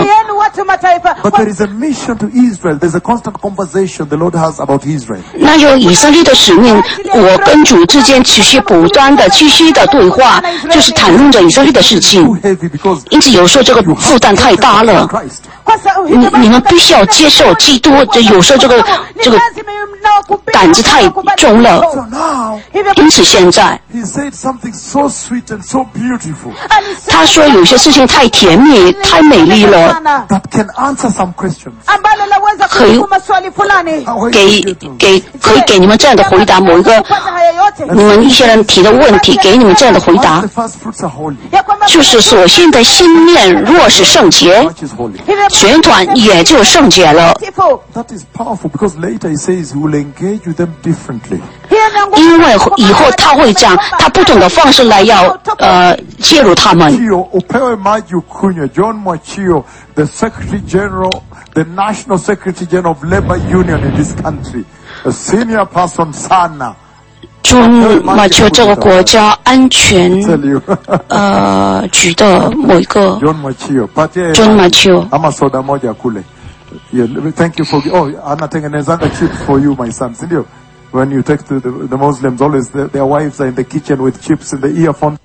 But there is a mission to Israel. There's a constant conversation the Lord has about Israel. 那有以色列的使命，我跟主之间持续不断的、继续的对话，就是谈论着以色列的事情。 Too heavy because 因此有时候这个负担太大了， Christ. 你你们必须要接受基督。这有时候这个这个胆子太重了。 So now 因此现在 he said something so sweet and so beautiful 他说有些事情太甜蜜、太美丽了， that can answer some questions. 可以 How 给给可以给你们这样的回答。某一个你们一些人提的问题，给你们这样的回答， the first fruits are holy. 就是所献的新面若是圣洁， Which is holy. 全团也就圣洁了。 That is powerful because later he says he will engage with them differently. 因为以后他会讲他不同的方式来要呃介入他们。 Chio, Upewe Maju Cunha, John Mwachio, the Secretary General, the National Secretary General of Labor Union in this country, a senior person, Sana. 中马丘这个国家安全 Tell you. 呃局的某一个 John Mwachio. Pate, John Mwachio. Ama soda moja kule. Yeah, thank you for, oh, anatengenezanga chips for you, my son. Sindio? When you take to the, the Muslims, always their, their wives are in the kitchen with chips in the earphone.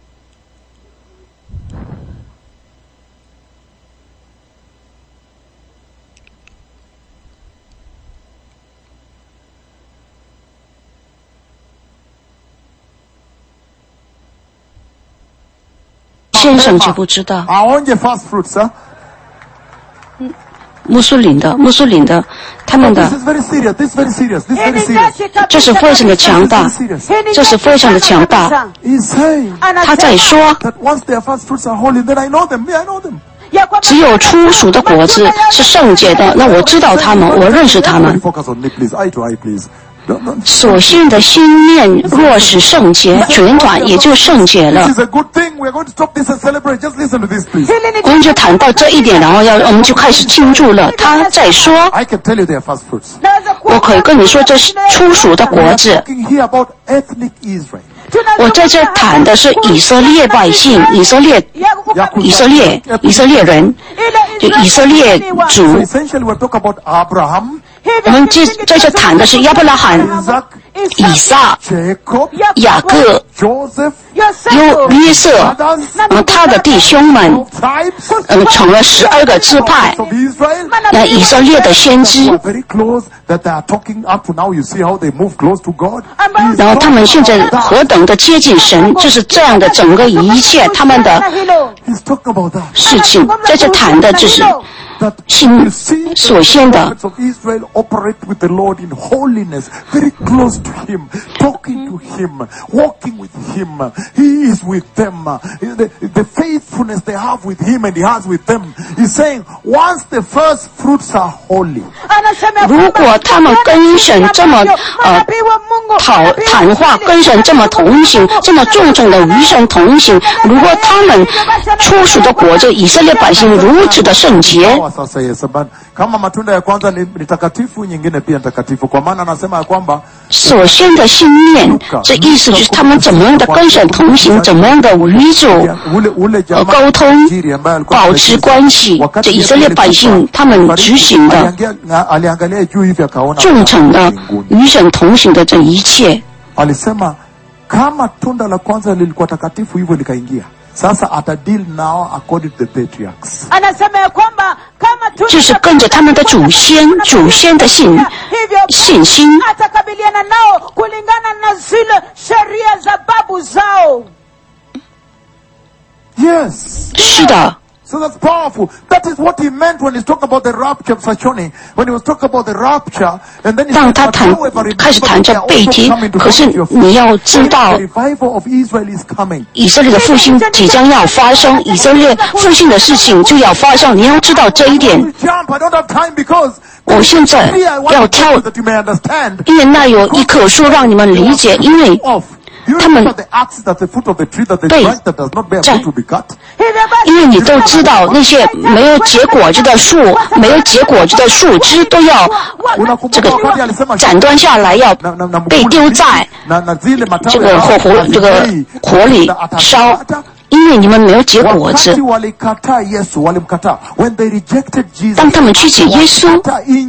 先生就不知道， Aonje fast fruits, huh? 穆斯林的穆斯林的他们 This 的 is very serious. This is very serious. This is very serious. 这是非常的强大，这是非常的强大。 He's saying 他在说， that once their first fruits are holy, then I know them. Me, I know them. 只有初熟的果子是圣洁的，那我知道他们，我认识他们。 Focus on me, please. Eye to eye, please. Don't, don't. 所献的新面若是圣洁，全团也就圣洁了 This。is a good thing. We're going to stop this and celebrate. Just listen to this, please. 我们就谈到这一点，然后要我们就开始庆祝了。他在说， I can tell you their first fruits. 我可以跟你说，这是初熟的果 We're 子。 talking here about ethnic Israel. 我在这谈的是以色列百姓，以色列以色列以色列人，就以色列 So 族。 essentially, we're talking about Abraham, 我们这在这谈的是亚伯拉罕、 Isaac, 以撒、 Jacob, 雅各、 Joseph, 约约瑟，呃，他的弟兄们， tribes 呃，成了十二个支派。 of Israel. 那以色列的先知， Very close that they are talking up to now. You see how they move close to God. 然后他们现在何等的接近神，就是这样的整个一切他们的 He's talking about that. 事情，在这谈的就是心所先的。 Prophets of Israel operate with the Lord in holiness, very close to Him, talking to Him, walking with Him. He is with them. The, the faithfulness they have with Him and He has with them. He's saying, once the first fruits are holy, 如果他们跟神这么呃讨谈话，跟神这么同行，这么重重的与神同行，如果他们初熟的果子，以色列百姓如此的圣洁。 sasa yes, but kama matunda ya kwanza ni, ni takatifu, nyingine pia takatifu, kwa maana anasema ya kwamba 首先的信念，这意思就是他们怎么样的跟神同行，怎么样的与主呃沟通，保持关系。这以色列百姓他们执行的忠诚的与神同行的这一切。 alisema kama tunda la kwanza lilikuwa takatifu hivyo likaingia. Sasa atadeal now according to the patriarchs. 就是跟着他们的祖先，祖先的信信心。 atakabiliana nao kulingana na zile sheria za babu zao. Yes. 是的。 So that's powerful. That is what he meant when he's talking about the rapture of Sachoni. When he was talking about the rapture, and then he 当他谈开始谈这背题，可是你要知道， revival of Israel is coming. 以色列的复兴即将要发生，以色列复兴的事情就要发生，你要知道这一点。 Jump! I don't have time because 我现在要跳， that you may understand. 因为那有一棵树让你们理解，因为 他们被在，因为你都知道那些没有结果子的树，没有结果子的树枝都要这个斩断下来，要被丢在这个火火这个火里烧。 因为你们没有结果子，当他们拒绝耶稣，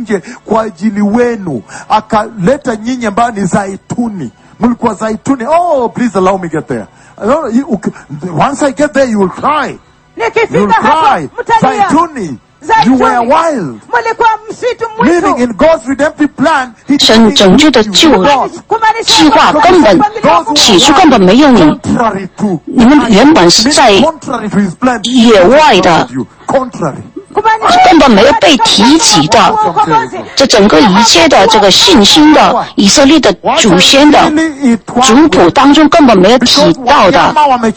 Oh, please allow me get there. Once I get there, you will cry. You will cry. Zaituni. You were wild. Living in God's redemptive plan. 神拯救的救计划根本起初根本没有你，你们原本是在野外的，根本没有被提及的。这整个一切的这个信心的以色列的祖先的族谱当中根本没有提到的。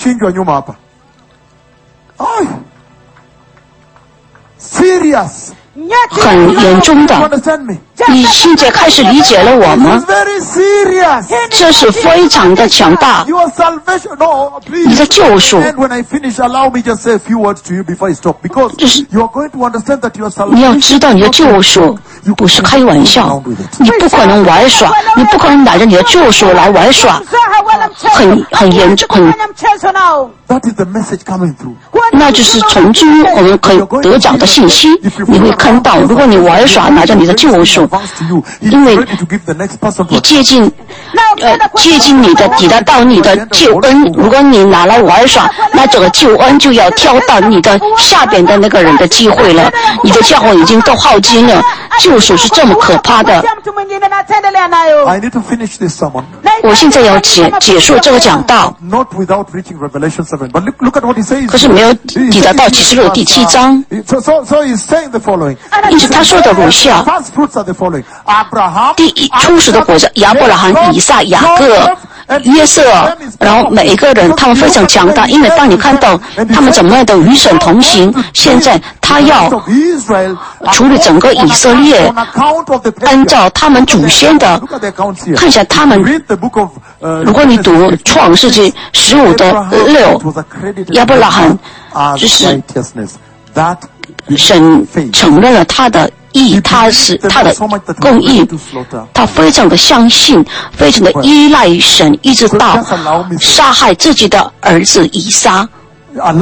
Serious. 很严重的，你现在开始理解了我吗？这是非常的强大。你的救赎，就是你要知道你的救赎不是开玩笑，你不可能玩耍，你不可能拿着你的救赎来玩耍，很很严重，很。那就是从中我们可以得着的信息，你会看到，如果你玩耍拿着你的救赎，因为你接近，呃，接近你的，抵达到你的救恩。如果你拿来玩耍，那这个救恩就要跳到你的下边的那个人的机会了。你的教会已经都耗尽了，救赎是这么可怕的。我现在要解解说这个讲道。 可是没有抵达到启示录的第七章。因此他说的如下：第一初始的果子，亚伯拉罕、以撒、雅各、约瑟，然后每一个人他们非常强大，因为当你看到他们怎么样的与神同行，现在他要处理整个以色列，按照他们祖先的，看一下他们。如果你读创世纪十五的六，亚伯拉罕就是神承认了他的义，他是他的公义，他非常的相信，非常的依赖神，一直到杀害自己的儿子以撒。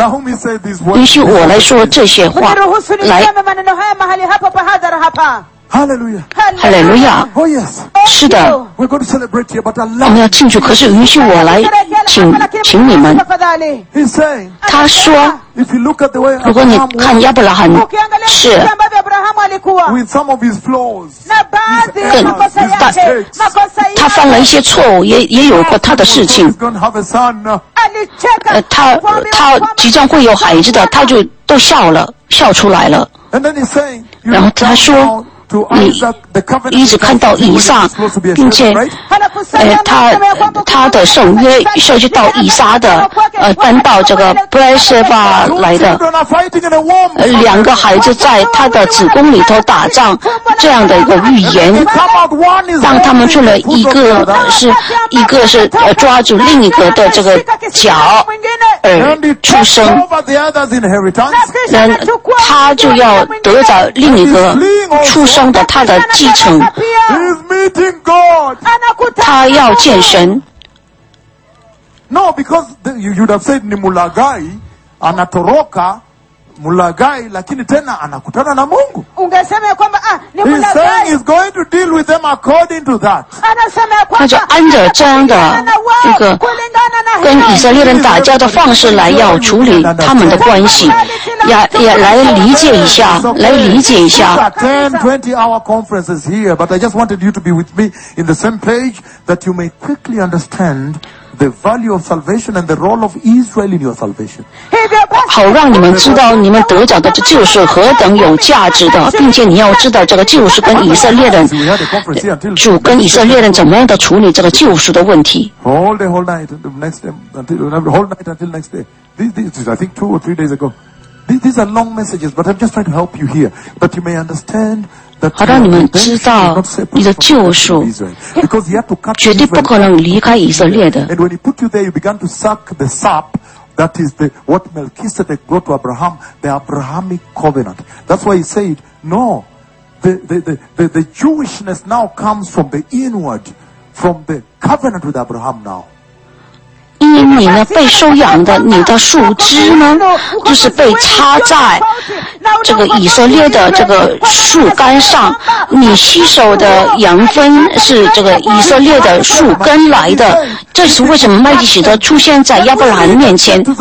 允许我来说这些话，来 Hallelujah. 哈利路亚！ Oh yes. 是的， We're going to celebrate here, but 我 Allah. 们要庆祝，可是允许我来请请你们。 He's saying, 他说， if you look at the way 如果你 Abraham 看 was 亚伯拉罕是 with some of his flaws, 更大，他犯了一些错误，也也有过他的事 he's 情。 going to have a son. 呃，他他即将会有孩子的，他就都笑了，笑出来了。 And then he's saying, you 然后 look 他 down 说 now to 你 Isaac, the covenant 一直看到以撒，并且，呃，他他的圣约涉及到以撒的，呃，搬到这个布莱舍巴来的， children are fighting in a womb. 呃，两个孩子在他的子宫里头打仗，这样的一个预言。 Come out, one is 当他们出了一个是一个是呃抓住另一个的这个脚而 and he 出 takes 生， over the other's inheritance. 那他就要得着另一个出生的他的继承， He's meeting God. 他要见神。 No, because the, you, you'd have said ni mulagai, anatoroka, mulagai, lakini tena anakutana na Mungu. ungesema ya kwamba ah ni He's saying mlaghai he's going to deal with them according to that. anasema ya 他就 kwamba 按着这样的这个 kulingana na 跟以色列人打交的方式来要处理他们的关系，也也来理解一下，来理解一 These 下。 are ten, twenty hour conferences here, but I just wanted you to be with me in the same page that you may quickly understand the value of salvation and the role of Israel in your salvation. hivyo basi 好让你们知道你们得着的这救赎何等有价值的，并且你要知道这个救赎跟以色列人 We had a conference here until 主跟以色列人怎么样的处理这个救赎的问题。 whole day, whole night, the next day, until whole night until next day. These, these is I think two or three days ago. These, these are long messages, but I'm just trying to help you here, that you may understand that 好让你们知道 not separate 你的 from 救赎 Israel, because he had to cut 绝对不 Israel 可能离开以色列的。 And when he put you there, you began to suck the sap. That is the what Melchizedek brought to Abraham, the Abrahamic covenant. That's why he said, no, the, the, the, the, the Jewishness now comes from the inward, from the covenant with Abraham now. 因为你呢被收养的，你的树枝呢，就是被插在这个以色列的这个树干上，你吸收的养分是这个以色列的树根来的。这是为什么麦基洗德出现在亚伯拉罕面前？ Je,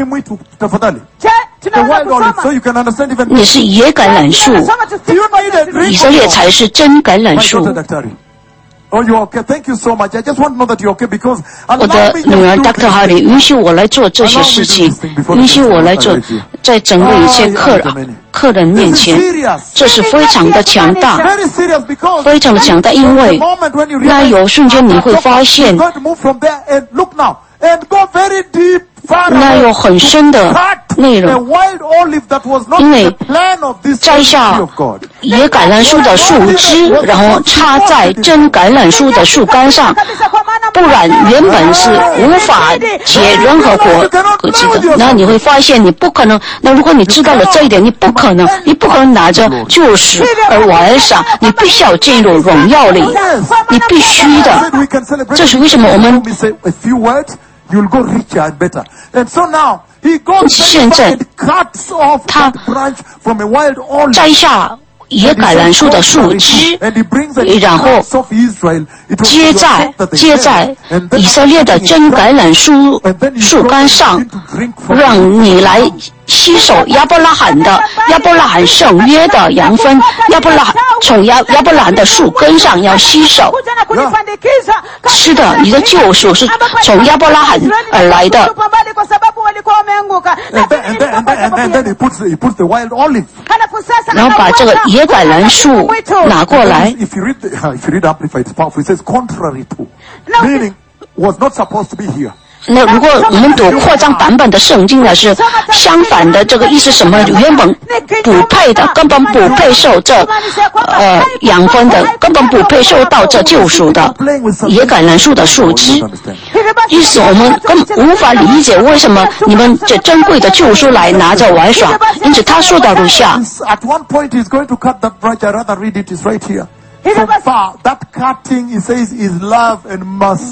the tunaweza wild olive, so kusoma you can understand even 你是野橄榄树， tunasoma tusi- You need a drink 以色列才是真橄榄 My 树 daughter,。Daktari. Oh, you're okay. Thank you so much. I just want to know that you're okay because 我 allow 的 me 女儿 to do Doctor this. Hardy 允许我来做这些事情，允许我来做，在整个一切客客人面 This is 前， serious. 这是非常的强大， Very serious because 非常的强大，因 the 为 moment when you 那 realize 有瞬间你会发现 you're，going to move from there and look now and go very deep, far 那 away 有很深的 cut 内 a 容。 wild olive that was not 因为 the plan of this 摘下 of God. 野橄榄树的树枝，然后插在真橄榄树的树干上， kabisa kwa maana 不然原本是无法结任何果果子的。那你会发现你不可能。那如果你知道了这一点，你不可能，你不可能拿着救赎而玩耍，你必须要进入荣耀里，你必须 I 的。 said we can celebrate. 这是为什么我们 Let me say a few words. You'll go richer and better. And so now he goes 现在 and cuts off 他 that branch from a wild olive. 摘下野橄榄树的树枝， And he brings it 然后 of Israel. It was 接在 that they 接 said. 在 And then 以色列的真橄榄树 and then he 树干上 begin，to drink from 让你来吸收亚伯拉罕的亚伯拉罕圣约的养分，亚伯拉罕从亚亚伯拉罕的树根上要吸收。 kuja na kunipandikiza 是的，你的救赎是从亚伯拉罕而来的。 kutupa mbali kwa sababu walikuwa wameanguka. And then, and then, and then, and then, and then he puts he puts the wild olive. Halafu sasa 然后把这个野橄榄树拿过来， If you read the, if you read Amplified, it's powerful. It says contrary to, No. meaning was not supposed to be here. 那如果我们读扩张版本的圣经呢，是相反的，这个意思什么？原本不配的，根本不配受这呃养分的，根本不配受到这救赎的野橄榄树的树枝。 hivyo basi 因此我们根本无法理解为什么你们这珍贵的救赎来拿着玩耍。因此他说到如下。 At one point he's going to cut that branch. I rather read it. It's right here. From far, that cutting, he says, is love and mercy.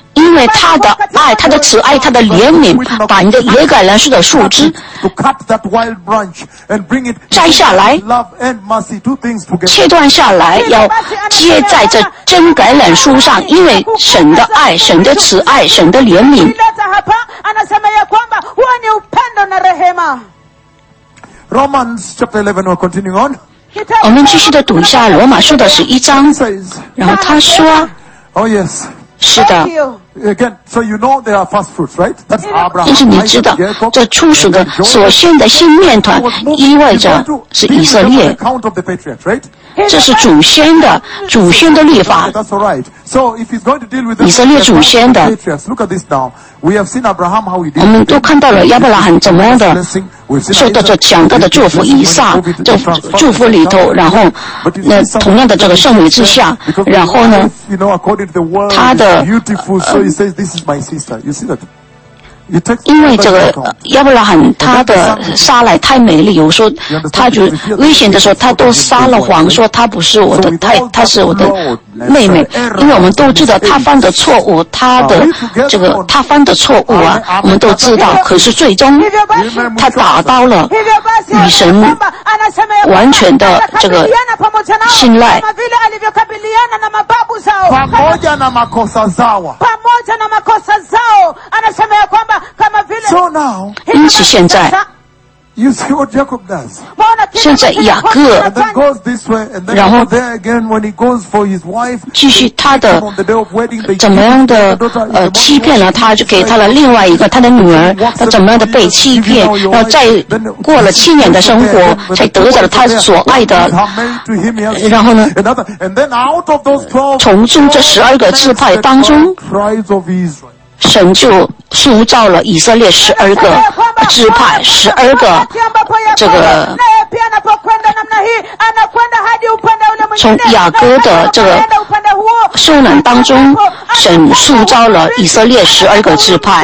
因为他的爱，他的慈爱，他的怜悯，把你的野橄榄树的树枝摘下来，切断下来，要接在这真橄榄树上，因为神的爱，神的慈爱，神的怜悯。 Romans chapter eleven, we're continuing on. 我们继续的读一下罗马书的十一章，然后他说 Oh yes. 是的。 Again, so you know there are first fruits, right? That's Abraham. 但是你知道，这初熟的所献的新面团，意味着是以色列。这是祖先的祖先的律法。以色列祖先的。我们都看到了亚伯拉罕怎么样的受到这强大的祝福，以撒这祝福里头，然后那同样的这个圣女之下，然后呢，他的。因为这个亚伯拉罕他的撒莱太美丽，有时候他就危险的时候，他都撒了谎，说他不是我的太，他是我的妹妹。因为我们都知道他犯的错误，他的这个他犯的错误啊，我们都知道。可是最终他达到了与神完全的这个信赖。 So now, 因此现在 you see what Jacob does. 现在雅各 And then goes this way, and then 然后 there again when he goes for his wife, 继续他的 on the day of wedding, they 怎么样的呃欺骗了他，就给他了另外一个他的女儿，他怎么样的被欺骗，然后再过了七年的生活，才得到了他所爱的。然后呢，从中这十二个支派当中，神就塑造了以色列十二个支派，十二个这个从雅各的这个受难当中，神塑造了以色列十二个支派。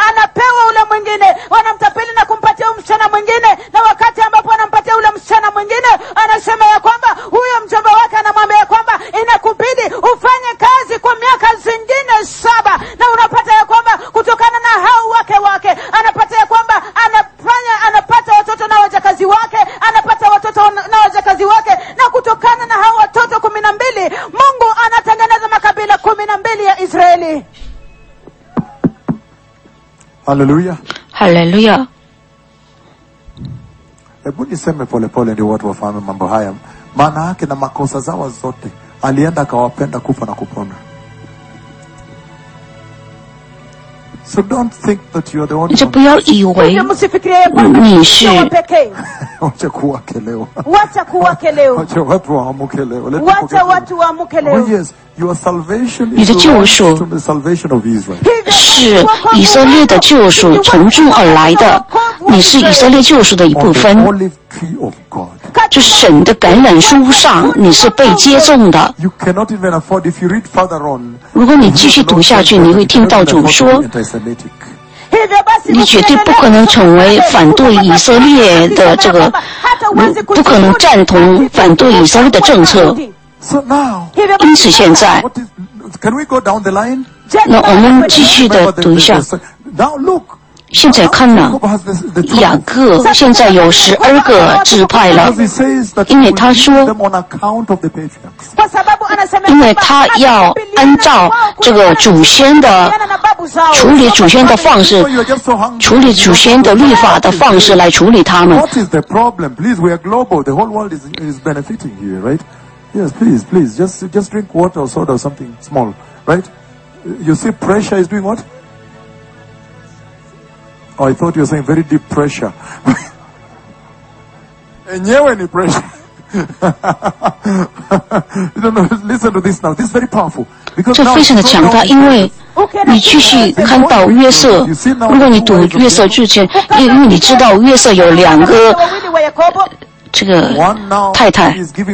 kutokana na hao wake wake anapata ya kwamba anafanya anapata watoto na wajakazi wake, anapata watoto na wajakazi wake, na kutokana na hao watoto kumi na mbili Mungu anatengeneza makabila kumi na mbili ya Israeli. Hallelujah. Hallelujah. Hebu niseme pole pole ndio watu wafahamu mambo haya. Maana yake na makosa zao zote alienda akawapenda kufa na kupona. So don't think that you are the only one. 就不要以为你是 wacha kuwakelewa. Wacha kuwakelewa. Wacha watu waamukelewa. Wacha watu waamukelewa. Oh yes, your salvation 你的 is 救赎 from the salvation of Israel. 是以色列的救赎从中而来的，你是以色列救赎的一部 On the 分。 olive tree of God. 就神的橄榄树上，你是被接种的。 You cannot even afford, if you read further on, 如果你继续读下去，你会听到主说， anti-Semitic. 你绝对不可能成为反对以色列的这个，不可能赞同反对以色列的政策。 So now, 因此现在， what is, can we go down the line? 那我们继续的读一下。 Now look. 现在看了雅各，现在有十二个支派了，因为他说，因为他要按照这个祖先的处理祖先的方式，处理祖先的律法的方式来处理他们。 What is the problem? Please, we are global. The whole world is is benefiting here, right? Yes, please, please, just just drink water or soda or something small, right? You see, pressure is doing what? Oh, I thought you were saying very deep pressure. Enyewe ni pressure. You don't know, listen to this now. This is very powerful. Because 这非常的强大，因为你继续看到约瑟，如果你读约瑟之前，因为你知道约瑟有两个这个太太，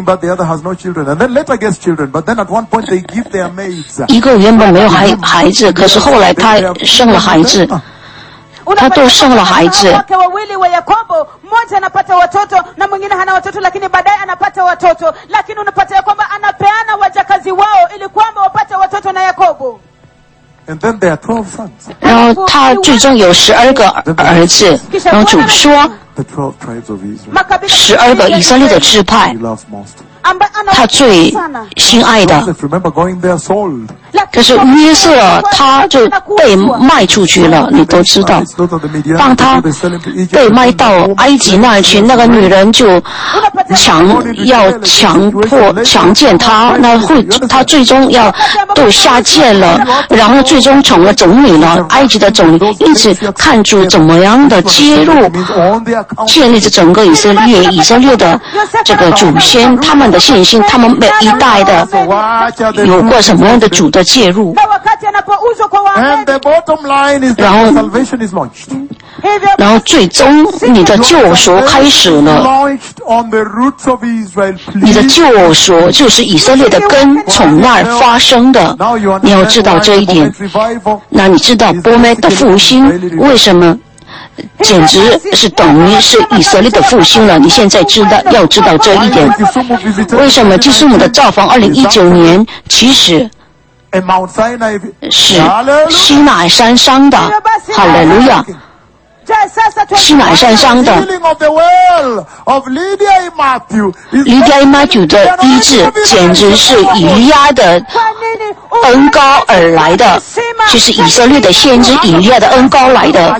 一个原本没有孩孩子，可是后来他生了孩子。 他都生了孩子。 wake wawili wa Yakobo, mmoja anapata watoto na mwingine hana watoto, lakini baadaye anapata watoto, lakini unapata ya kwamba anapeana wajakazi wao ili kwamba wapate watoto na Yakobo. And then there are twelve sons. 然后他最终有十二个儿子。然后主说， The twelve tribes of Israel. 十二个以色列的支派 He，loves most. 他最心爱的。 Joseph, remember going there sold. 可是约瑟他就被卖出去了，你都知道。 当他被卖到埃及那儿去，那个女人就强要强迫强奸他，那会他最终要都下贱了，然后最终成了总理了，埃及的总理，一直看出怎么样的介入，建立着整个以色列，以色列的这个祖先他们的信心，他们每一代的有过什么样的主的介入。 And the bottom line is that salvation is launched. 然后最终你的救赎开始了， Launched on the roots of Israel. 你的救赎就是以色列的根从那儿发生的，你要知道这一点。那你知道波梅的复兴为什么？简直是等于是以色列的复兴了。你现在知道要知道这一点。为什么基苏姆的造访二零一九年其实是西乃山上的，哈利路亚。 西乃山上的利加伊马祖的医治，简直是以利亚的恩膏而来的，就是以色列的先知以利亚的恩膏来的。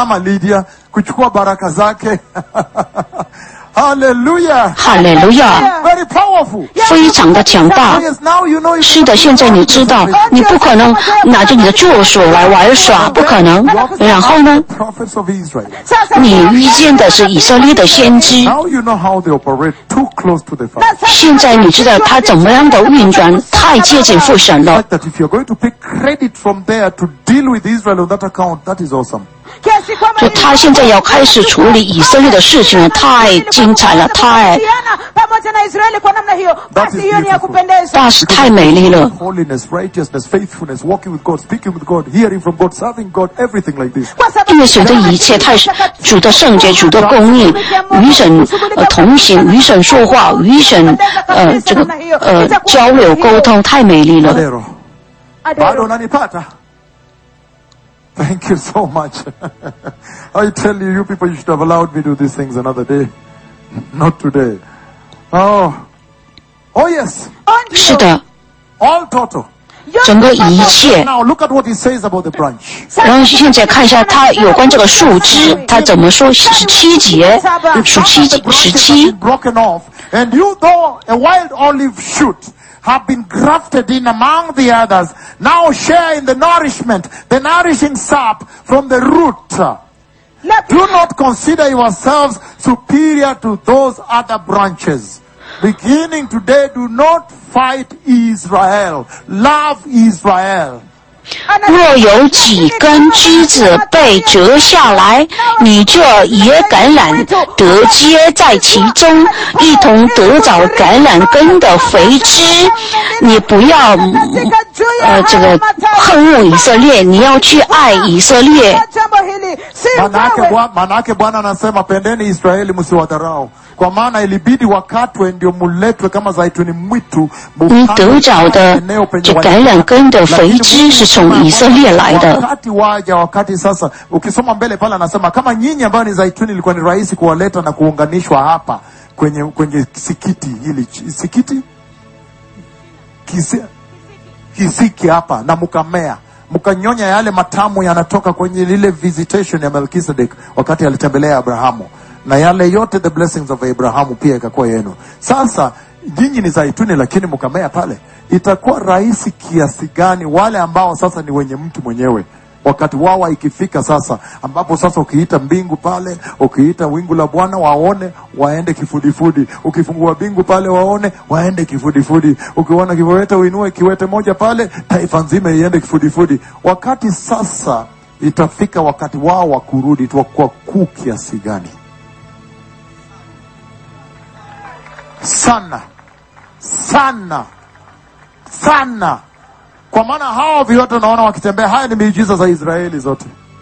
哈利路亚， 哈利路亚，非常的强大。是的，现在你知道，你不可能拿着你的救赎来玩耍，不可能。然后呢，你遇见的是以色列的先知。现在你知道他怎么样的运转，太接近父神了。 就他现在要开始处理以色列的事情了，太精彩了，太，那是太美丽了。因为随着一切太主的圣洁、主的公义，与神呃同行，与神说话，与神呃这个呃交流沟通，太美丽了。 Thank you so much. I tell you, you people, you should have allowed me to do these things another day. Not today. Oh. Oh yes. 是的。 All total. 整个一切。 Now look at what he says about the branch. 然后现在看一下他有关这个树枝，他怎么说？十七节，十七节，十七。 Broken off, and you though a wild olive shoot have been grafted in among the others, now share in the nourishment, the nourishing sap from the root. Do not consider yourselves superior to those other branches. Beginning today, do not fight Israel. Love Israel. 若有几根枝子被折下来，你就野橄榄得接在其中，一同得着橄榄根的肥枝。你不要呃这个恨恶以色列，你要去爱以色列。 Manake Bwana anasema pendeni Israeli msiwadharau. Kwa maana ilibidi wakatwe ndio muletwe kama zaituni mwitu. 你得着的这橄榄根的肥枝是从以色列来的。 Wakati waja wakati sasa ukisoma mbele pale anasema kama nyinyi ambao ni zaituni ilikuwa ni rahisi kuwaleta na kuunganishwa hapa kwenye kwenye sikiti hili sikiti Kisi, kisiki hapa na mukamea mkanyonya yale matamu yanatoka kwenye lile visitation ya Melchizedek wakati alitembelea Abrahamu. Na yale yote the blessings of Abrahamu pia ikakuwa yenu. Sasa nyinyi ni zaituni lakini mkamea pale. Itakuwa rahisi kiasi gani wale ambao sasa ni wenye mtu mwenyewe. Wakati wao ikifika sasa ambapo sasa ukiita mbingu pale, ukiita wingu la Bwana waone waende kifudifudi. Ukifungua bingu pale waone waende kifudifudi. Ukiona kiwete uinue kiwete moja pale, taifa nzima iende kifudifudi. Wakati sasa itafika wakati wao wa kurudi tu kwa kuu kiasi gani? Sana sana sana, kwa maana hao vyote unaona wakitembea, haya ni miujiza za Israeli zote.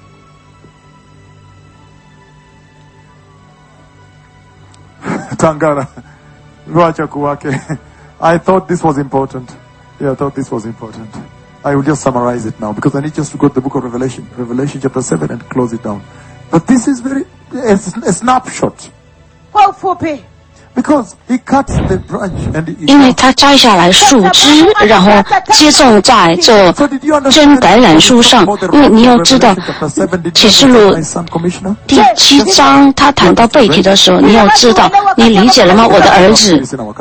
Tangara wacha kuwake. I thought this was important. Yeah, I thought this was important. I will just summarize it now because I need just to go to the book of Revelation, Revelation chapter seven and close it down. But this is very, a, a snapshot. Kwa ufupi, Because he cuts the branch and he, 因为他摘下来树枝，然后接种在这 So did you understand 真橄榄树上。因为你要知道，启示录第七章他谈到背题的时候，你要知道，你理解了吗？我的儿子，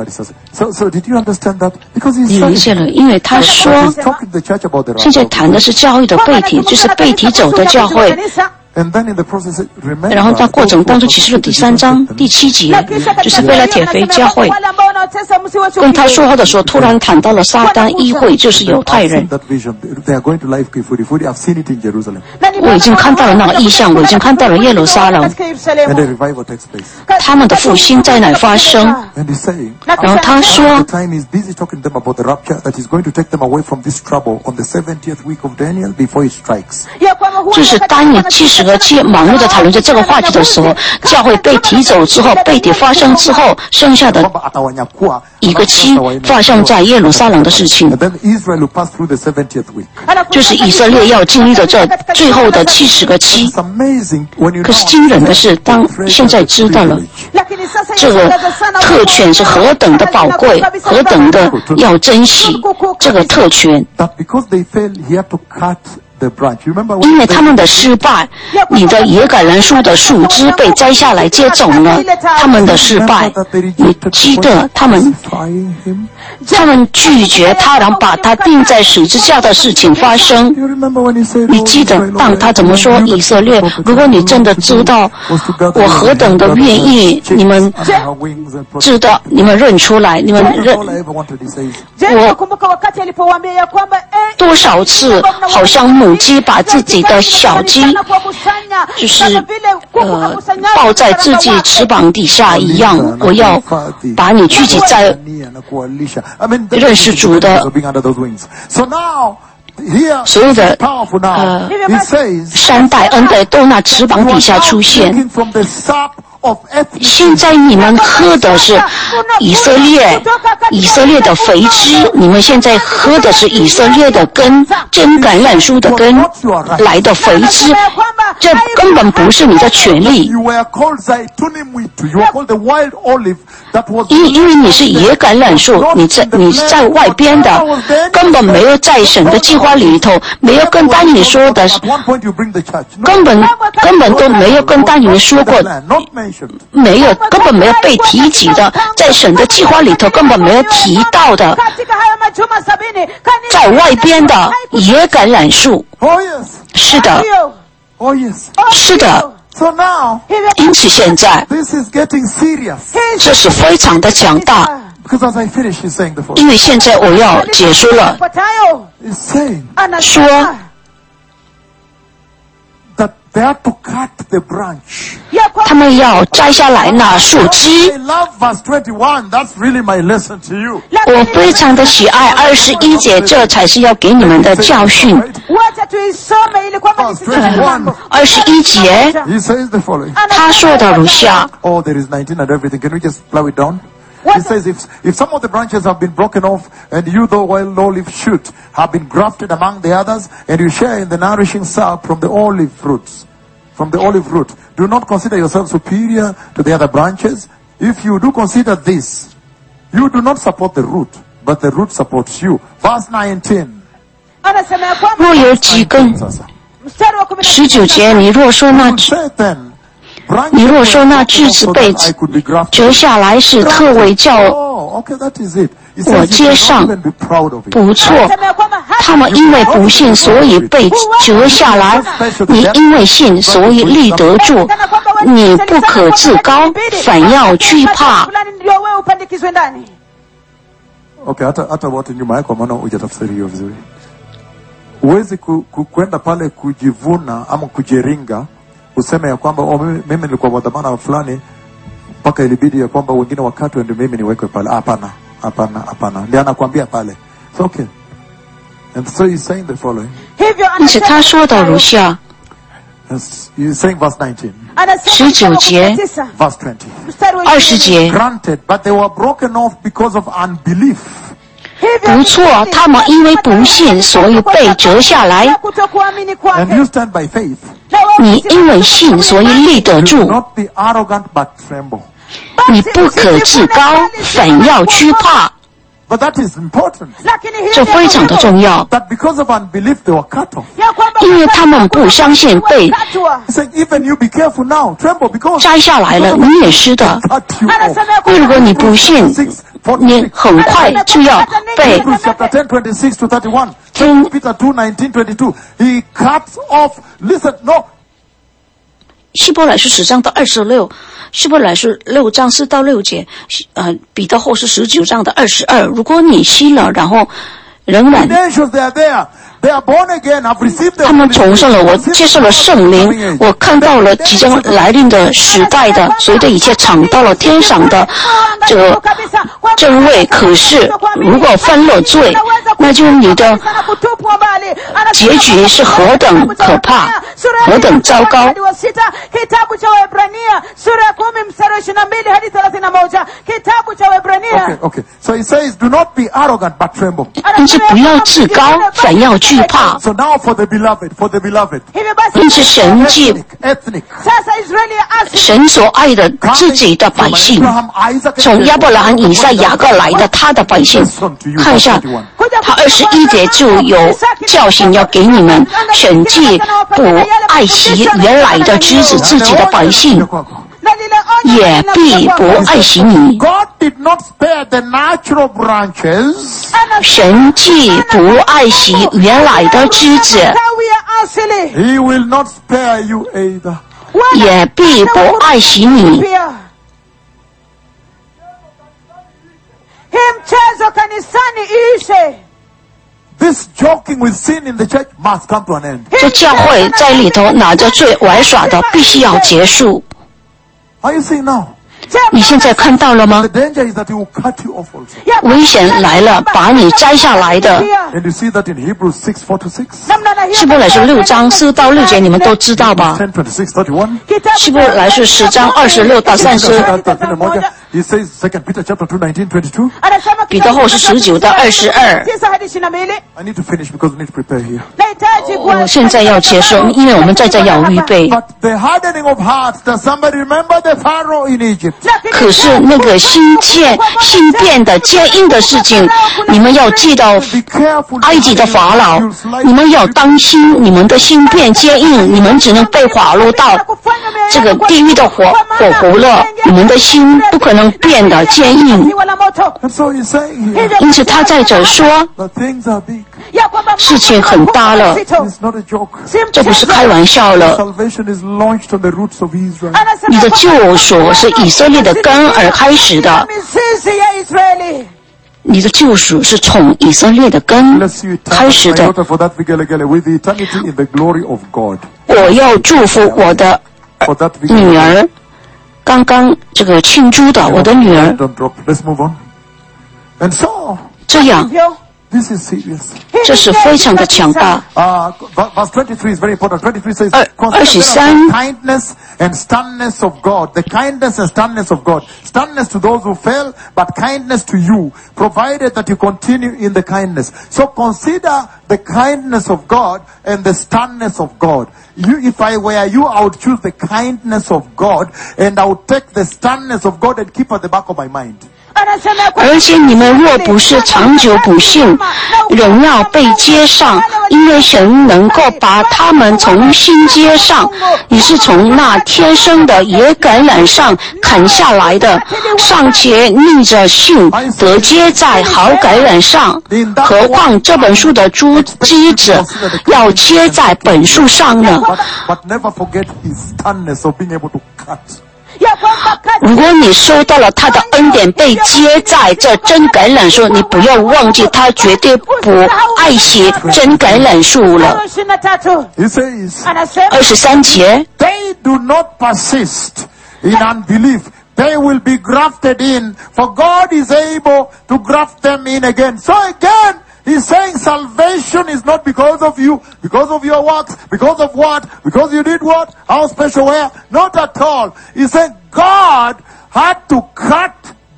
So, so did you understand that? Because he's 你理解了，因为他说 he's talking to the church about the 现在 rapture. 谈的是教会的背题，就是背题走的教会。 And then in the process, remember, 然后在过程当中，启示录第三章第七节，就是菲拉铁非教会跟他说话的时候，突然谈到了撒旦议会，就是犹太人。 that vision, they are going to live kifudifudi. I've seen it in Jerusalem. 我已经看到了那个意象，我已经看到了耶路撒冷， And a revival takes place. 他们的复兴在哪发生？ And he's saying, 然后他说 the， time he's busy talking to them about the rapture, that he's going to take them away from this trouble on the seventieth week of Daniel before it strikes. 就是当你七十个期忙碌的讨论着这个话题的时候，教会被提走之后，被提发生之后，剩下的 Kwamba atawanyakua 一个期发生在耶路撒冷的事情 And，then Israel will pass through the seventieth week. 就是以色列要经历的这最后的七十个期。 It's amazing when you 可是 know 惊人的是，当现在知道了 这个特权是何等的宝贵，何等的要珍惜这个特权。 that because they failed, he had to cut the branch. You remember 因 when 为 they 他们的失败，你的野橄榄树的树枝被摘下来接种了，他们的失败，你记得他们 crucifying him? 他们拒绝他，然后把他钉在十字架的事情发生。 You remember when he said, 你 "Oh, 记得 Israel, 当他怎么说以色列，如果你真的知道我何等的愿意，你们 and her wings and protect." 知道，你们认出来，你们 That's 认 all I ever wanted to say. Je, nakumbuka wakati alipowaambia ya kwamba eh, 多少次，好像母鸡把自己的小鸡 就是呃抱在自己翅膀底下一样，我要把你聚集在 I mean, 认识主的 being under those wings. So now, here, 所有的 powerful now. 呃 He says, 山带恩的都那翅膀底下出现。 drinking from the sap of ethnic 现在你们喝的是以色列以色列的肥汁，你们现在喝的是以色列的根，真橄榄树的根来的肥汁，这根本不是你的权利。 You were called Zaitunim Witu. You were called the wild olive that was 因因为你是野橄榄树，你在你是在外边的，根本没有在神的计划里头，没有跟丹尼说的， at one point you bring the church. No, 根本根本都没有跟丹尼说过， not mentioned. 没有根本没有被提及的，在神的计划里头根本没有提到的， katika haya majuma sabini, kanisa 在外边的野橄榄树， Oh yes. 是的， Ndio. Oh yes. 是的。 So now, 因此现在 this is getting serious. 这是非常的强大， Because as I finish, he's saying the following. 因为现在我要结束了， Ifuatayo, He's saying anasema, 说 that they have to cut the branch. ya kwamba 他们要摘下来那树 I 枝。 love verse twenty-one. That's really my lesson to you. 我非常的喜爱二十一节，这才是要给你们的教训。 wacha tuisome ili kwamba Verse nisije twenty-one. 二十一节， He says the following. 他说的如下： Oh, there is nineteen and everything. Can we just plow it down? He says, if, if some of the branches have been broken off, and you, the wild olive shoot, have been grafted among the others, and you share in the nourishing sap from the olive fruits, from the olive root, do not consider yourself superior to the other branches. If you do consider this, you do not support the root, but the root supports you. Verse nineteen. anasema ya kwamba 若有几根， mstari wa kumi na 十九节，你若说那 You said then, 你若说那枝子被 I could be grafted. 折下来是特为叫 Oh, okay, that is it. He 我 says you 接 cannot 上 even be proud of it. 不错。 anasema ya kwamba hata 他们因为不信，所以被折下来；你因为信，所以立得住。你不可自高，反要惧怕。 fulani ndio wewe upandikizwe ndani. Okay, hata hata wote nyuma yako maana hujatafsiri hiyo vizuri. Huwezi ku, ku, kwenda pale kujivuna ama kujiringa useme ya kwamba oh, mimi, mimi nilikuwa wadhamana fulani mpaka ilibidi ya kwamba wengine wakatwe ndio mimi niwekwe pale. Hapana, hapana, hapana. Ndio anakuambia pale. It's okay. And so he's saying the following. Hivyo 因此他说的如下： Yes, he's saying verse nineteen, anasema 十九节 tisa, verse twenty. mstari wa 二十节， Granted, but they were broken off because of unbelief. 不错，他们因为不信，所以被折下来。 And you stand by faith. 你因为信，所以立得 Do 住。 not be arrogant but tremble. 你不可自高，反要惧怕。 But that is important. 这非常的重要， That because of unbelief they were cut off. 因为他们不相信，被 He said, even you be careful now, tremble because 摘下来了，你也是的。 cut you off. 如果你不信，你很快就要被 Hebrews chapter ten, twenty-six to thirty-one. 听 Peter two, nineteen, twenty-two. He cuts off. Listen, no. 希伯来书十章到二十六，希伯来书六章四到六节，呃，彼得后书十九章的二十二。如果你信了，然后仍然 Nations, they are there. They are born again. Have received the 他们重生了，我接受了圣灵，我看到了即将来临的时代的，所有的一切尝到了天上的这个真味。可是如果犯了罪，那就你的结局是何等可怕，何等糟糕。 Okay, okay. So he says, do not be arrogant but tremble. 因此不要自高，反要惧怕。 So now for the beloved, for the beloved. 因此神既 Ethnic, ethnic. 神所爱的自己的百姓， Abraham, Isaac, and 从亚伯拉罕、以撒、雅各来的他的百姓，看一下，他二十一节就有教训要给你们：神既不爱惜原来的枝子，自己的百姓，也必不爱惜你。 God did not spare the natural branches. 神既不爱惜原来的枝子， He will not spare you either. 也必不爱惜你。 This joking with sin in the church must come to an end. 这教会在里头拿着罪玩耍的，必须要结束。 Are you seeing now? 你现在看到了吗 The？ danger is that he will cut you off also. 危险来了，把你摘下来的。 And you see that in Hebrews six, four to six. 希伯来书六章四到六节，你们都知道吧？ ten, twenty-six, thirty-one. 希伯来书十章二十六到三十， He says, Second Peter chapter two, nineteen, twenty-two. 彼得后是十九到二十二。 I need to finish because we need to prepare here. 我现在要结束，因为我们在这要预备。 But the hardening of hearts, does somebody remember the Pharaoh in Egypt? 可是那个心坚心变的坚硬的事情，你们要记到 Be careful. 埃及的法老，你们要当心，你们的心变坚硬，你们只能被滑落到这个地狱的火火湖了，你们的心不可能变得坚硬。 And so he's saying here, 因此他在这说， the things are big. 事情很大了， It's not a joke. 这不是开玩笑了。 Salvation is launched on the roots of Israel. 你的救赎是以色列的根而开始的，你的救赎是从以色列的根 Bless you, 开始 my 的。 daughter, for that vigelegele, with eternity in the glory of God. 我要祝福我的 For that 女 vigelegele. 儿，刚刚这个庆祝的我的女儿， Don't drop. Let's move on. And so, 这样 this is serious. 这是非常的强大。 Uh, verse twenty-three is very important. twenty-three says, Uh, consider twenty-three. the kindness and sternness of God. The kindness and sternness of God. Sternness to those who fell, but kindness to you, provided that you continue in the kindness. So consider the kindness of God and the sternness of God. You, if I were you, I would choose the kindness of God, and I would take the sternness of God and keep at the back of my mind. 而且你们若不是长久不信，仍要被接上，因为神能够把他们从新接上。你是从那天生的野橄榄上砍下来的，尚且逆着信得接在好橄榄上。何况这本书的珠枝子要接在本树上呢？ But, but never forget his sternness of being able to cut. 如果你收到了他的恩典被接在这真橄榄树，你不要忘记他绝对不爱惜真橄榄树了。 He says, 二十三节， they do not persist in unbelief. They will be grafted in, for God is able to graft them in again. So again, he's saying salvation is not because of you, because of your works, because of what, because you did what, how special were. Not at all. He's saying God had to cut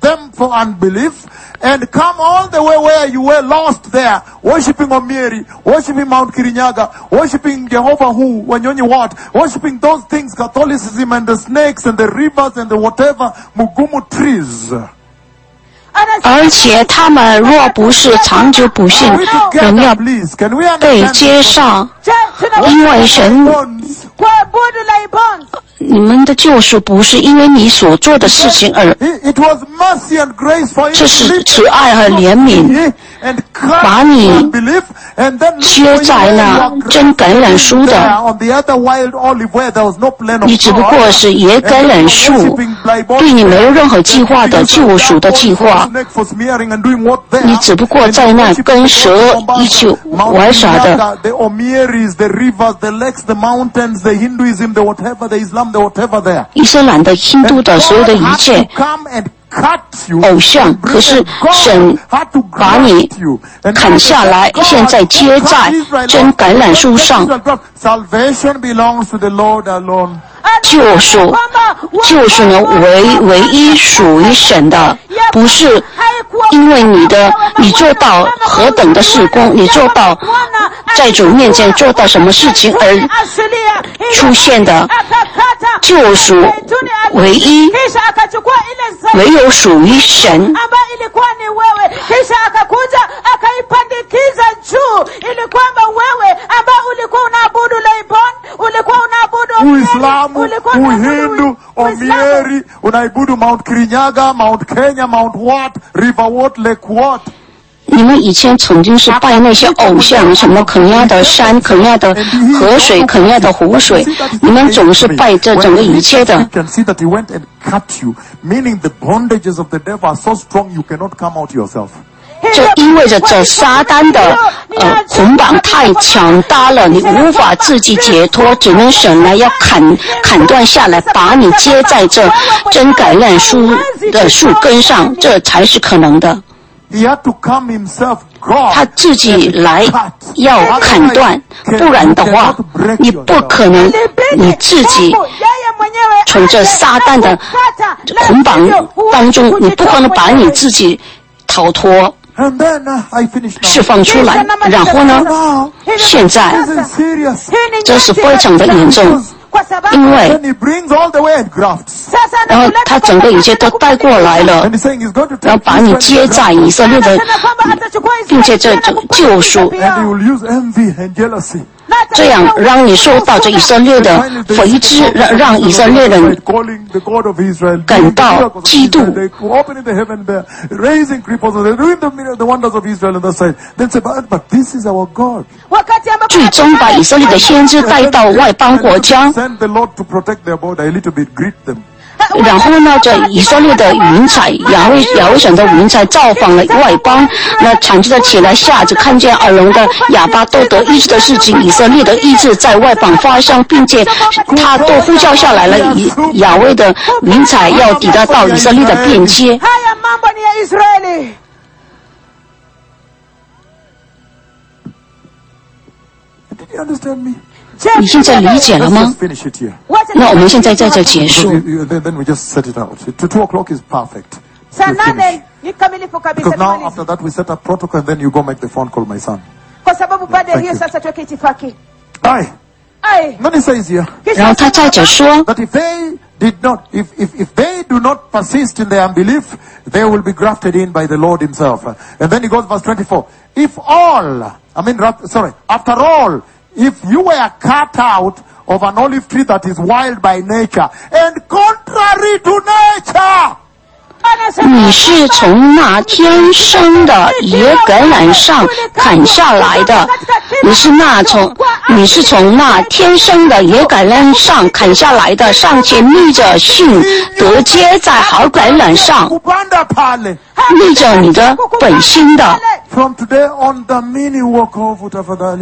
them for unbelief and come all the way where you were lost there, worshipping Omieri, worshipping Mount Kirinyaga, worshipping Jehovah who, Wanyonyi what, worshipping those things, Catholicism and the snakes and the rivers and the whatever, Mugumu trees. 而且他们若不是长久不信，仍要被接上，因为神，你们的救赎不是因为你所做的事情而，这是慈爱和怜悯，把你接在那真橄榄树的，你只不过是野橄榄树，对你没有任何计划的救赎的计划，你只不过在那跟蛇一起玩耍的。伊斯兰的、印度的所有的一切偶像，可是神把你砍下来，现在接在真橄榄树上。救赎，救赎呢，唯唯一属于神的，不是因为你的你做到何等的事工，你做到在主面前做到什么事情而出现的。救赎唯一唯有属于神。 Uislamu, Uhindu, Omieri, unaibudu Mount Kirinyaga, Mount Kenya, Mount what, River what, Lake what. 你们以前曾经是拜那些偶像，什么肯亚的山、肯亚的河水、肯亚的湖水，你们总是拜这整个一切的。这意味着这撒旦的呃捆绑太强大了，你无法自己解脱，只能神来要砍砍断下来，把你接在这真橄榄树的树根上，这才是可能的。他自己来要砍断，不然的话，你不可能你自己从这撒旦的捆绑当中，你不可能把你自己逃脱。释放出来，然后呢？现在这是非常的严重，因为然后他整个一切都带过来了，然后把你接在以色列的，并且这种救赎，这样让你受到这以色列的肥知，让让以色列人感到嫉妒。最终把以色列的先知带到外邦国家。然后呢，这以色列的云彩，亚威亚威神的云彩造访了外邦，那产生的起来，下子看见耳聋的哑巴都得医治的事情，以色列的医治在外邦发生，并且他都呼叫下来了，亚威的云彩要抵达到以色列的边界。你现在理解了吗？那我们现在在这结束。 Because now after that we set up protocol and then you go make the phone call, my son. Aye. Then he says here. 然后他再者说 That if they did not, if, if, if they do not persist in their unbelief, they will be grafted in by the Lord himself. And then he goes verse twenty-four. If all, I mean, sorry, after all, if you were cut out of an olive tree that is wild by nature and contrary to nature, 你是从那天生的野橄榄上砍下来的，你是那从你是从那天生的野橄榄上砍下来的，尚且逆着性得接在好橄榄上，逆着你的本心的。 From today on, dhamini wokovu tafadhali.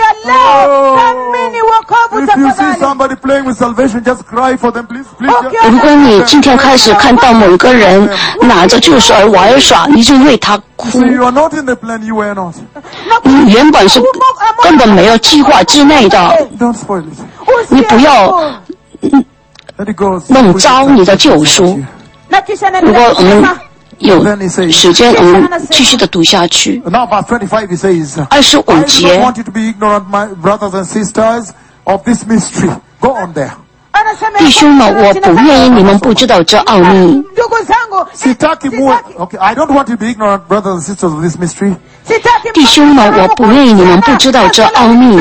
If you see somebody playing with salvation, just cry for them, please, please. 如果你今天开始看到某个人拿着救赎而玩耍，你就为他哭。 You are not in the plan, you were not. 你原本是根本没有计划之内的。 Don't spoil it. 你不要弄糟你的救赎。如果我们有时间，我们继续的读下去。 Now verse twenty-five he says, 二十五 I do 节 not want you to be ignorant, my brothers and sisters, of this mystery. Go on there. 弟兄们，我不愿意你们不知道这奥秘。 Sitaki muwe. Okay, I don't want you to be ignorant, brothers and sisters, of this mystery. 弟兄们，我不愿意你们不知道这奥秘，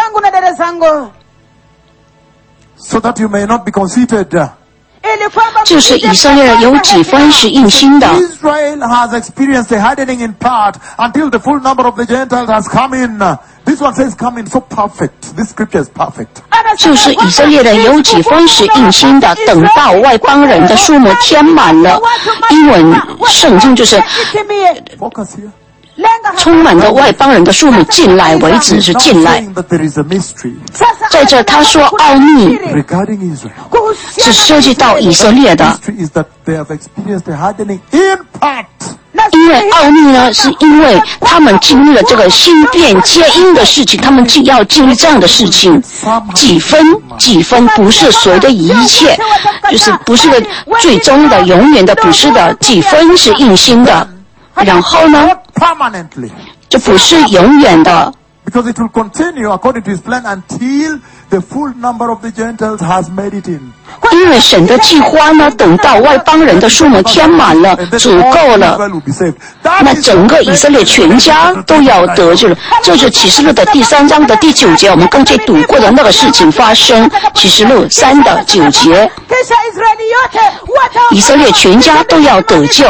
So that you may not be conceited. 就是以色列人有几分是硬心的。 Israel has experienced a hardening in part until the full number of the Gentiles has come in. This one says come in so perfect. This scripture is perfect. 就是以色列人有几分是硬心的，等到外邦人的数目填满了。英文圣经就是 Focus here. 充满了外邦人的数目进来为止，是进来。 Saying that there is a mystery 在这他说奥秘 regarding Israel. 是涉及到以色列的， Mystery is that they have experienced a hardening in part. 因为奥秘呢，是因为他们经历了这个新变接音的事情，他们既要经历这样的事情，几分几分不是随的一切，就是不是个最终的、永远的，不是的，几分是硬心的，然后呢， Permanently. 就不是永远的。 Because it will continue according to his plan until the full number of the Gentiles has made it in. 因为神的计划呢，等到外邦人的数目填满了，足够了， Israel will be saved. 那 That is 整个以色列全家都要得救了。这是启示录的第三章的第九节，我们刚才读过的那个事情发生。启示录三的九节，以色列全家都要得救。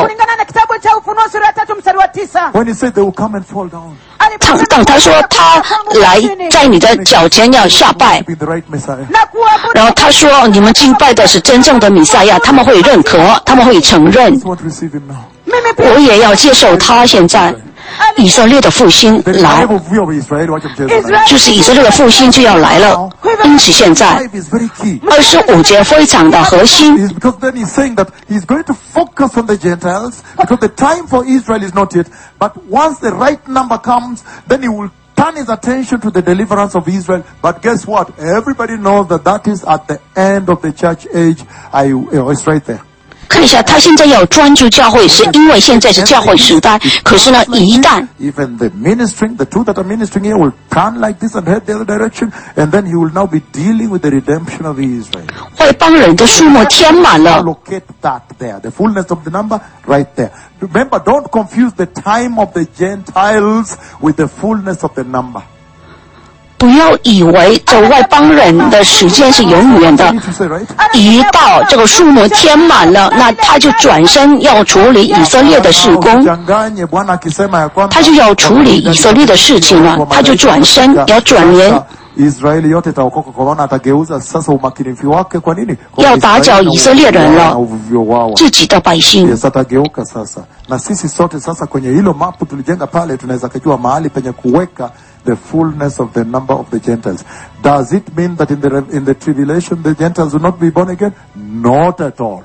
when he said they will come and fall down. 当当他说他来在你的脚前要下拜， Be the right Messiah. 然后他说你们敬拜的是真正的弥赛亚，他们会认可，他们会承认。 I want to receive him now. 我也要接受他。现在以色列的复兴 The 来， Bible view of Israel, watch him say that. 就是以色列的复兴就要来了。因此现在 Five is very key. 二十五节非常的核心， Is because then he's saying that he's going to focus on the Gentiles because the time for Israel is not yet. But once the right number comes, then he will turn his attention to the deliverance of Israel. But guess what? Everybody knows that that is at the end of the church age. I, it's right there. 看一下他现在要专注教会，是因为现在是教会时代。可是呢，一旦 even the ministering, the two that are ministering here will turn like this and head the other direction, and then he will now be dealing with the redemption of Israel. 外邦人的数目填满了， Locate that there, the fullness of the number right there. Remember, don't confuse the time of the Gentiles with the fullness of the number. 不要以为这外邦人的时间是永远的。 You need to say, right? 一到这个数目填满了，那他就转身要处理以色列的事工， Uchanganye Bwana akisema ya kwamba 他就要处理以色列的事情了，他就转身要转年， Israeli yote itaokoka kwa maana atageuza sasa umakinifu wake kwa nini? Kwa 要打搅以色列人了， uvuvio wao. 自己的百姓。 Yes, atageuka sasa. Na sisi sote sasa kwenye hilo mapu tulijenga pale tunaweza kujua mahali penye kuweka the fullness of the number of the Gentiles. Does it mean that in the in the tribulation the Gentiles will not be born again? Not at all.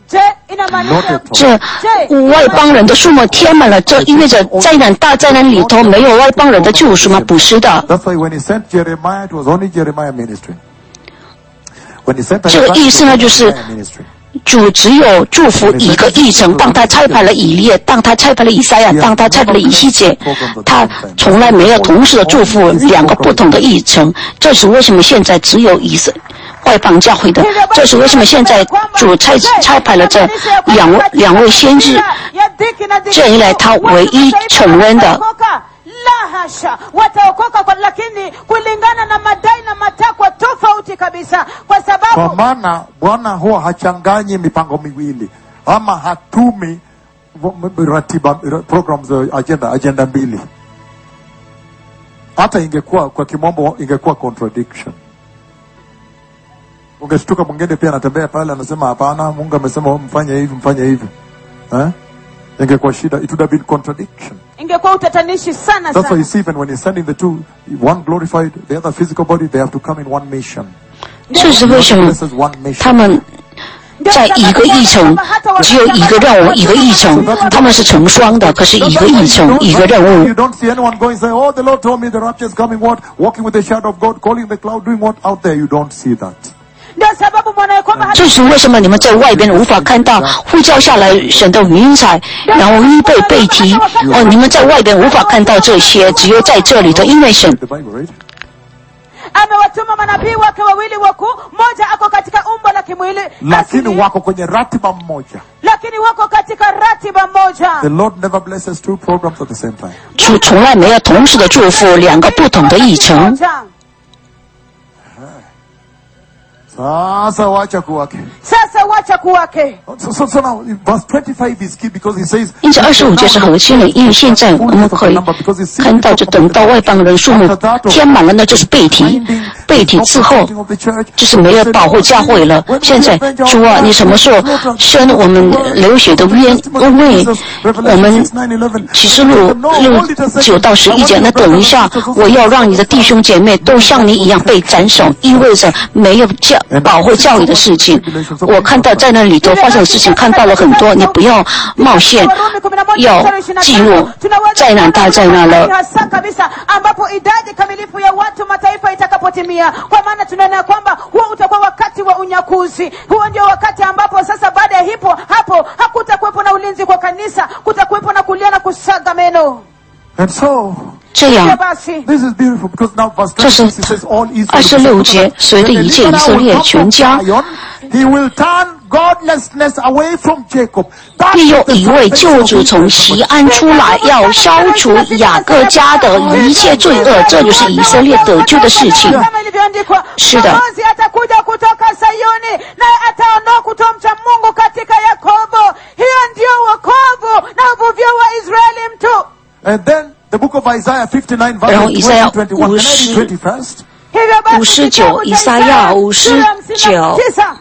Not at all. 这外邦人的数目填满了，这意味着灾难大灾难里头没有外邦人的救赎吗？不是的。 That's why when he sent Jeremiah, it was only Jeremiah ministering. When he sent 这个意思呢，就是 Jeremiah ministering. 主只有祝福一个议程，当他差派了以列，当他差派了以赛亚，当他差派了以西结，他从来没有同时的祝福两个不同的议程。这是为什么现在只有以色外邦教会的？这是为什么现在主差差派了这两位两位先知？这一来，他唯一承认的。 La hasha, wataokoka kwa, lakini kulingana na madai na matakwa tofauti kabisa, kwa sababu Kwa maana Bwana huwa hachanganyi mipango miwili ama hatumi ratiba programs agenda agenda mbili. Hata ingekuwa kwa kimombo ingekuwa contradiction. Ungeshtuka mwingine pia anatembea pale anasema hapana, Mungu amesema mfanye hivi mfanye hivi. Eh? Ingekuwa shida, it would have been contradiction. ingekuwa utatanishi sana That's why sana. you see even when he's sending the two, one glorified, the other physical body, they have to come in one mission. 这是为什么 This is one mission. 他们在一个议程，只有一个任务，一个议程，他们是成双的，可是一个议程，一个任务。 You don't see anyone going say, oh, the Lord told me the rapture is coming, what? Walking with the shadow of God, calling the cloud, doing what? Out there, you don't see that. 这是为什么你们在外边无法看到呼叫下来神的云彩，然后预备被提哦，你们在外边无法看到这些，只有在这里的，因为神 amewatuma manabii wake wawili wakuu, mmoja ako katika umbo la kimwili lakini wako kwenye ratiba moja, lakini wako katika ratiba moja. The Lord never blesses two programs at the same time. 主从来没有同时的祝福两个不同的议程。 Sasa wacha kuwake. Sasa wacha kuwake. So, so, so now verse twenty-five is key because he says. 因此二十五节是核心的，因为现在我们可以看到，就等到外邦人数目填满了，那就是被提，被提之后就是没有保护教会了。现在主啊，你什么时候伸我们流血的冤？因为我们启示录六九到十一节，那等一下我要让你的弟兄姐妹都像你一样被斩首，意味着没有教保护教育的事情。我看到在那里头发生的事情，看到了很多，你不要冒险，要记录灾难大灾难了。 ambapo idadi kamilifu ya watu mataifa itakapotimia, kwa maana tunaona kwamba huo utakuwa wakati wa unyakuzi. Huo ndio wakati ambapo sasa baada ya hipo hapo hakutakuwepo na ulinzi kwa kanisa, kutakuwepo na kulia na kusaga meno. And so 这样， this is beautiful because now verse 这是 twenty-six says all Israel 二十六节，随着一切以色列全家， He will turn godlessness away from Jacob. 必有一位救主从锡安出来，要消除雅各家的一切罪恶，这就是以色列得救的事情。是的。 And then the book of Isaiah fifty-nine verse twenty, twenty-one. twenty-first. 五十九，以赛亚五十九。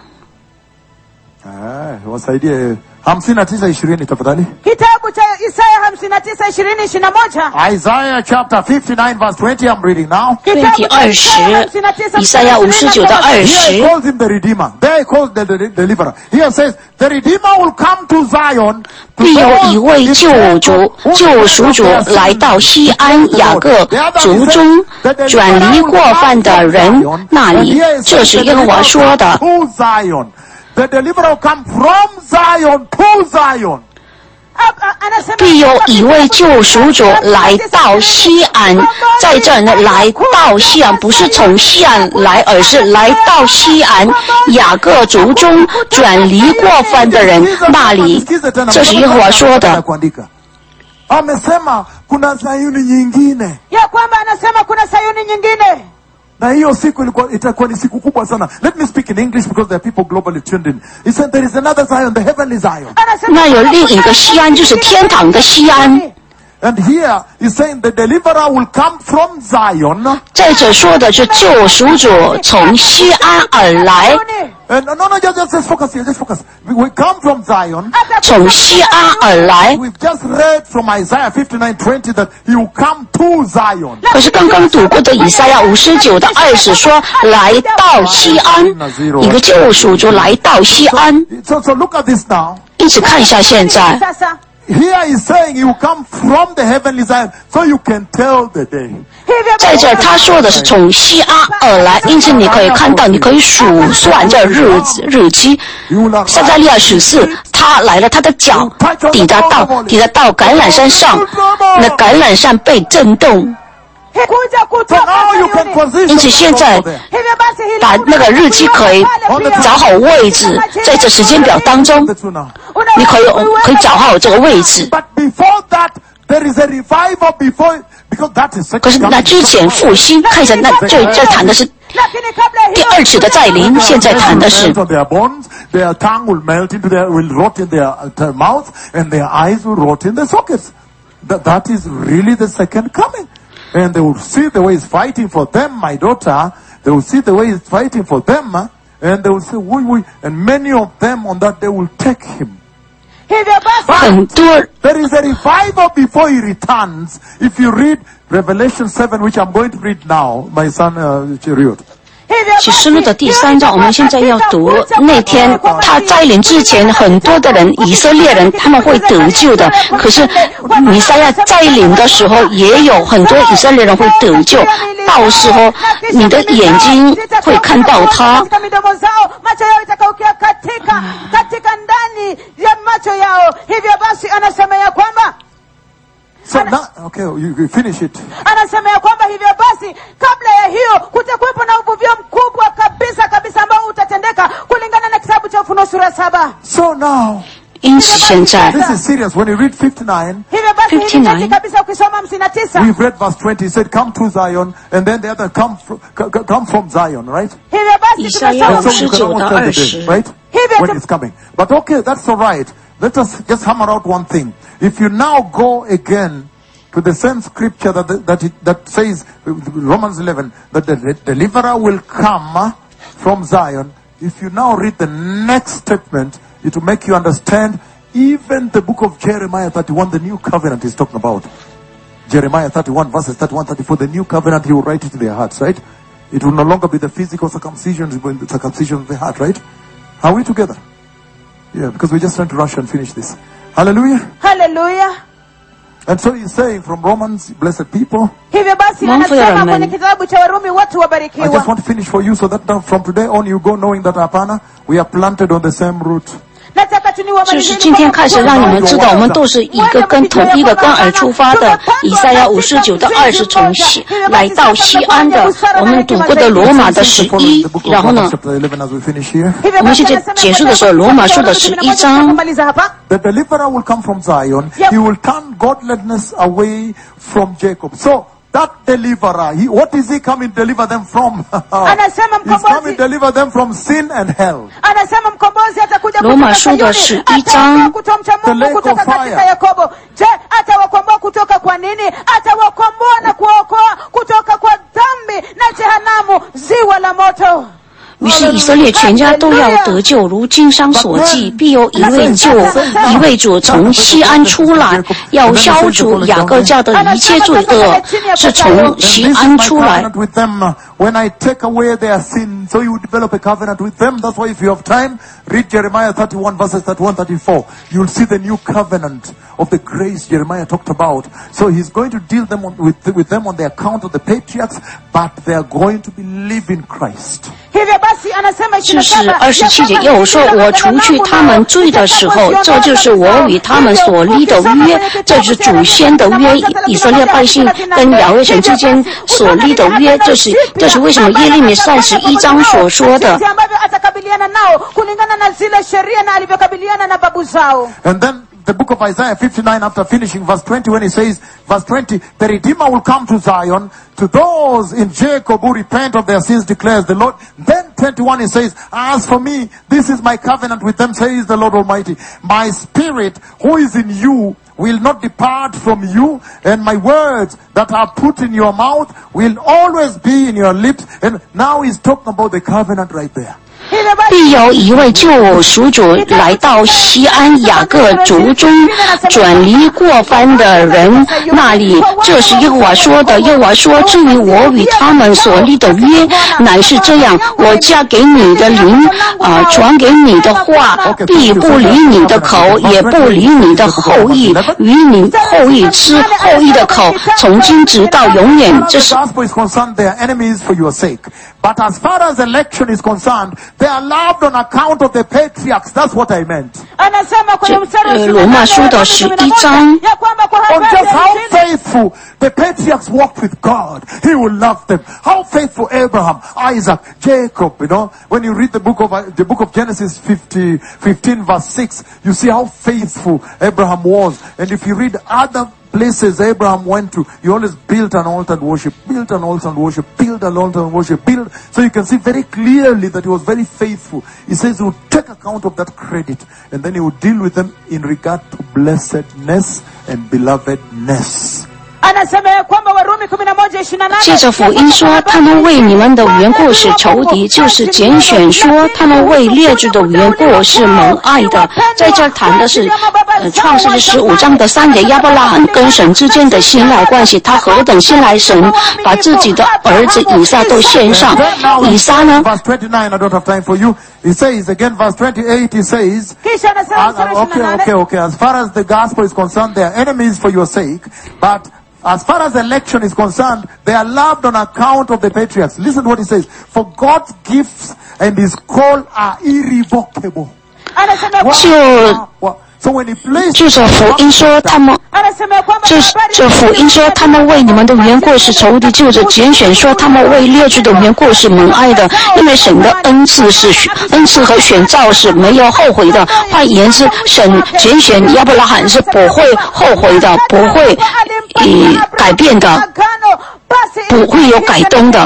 哎，wasaidie hamsini na tisa ishirini tafadhali. Kitabu cha Isaya hamsini na tisa ishirini ishirini na moja. Isaiah chapter fifty-nine verse twenty I'm reading now. 二十，以赛亚五十九到二十。 Here he calls him the Redeemer. There he calls the, the, the Deliverer. Here says the Redeemer will come to Zion. 必有一位救主、救赎主来到西安雅各族中，转离过犯的人那里。这是耶和华说的。 The deliverer will come from Zion to Zion. 必有一位救赎主来到西安，在这呢，来到西安不是从西安来，而是来到西安雅各族中转离过犯的人那里。这是耶和华说的。 Amesema kuna Sayuni nyingine. Ya kwamba anasema kuna Sayuni nyingine. Na hiyo siku ilikuwa itakuwa ni siku kubwa sana. Let me speak in English because there are people globally tuned in. He said there is another Zion, the heavenly Zion. 那有另一个西安，就是天堂的西安。 And here he's saying the deliverer will come from Zion. 在这说的是救赎主从西安而来。 And no, no, just, just focus here, just focus. We come from Zion. 从西安而来。 We've just read from Isaiah fifty-nine twenty that he will come to Zion. 可是刚刚读过的以赛亚五十九的二十说来到西安，一个救赎主来到西安。 So, so look at this now. 一起看一下现在。 Here he's saying he will come from the heavenly Zion, so you can tell the day. 在这他说的是从西安而来，因此你可以看到，你可以数算这日子日期。撒迦利亚十四，他来了，他的脚抵达到抵达到橄榄山上，那橄榄山被震动。 因此现在把那个日期可以找好位置，在这时间表当中，你可以可以找好这个位置。可是那之前复兴，看一下，那这这谈的是第二次的再临，现在谈的是。 Their tongue will melt into their, will rot in their uh, mouth, and their eyes will rot in their sockets. That, that is really the second coming. And they will see the way he's fighting for them, my daughter. They will see the way he's fighting for them, uh, and they will say, "Wui, wui," and many of them on that day will take him. But there is a revival before he returns. If you read Revelation seven, which I'm going to read now, my son uh, Cheriot. 启示录的第三章，我们现在要读。那天他灾临之前，很多的人，以色列人他们会得救的。可是弥赛亚灾临的时候，也有很多以色列人会得救。到时候你的眼睛会看到他， katika katika ndani ya macho yao. Hivyo basi anasema ya kwamba So now, okay, you, you finish it. anasema ya kwamba hivyo basi kabla ya hiyo kutakuwepo na uvuvio mkubwa kabisa kabisa ambao utatendeka kulingana na kitabu cha Ufunuo sura saba. So now, 因此现在 this is serious. When you read fifty-nine, Hivyo basi hili fifty-nine. nyeti kabisa ukisoma hamsini na tisa. we've read verse twenty. It said, come to Zion, and then the other come from, come from Zion, right? Hivyo basi Isaya And so tumesoma you can almost tell the fifty-nine. day, right? Hivyo When tu- it's coming. But okay, that's all right. Let us just hammer out one thing. If you now go again to the same scripture that that it, that says Romans eleven that the deliverer will come from Zion. If you now read the next statement, it will make you understand even the book of Jeremiah thirty-one, the new covenant is talking about. Jeremiah thirty-one verses thirty-one, thirty-four, the new covenant, he will write it in their hearts, right? It will no longer be the physical circumcision, it will be the circumcision of the heart, right? Are we together? Yeah, because we're just trying to rush and finish this. Hallelujah. Hallelujah. And so he's saying from Romans, blessed people, Hivyo basi Mambo ya anasema Ramani. kwenye kitabu cha Warumi watu I just wabarikiwa. want to finish for you so that now from today on you go knowing that Apana, we are planted on the same root. Nataka tu 就 niwaambie 是今天开始让你们知道，我们都是一个跟同一个根而出发的。以赛亚五十九到二十从西来到西安的，我们读过的罗马的十一，然后呢， Chapter eleven as we finish here. 我们现在结束的时候罗马书的十一章 The deliverer will come from Zion. Yep. He will turn godlessness away from Jacob. So that deliverer, he, what is he coming to deliver them from? Anasema He's coming mkombozi to deliver them from sin and hell. anasema mkombozi atakuja Roma kutoka sura Sayuni, 十一 atawakomboa 章 kutomcha The lake Mungu of kutoka fire. katika Yakobo. Je, atawakomboa kutoka kwa nini? Atawakomboa na kuwaokoa kutoka kwa dhambi na jehanamu, ziwa la moto. 于是以色列全家都要得救，如经上所记，必有一位救一位主从西安出来，要消除雅各家的一切罪恶，是从西安出来。 Covenant with them when I take away their sin. So you develop a covenant with them. That's why if you have time, read Jeremiah thirty-one verses thirty-one, thirty-four. You'll see the new covenant of the grace Jeremiah talked about. So he's going to deal them on, with, with them on the account of the patriarchs, but they are going to believe in Christ. Hivyo basi anasema 这是二十七节，又说我除去他们罪的时候，这就是我与他们所立的约，这是祖先的约，以色列百姓跟亚卫神之间所立的约，这是这是为什么耶利米三十一章所说的。 jinsi ambavyo atakabiliana nao kulingana na zile sheria na alivyokabiliana na babu zao. And then the book of Isaiah fifty-nine, after finishing verse twenty, when he says, verse twenty, the Redeemer will come to Zion, to those in Jacob who repent of their sins, declares the Lord. Then twenty-one, he says, as for me, this is my covenant with them, says the Lord Almighty. My spirit who is in you will not depart from you, and my words that are put in your mouth will always be in your lips. And now he's talking about the covenant right there. 必有一位救赎主来到西安雅各族中转离过犯的人那里，这是耶和华说的。耶和华说，至于我与他们所立的约，乃是这样：我加给你的灵，啊、呃，传给你的话，必不离你的口，也不离你的后裔，与你后裔吃后裔的口，从今直到永远。这是。 gospel is concerned, they are enemies for your sake. But as far as election is concerned, they are loved on account of the patriarchs. That's what I meant. anasema kwenye mstari wa 呃罗马书的十一章 ya kwamba kwa On habari just ya how ushindi, faithful the patriarchs walked with God. He will love them. How faithful Abraham, Isaac, Jacob, you know. When you read the book of, the book of Genesis fifty, fifteen verse six, you see how faithful Abraham was. And if you read other places Abraham went to, he always built an altar and worship, built an altar and worship, built an altar and worship, built. So you can see very clearly that he was very faithful. He says he would take account of that credit, and then he would deal with them in regard to blessedness and belovedness. anasema ya kwamba Warumi kumi na moja ishirini na nane 借着福音说，他们为你们的缘故是仇敌，就是拣选说他们为列祖的缘故是蒙爱的。在这儿谈的是，呃，创世纪十五章的三节，亚伯拉罕跟神之间的信赖关系，他何等信赖神，把自己的儿子以撒都献上。以撒呢？ Verse twenty-nine, I don't have time for you. He says again, verse twenty-eight, he says, kisha anasema uh, mstari uh, wa okay, ishirini na nane okay, okay. As far as the gospel is concerned, they are enemies for your sake, but as far as election is concerned, they are loved on account of the patriarchs. Listen to what he says. For God's gifts and his call are irrevocable. 就 So when he placed 就这福音说他们，这这福音说他们为你们的缘故是仇敌，就着拣选说他们为列祖的缘故是蒙爱的，因为神的恩赐是恩赐和选召是没有后悔的。换言之，神拣选亚伯拉罕是不会后悔的，不会以改变的，不会有改动的。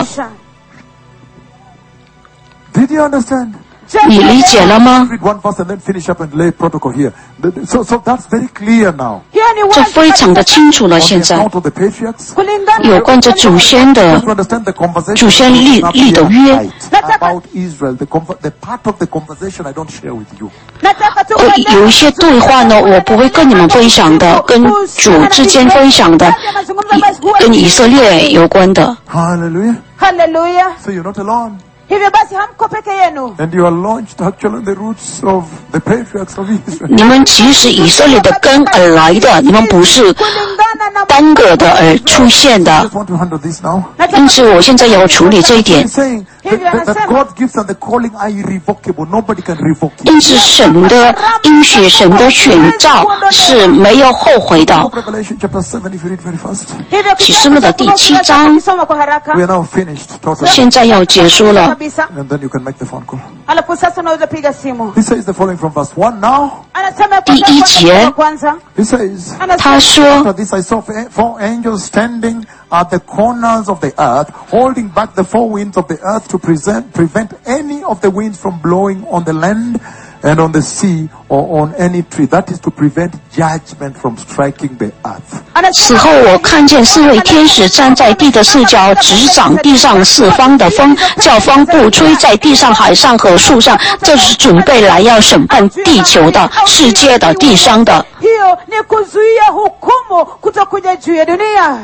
Did you understand? 你理解了吗？ Read one verse and then finish up and lay protocol here. So, so that's very clear now. 这非常的清楚了。现在 On the account of the patriarchs, 有关着祖先的 to understand the conversation 祖先立立的约。 about Israel, the, the part of the conversation I don't share with you. 呃，有一些对话呢，我不会跟你们分享的，跟主之间分享的，跟以色列有关的。 Hallelujah. Hallelujah. So you're not alone. Hivyo basi hamko peke yenu. And you are launched actually on the roots of the patriarchs of Israel. 你们其实以色列的根而来的，你们不是单个的而出现 I 的。 just want to handle this now. 因此，我现在要处理这一点 He's。saying that, that, that God's gifts and the calling are irrevocable. Nobody can revoke it. 因此，神的应许、神的选召是没有后悔的。 Revelation chapter seven, if you read very fast. 启示录的第七章， We are now finished totally. 现在要结束了。 And then you can make the phone call. Alafu sasa unaweza piga simu. He says the following from verse one now. Anasema 第一节， kwanza. He says, 他说 after this I saw four angels standing at the corners of the earth, holding back the four winds of the earth to present, prevent any of the winds from blowing on the land and on the sea or on any tree. That is to prevent judgment from striking the earth. 此后，我看见四位天使站在地的四角，执掌地上四方的风，叫风不吹在地上、海上和树上。这是准备来要审判地球的、世界的、地上的。 Hiyo ni kuzuia hukumu kutokuja juu ya dunia.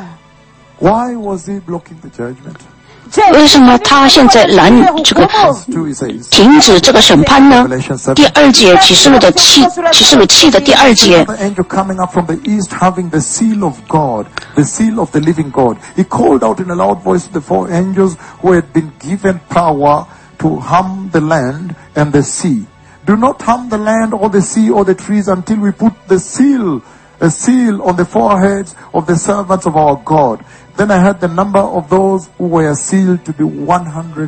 Why was he blocking the judgment? 为什么他现在拦这个 Verse two, he says, 停止这个审判呢？第二节启示录的七，启示录七的第二节。 another angel coming up from the east having the seal of God, the seal of the living God. He called out in a loud voice to the four angels who had been given power to harm the land and the sea. Do not harm the land or the sea or the trees until we put the seal, a seal on the foreheads of the servants of our God. Then I heard the number of those who were sealed to be one hundred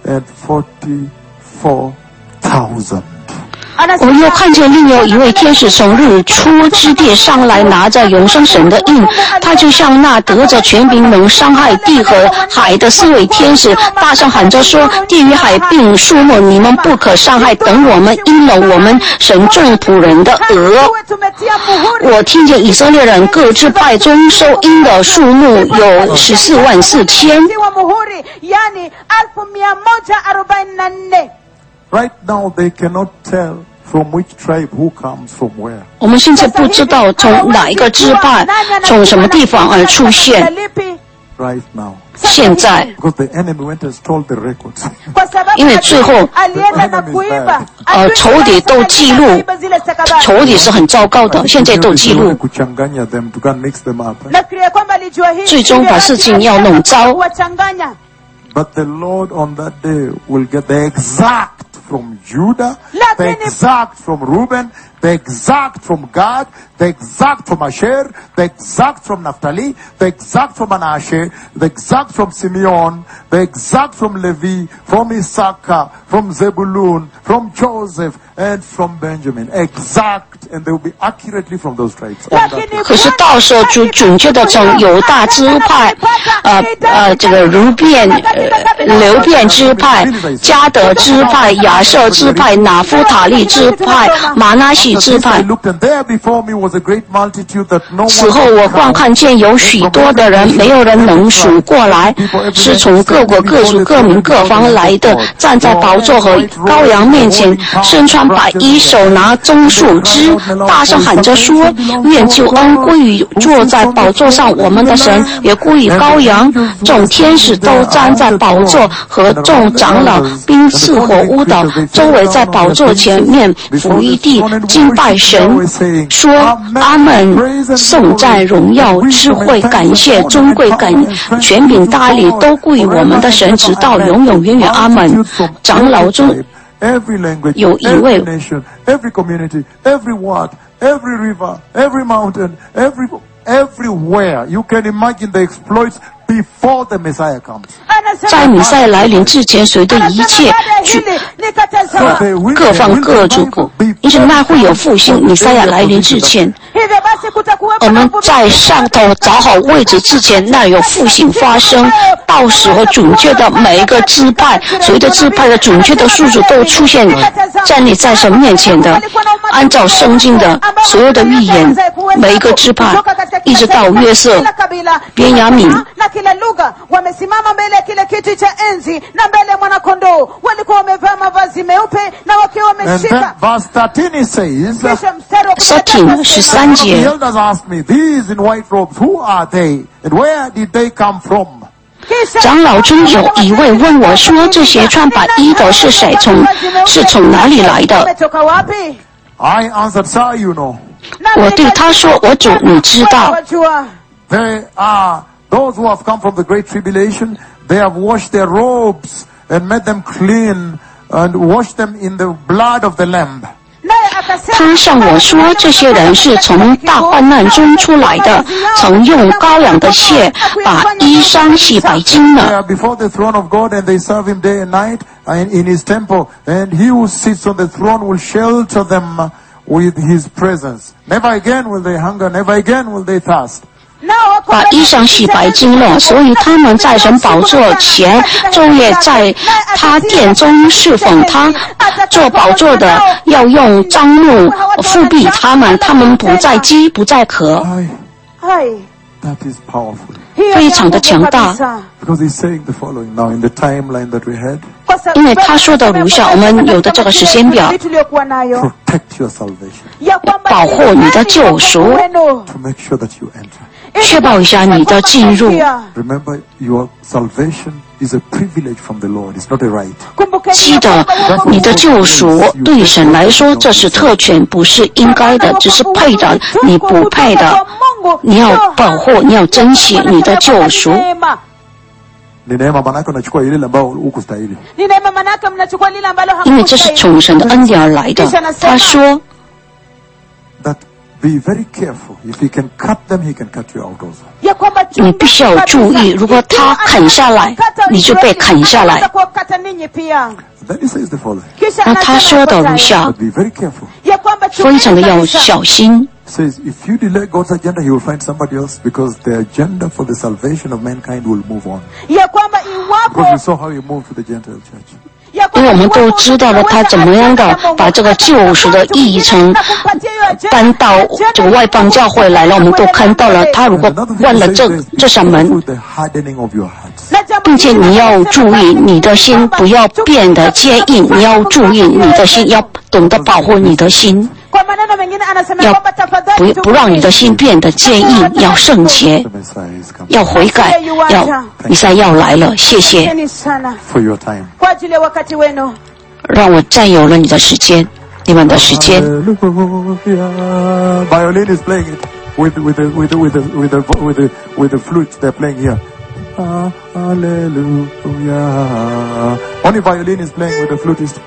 forty-four thousand. 我又看见另有一位天使从日出之地上来，拿着永生神的印，他就像那得着权柄能伤害地和海的四位天使，大声喊着说：地与海并树木，你们不可伤害，等我们因了我们神众仆人的额。我听见以色列人各支派中收音的数目有十四万四千。 Right now they cannot tell from which tribe who comes from where. 我们现在不知道从哪一个支派，从什么地方而出现。 Right now. 现在， Because the enemy went and stole the records. 因为最后，呃，仇敌都记录，仇敌是很糟糕的，现在都记录， Kuchanganya them to go and mix them up. 最终把事情要弄糟。 But the Lord on that day will get the exact from Judah, the exact from Reuben, the exact from Gad, the exact from Asher, the exact from Naphtali, the exact from Manasseh, the exact from Simeon, the exact from Levi, from Issachar, from Zebulun, from Joseph, and from Benjamin. Exact, and they will be accurately from those tribes. 可是到时候就准确的从犹大支派，呃呃，这个流变、呃、流变支派、迦得支派、亚设支派、拿夫塔利支派、马拿西支派。此后我观看见有许多的人，没有人能数过来，是从各国各族各民各方来的，站在宝座和羔羊面前，身穿百一手拿棕树枝，大声喊着说：愿救恩归于坐在宝座上我们的神，也归于羔羊。众天使都站在宝座和众长老，并赐火舞蹈，周围在宝座前面伏于地敬拜神，说：阿们！颂赞、荣耀、智慧、感谢、尊贵、感权柄、大力都归于我们的神，直到永永远远。阿们！长老中 every language, 有一位 every nation, every community, every word, every river, every mountain, every everywhere. You can imagine the exploits before the Messiah comes. 在弥赛来临之前，谁的一切去各方各族国，因此那会有复兴。弥赛亚来临之前，我们在上头找好位置之前，那有复兴发生。到时候准确的每一个支派，谁的支派的准确的数字都出现站立在神面前的，按照圣经的所有的预言，每一个支派一直到约瑟、便雅悯。 na kila lugha wamesimama mbele ya kile kiti cha enzi na mbele ya mwanakondoo, walikuwa wamevaa mavazi meupe na wakiwa wameshika. Verse thirteen says, thirteen十三节。 The elders asked me, these in white robes, who are they, and where did they come from? 长老中有一位问我说：这些穿白衣的是谁？从是从哪里来的？ I answered, Sir, you know. 我对他说：我主，你知道。 They are those who have come from the great tribulation. They have washed their robes and made them clean and washed them in the blood of the Lamb. 他向我说，这些人是从大患难中出来的，曾用羔羊的血把衣裳洗白净了。 They are before the throne of God and they serve Him day and night and in His temple. And He who sits on the throne will shelter them with His presence. Never again will they hunger, never again will they thirst. 把衣裳洗白净了，所以他们在神宝座前昼夜在他殿中侍奉他。做宝座的要用樟木覆庇他们，他们不再饥不再渴。 That is powerful. 非常的强大。 Because He's saying the following now in the timeline that we had. 因为他说的如下，我们有的这个时间表， Protect your salvation. 保护你的救赎， To make sure that you enter. 确保一下你的进入。 Remember, your salvation is a privilege from the Lord. It's not a right. 记得，你的救赎对神来说这是特权，不是应该的，只是配的，你不配的。你要保护，你要珍惜你的救赎。 因为这是从神的恩典而来的。他说 that be very careful. If He can cut them, He can cut you out also. 你必须要注意，如果他砍下来，你就被砍下来。 Then He says the following. 那他说的如下， But be very careful. 非常的要小心。 Says if you delay God's agenda, He will find somebody else because the agenda for the salvation of mankind will move on. Because we saw how He moved to the Gentile church. 因为我们都知道了他怎么样的把这个救赎的议程搬到这个外邦教会来了，我们都看到了。他如果关了这这扇门，并且你要注意你的心不要变得坚硬，你要注意你的心，要懂得保护你的心，要不不让你的心变得坚硬，要圣洁，要悔改，要弥赛亚要来了。谢谢 for your time. 让我占有了你的时间，你们的时间。 Violin is playing it with with the with the with the with the with the with the flute they're playing here. Hallelujah. Only violin is playing with the flutist.